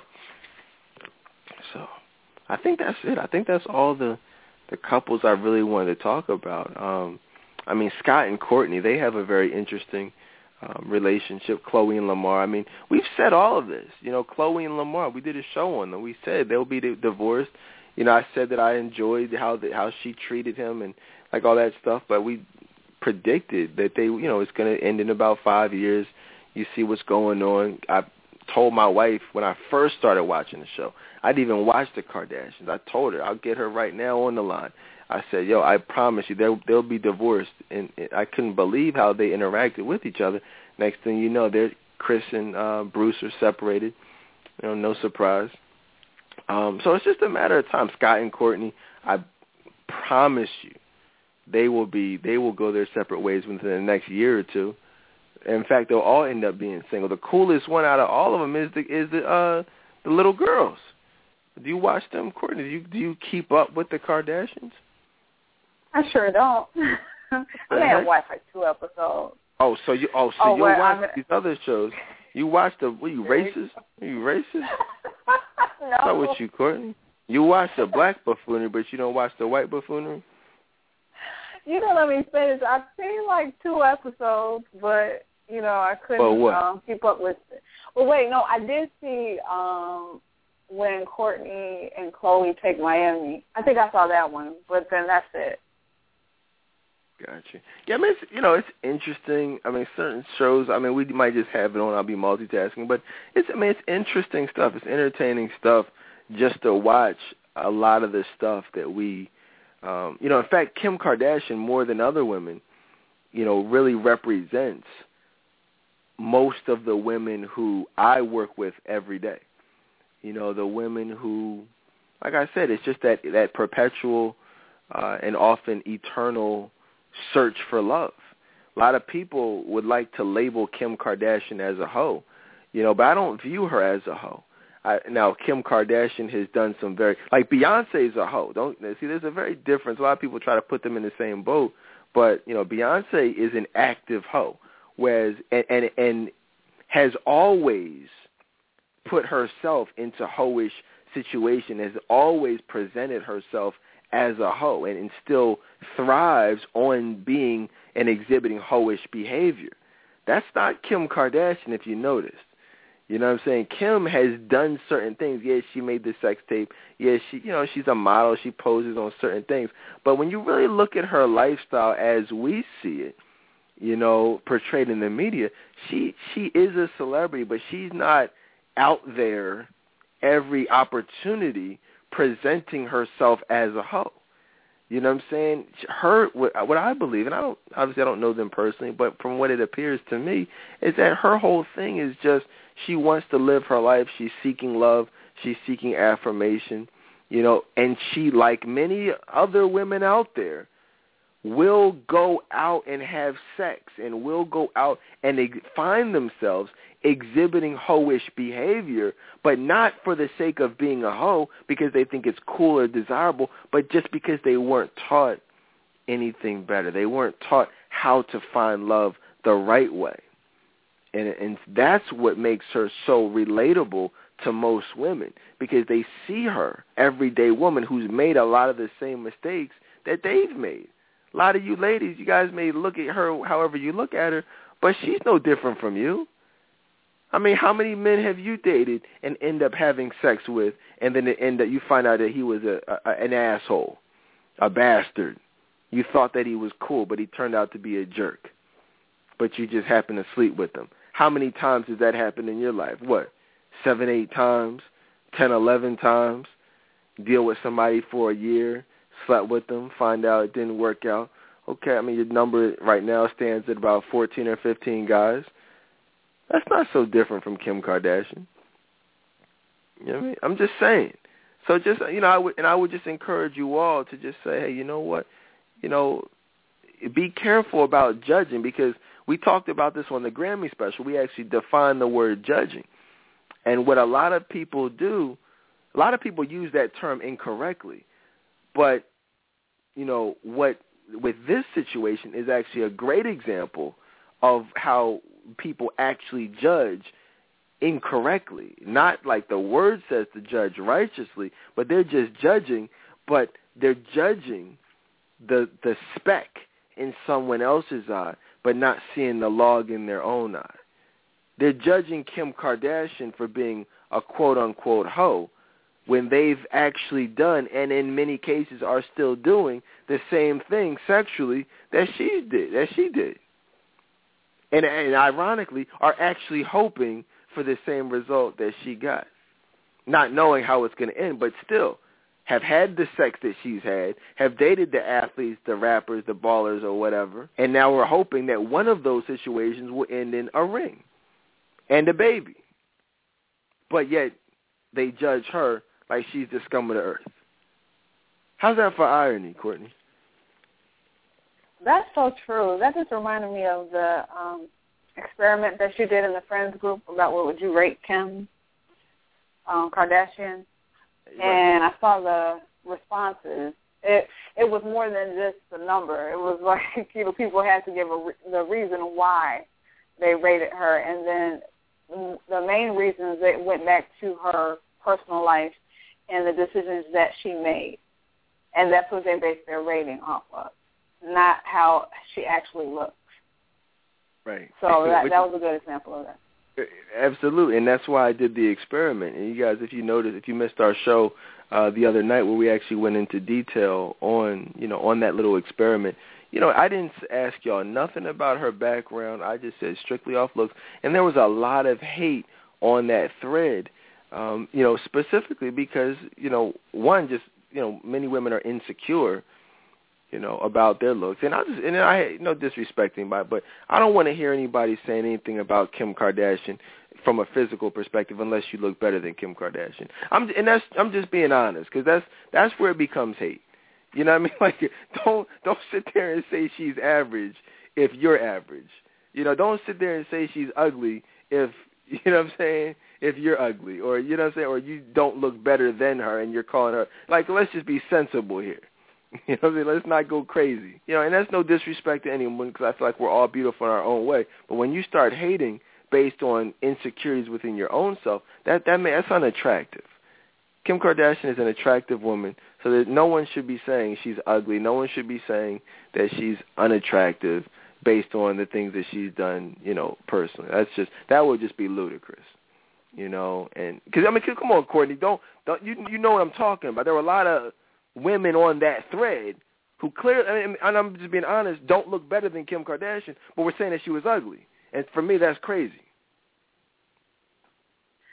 So I think that's it. I think that's all the the couples I really wanted to talk about. Um, I mean, Scott and Courtney, they have a very interesting um, relationship. Chloe and Lamar. I mean, we've said all of this. You know, Chloe and Lamar, we did a show on them. We said they'll be divorced. You know, I said that I enjoyed how the, how she treated him and like all that stuff, but we predicted that they, you know, it's going to end in about five years. You see what's going on. I told my wife when I first started watching the show, I didn't even watch the Kardashians. I told her, I'll get her right now on the line. I said, yo, I promise you, they'll, they'll be divorced. And I couldn't believe how they interacted with each other. Next thing you know, they're, Chris and uh, Bruce are separated. You know, no surprise. Um, so it's just a matter of time. Scott and Courtney, I promise you, they will be, they will go their separate ways within the next year or two. In fact, they'll all end up being single. The coolest one out of all of them is the is the uh, the little girls. Do you watch them, Courtney? Do you do you keep up with the Kardashians? I sure don't. I may have watched like two episodes. Oh, so you oh so oh, you well, watch I'm... these other shows? You watch the? Were you racist? Are you racist? No. What's up with you, Courtney? You watch the black buffoonery, but you don't watch the white buffoonery? You know, let me finish. I've seen like two episodes, but you know, I couldn't um, keep up with it. Well, wait, no, I did see um, when Courtney and Chloe take Miami. I think I saw that one, but then that's it. Gotcha. Yeah, I mean, it's, you know, it's interesting. I mean, certain shows, I mean, we might just have it on. I'll be multitasking, but it's, I mean, it's interesting stuff. It's entertaining stuff just to watch a lot of the stuff that we, um, you know, in fact, Kim Kardashian, more than other women, you know, really represents most of the women who I work with every day. You know, the women who, like I said, it's just that, that perpetual uh, and often eternal search for love. A lot of people would like to label Kim Kardashian as a hoe, you know, but I don't view her as a hoe. I, now, Kim Kardashian has done some very, like Beyonce is a hoe. Don't see, there's a very difference. A lot of people try to put them in the same boat, but you know, Beyonce is an active hoe, whereas and and, and has always put herself into hoish situation, has always presented herself as a hoe, and, and still thrives on being and exhibiting hoish behavior. That's not Kim Kardashian, if you noticed. You know what I'm saying? Kim has done certain things. Yes, she made the sex tape. Yes, she, you know, she's a model. She poses on certain things. But when you really look at her lifestyle as we see it, you know, portrayed in the media, she she is a celebrity, but she's not out there every opportunity presenting herself as a hoe. You know what I'm saying? Her, what I believe, and I don't, obviously I don't know them personally, but from what it appears to me, is that her whole thing is just she wants to live her life. She's seeking love. She's seeking affirmation, you know, and she, like many other women out there, will go out and have sex and will go out and ex- find themselves exhibiting hoish behavior, but not for the sake of being a hoe because they think it's cool or desirable, but just because they weren't taught anything better. They weren't taught how to find love the right way. And, and that's what makes her so relatable to most women, because they see her, everyday woman, who's made a lot of the same mistakes that they've made. A lot of you ladies, you guys may look at her however you look at her, but she's no different from you. I mean, how many men have you dated and end up having sex with, and then it end up, you find out that he was a, a an asshole, a bastard. You thought that he was cool, but he turned out to be a jerk. But you just happened to sleep with him. How many times has that happened in your life? What, seven, eight times, ten, eleven times? Deal with somebody for a year, slept with them, find out it didn't work out. Okay, I mean, your number right now stands at about fourteen or fifteen guys. That's not so different from Kim Kardashian. You know what I mean? I'm just saying. So just, you know, I would, and I would just encourage you all to just say, hey, you know what? You know, be careful about judging, because we talked about this on the Grammy special. We actually defined the word judging. And what a lot of people do, a lot of people use that term incorrectly. But, you know, what with this situation is actually a great example of how people actually judge incorrectly. Not like the word says to judge righteously, but they're just judging, but they're judging the the speck in someone else's eye, but not seeing the log in their own eye. They're judging Kim Kardashian for being a quote-unquote hoe when they've actually done, and in many cases are still doing, the same thing sexually that she did, that she did. And, and ironically, are actually hoping for the same result that she got, not knowing how it's going to end, but still have had the sex that she's had, have dated the athletes, the rappers, the ballers, or whatever, and now we're hoping that one of those situations will end in a ring and a baby. But yet they judge her like she's the scum of the earth. How's that for irony, Courtney? That's so true. That just reminded me of the um, experiment that she did in the Friends group about what would you rate Kim um, Kardashian. Right. And I saw the responses. It it was more than just the number. It was like, you know, people had to give a, the reason why they rated her. And then the main reasons, they went back to her personal life and the decisions that she made. And that's what they based their rating off of, not how she actually looks. Right. So that, that was a good example of that. Absolutely, and that's why I did the experiment. And you guys, if you noticed, if you missed our show uh, the other night where we actually went into detail on, you know, on that little experiment, you know, I didn't ask y'all nothing about her background. I just said strictly off looks. And there was a lot of hate on that thread, um, you know, specifically because, you know, one, just, you know, many women are insecure, you know, about their looks. And I just, and I, no disrespecting by, but I don't want to hear anybody saying anything about Kim Kardashian from a physical perspective unless you look better than Kim Kardashian. I'm, and that's, I'm just being honest, because that's, that's where it becomes hate. You know what I mean? Like, don't, don't sit there and say she's average if you're average. You know, don't sit there and say she's ugly if, you know what I'm saying, if you're ugly, or, you know what I'm saying, or you don't look better than her and you're calling her. Like, let's just be sensible here. You know what I mean? Let's not go crazy. You know, and that's no disrespect to anyone, because I feel like we're all beautiful in our own way. But when you start hating based on insecurities within your own self, that, that may, that's unattractive. Kim Kardashian is an attractive woman, so that no one should be saying she's ugly. No one should be saying that she's unattractive based on the things that she's done, you know, personally. That's just, that would just be ludicrous, you know. And because I mean, come on, Courtney, don't don't you you know what I'm talking about? There were a lot of women on that thread who clearly, and I'm just being honest, don't look better than Kim Kardashian, but we're saying that she was ugly. And for me, that's crazy.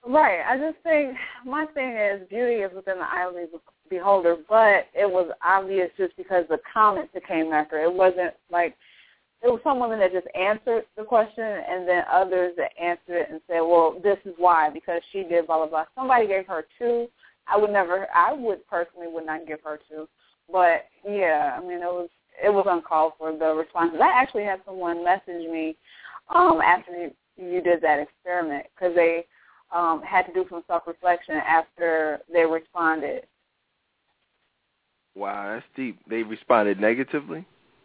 Right. I just think my thing is beauty is within the eye of the beholder, but it was obvious just because the comments that came after. It wasn't like it was some women that just answered the question and then others that answered it and said, well, this is why, because she did blah, blah, blah. Somebody gave her two. I would never, I would personally would not give her two. But, yeah, I mean, it was it was uncalled for, the responses. I actually had someone message me um, after you, you did that experiment because they um, had to do some self-reflection after they responded. Wow, that's deep. They responded negatively?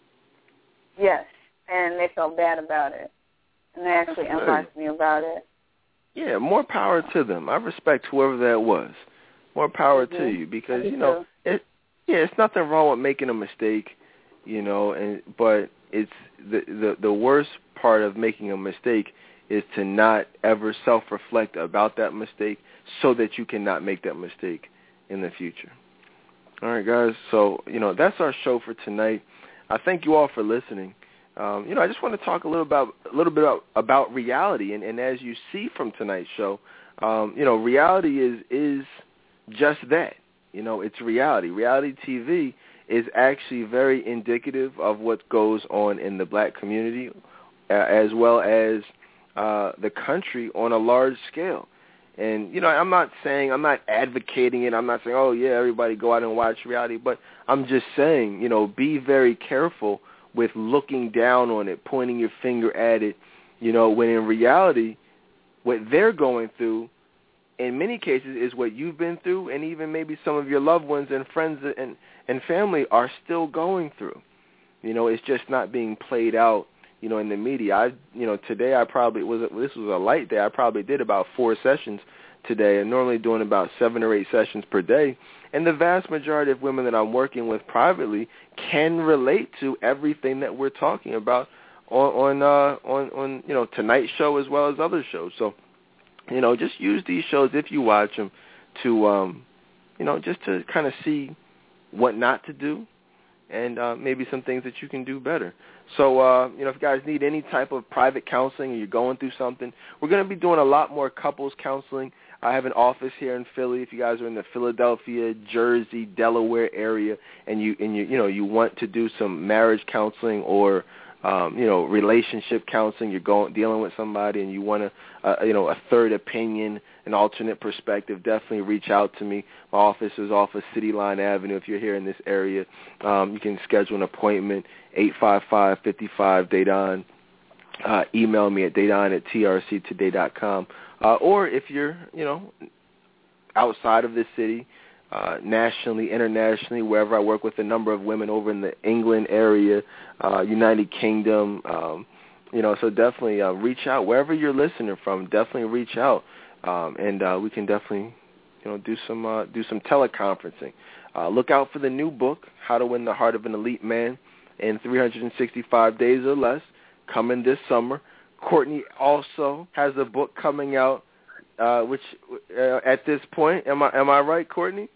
Yes, and they felt bad about it. And they actually inboxed me about it. Yeah, more power to them. I respect whoever that was. More power mm-hmm. to you because, you know, it, yeah, it's nothing wrong with making a mistake, you know, and but it's the, the, the worst part of making a mistake is to not ever self-reflect about that mistake so that you cannot make that mistake in the future. All right, guys, so, you know, that's our show for tonight. I thank you all for listening. Um, you know, I just want to talk a little about a little bit about, about reality, and, and as you see from tonight's show, um, you know, reality is is just that. You know, it's reality. Reality T V is actually very indicative of what goes on in the black community, uh, as well as uh, the country on a large scale. And, you know, I'm not saying, I'm not advocating it. I'm not saying, oh, yeah, everybody go out and watch reality. But I'm just saying, you know, be very careful with looking down on it, pointing your finger at it, you know, when in reality, what they're going through, in many cases, is what you've been through, and even maybe some of your loved ones and friends and, and family are still going through. You know, it's just not being played out, you know, in the media. I, you know, today I probably, was this was a light day, I probably did about four sessions today, and normally doing about seven or eight sessions per day. And the vast majority of women that I'm working with privately can relate to everything that we're talking about on, on, uh, on, on, you know, tonight's show as well as other shows. So, you know, just use these shows if you watch them to, um, you know, just to kind of see what not to do and uh, maybe some things that you can do better. So, uh, you know, if you guys need any type of private counseling or you're going through something, we're going to be doing a lot more couples counseling. I have an office here in Philly. If you guys are in the Philadelphia, Jersey, Delaware area, and you and you you know you want to do some marriage counseling or um, you know relationship counseling, you're going dealing with somebody and you want a uh, you know a third opinion, an alternate perspective, definitely reach out to me. My office is off of City Line Avenue. If you're here in this area, um, you can schedule an appointment. eight five five, five five, D A Y D O N. Uh, email me at daydon at t r c today dot com. Uh, or if you're, you know, outside of this city, uh, nationally, internationally, wherever I work with a number of women over in the England area, uh, United Kingdom, um, you know, so definitely uh, reach out. Wherever you're listening from, definitely reach out, um, and uh, we can definitely, you know, do some uh, do some teleconferencing. Uh, look out for the new book, How to Win the Heart of an Elite Man in three hundred sixty-five days or less, coming this summer. Courtney also has a book coming out, uh, which uh, at this point, am I am I right, Courtney?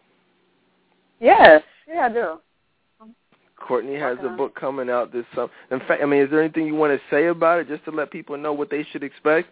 Yes, yeah, I do. Courtney has a book coming out this summer. In fact, I mean, is there anything you want to say about it, just to let people know what they should expect?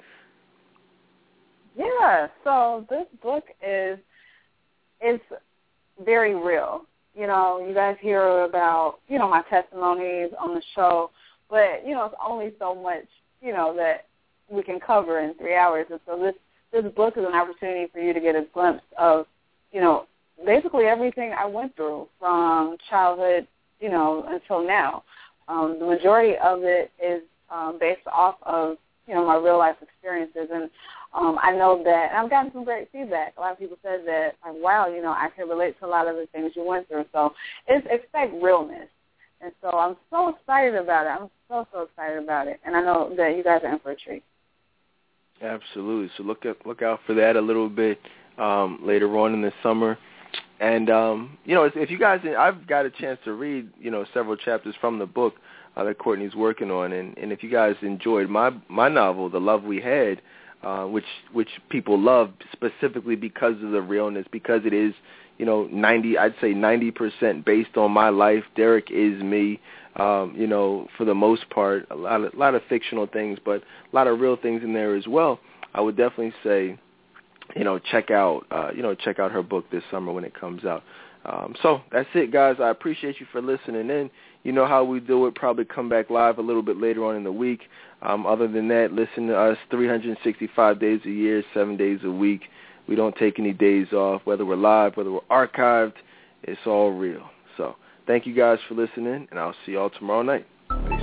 Yeah. So this book is it's very real. You know, you guys hear about you know my testimonies on the show, but you know it's only so much you know that we can cover in three hours. And so this this book is an opportunity for you to get a glimpse of you know basically everything I went through from childhood, you know, until now. Um, the majority of it is um, based off of, you know, my real-life experiences. And um, I know that, and I've gotten some great feedback. A lot of people said that, like, wow, you know, I can relate to a lot of the things you went through. So it's expect realness. And so I'm so excited about it. I'm so, so excited about it. And I know that you guys are in for a treat. Absolutely. So look at, look out for that a little bit um, later on in the summer. And, um, you know, if you guys, I've got a chance to read, you know, several chapters from the book uh, that Courtney's working on. And, and if you guys enjoyed my my novel, The Love We Had, uh, which which people love specifically because of the realness, because it is, you know, ninety, I'd say ninety percent based on my life. Derek is me, um, you know, for the most part. A lot of, a lot of fictional things, but a lot of real things in there as well. I would definitely say you know, check out, uh, you know, check out her book this summer when it comes out. Um, so that's it, guys. I appreciate you for listening in. You know how we do it. Probably come back live a little bit later on in the week. Um, other than that, listen to us three hundred sixty-five days a year, seven days a week. We don't take any days off, whether we're live, whether we're archived. It's all real. So thank you guys for listening, and I'll see y'all tomorrow night. Peace.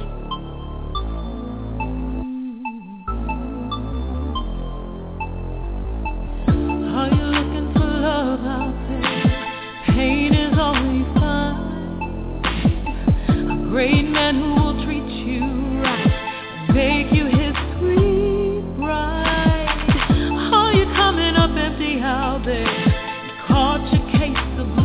Are you looking for love out there? Pain is all you find. A great man who will treat you right, make you his sweet bride. Are you coming up empty out there? Caught your case of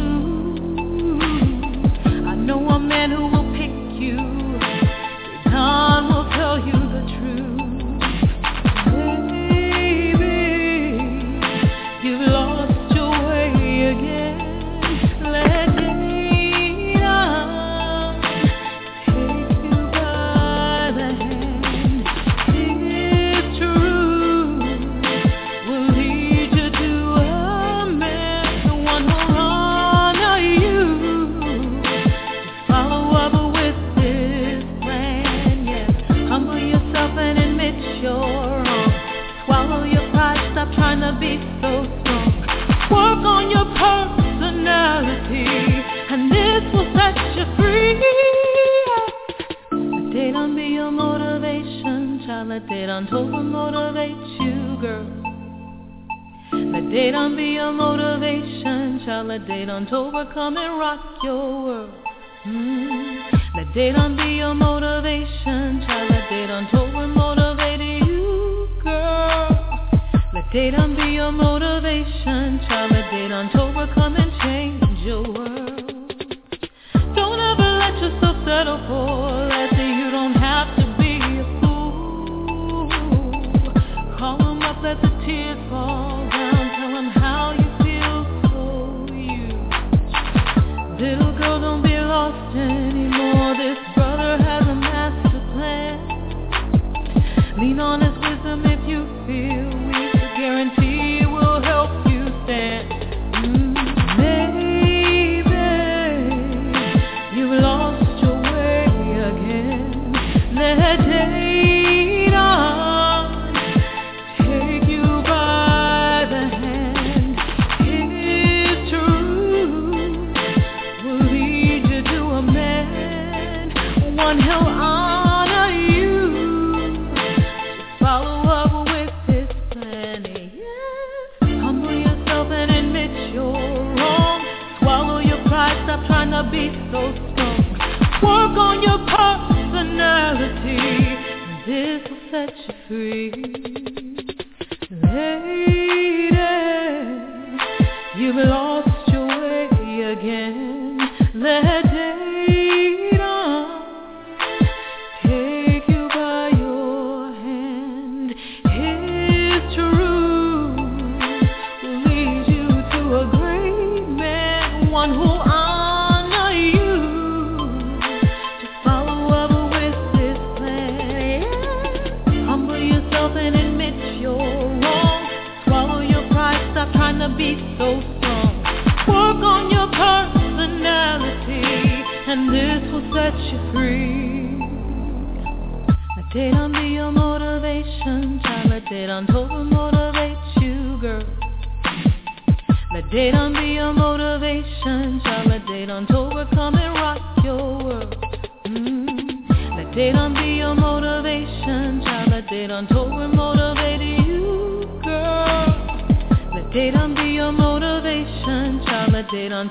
blues. I know a man who will pick you. God will tell you the truth. Baby, you've lost your way again. Let Dayton take you by the hand. His truth will lead you to a man, the one who'll honor you. To follow up with his plan, yeah. Humble yourself and admit you're wrong. Swallow your pride, stop trying to be so strong. Work on your personality, and this will set you free. Let Dayton be your motivation, child. Let Dayton Tolbert motivate you, girl. Let Dayton be your motivation, child. Let Dayton Tolbert come and rock your world. Mm. Let Dayton be your motivation, child. Let Dayton Tolbert motivate you, girl. Let Dayton be your motivation, child. Let Dayton Tolbert come and change your world. Don't ever let yourself settle for less. You don't have to be a fool. Call him up, let the tears fall down. Tell him how you feel so used. Little girl, don't be lost anymore. This brother has a master plan. Lean on his wisdom if you feel weak. Guarantee it will help you stand. Mm, maybe you've lost your way again. Let Dayton take you by the hand. His truth will lead you to a man, one he'll honor you. Just follow up with his plan. Humble yourself and admit you're wrong. Swallow your pride, stop trying to be so strong. Work on your personality, and this will set you free. Lady, you've lost your way again. Let Dayton take you by your hand. His truth will lead you to a great man, one who'll honor you. Just follow up with his plan. Humble yourself and admit you're wrong. Swallow your pride, stop trying to be so strong. Work on your personality, and this will set you free. Let Dayton be your motivation, child. Let Dayton Tolbert motivate you, girl. Let Dayton be your motivation, child. Let Dayton Tolbert come and rock your world. Mm. Let Dayton be your motivation, child. Let Dayton Tolbert motivate you, girl. Let Dayton be your motivation, child. Let Dayton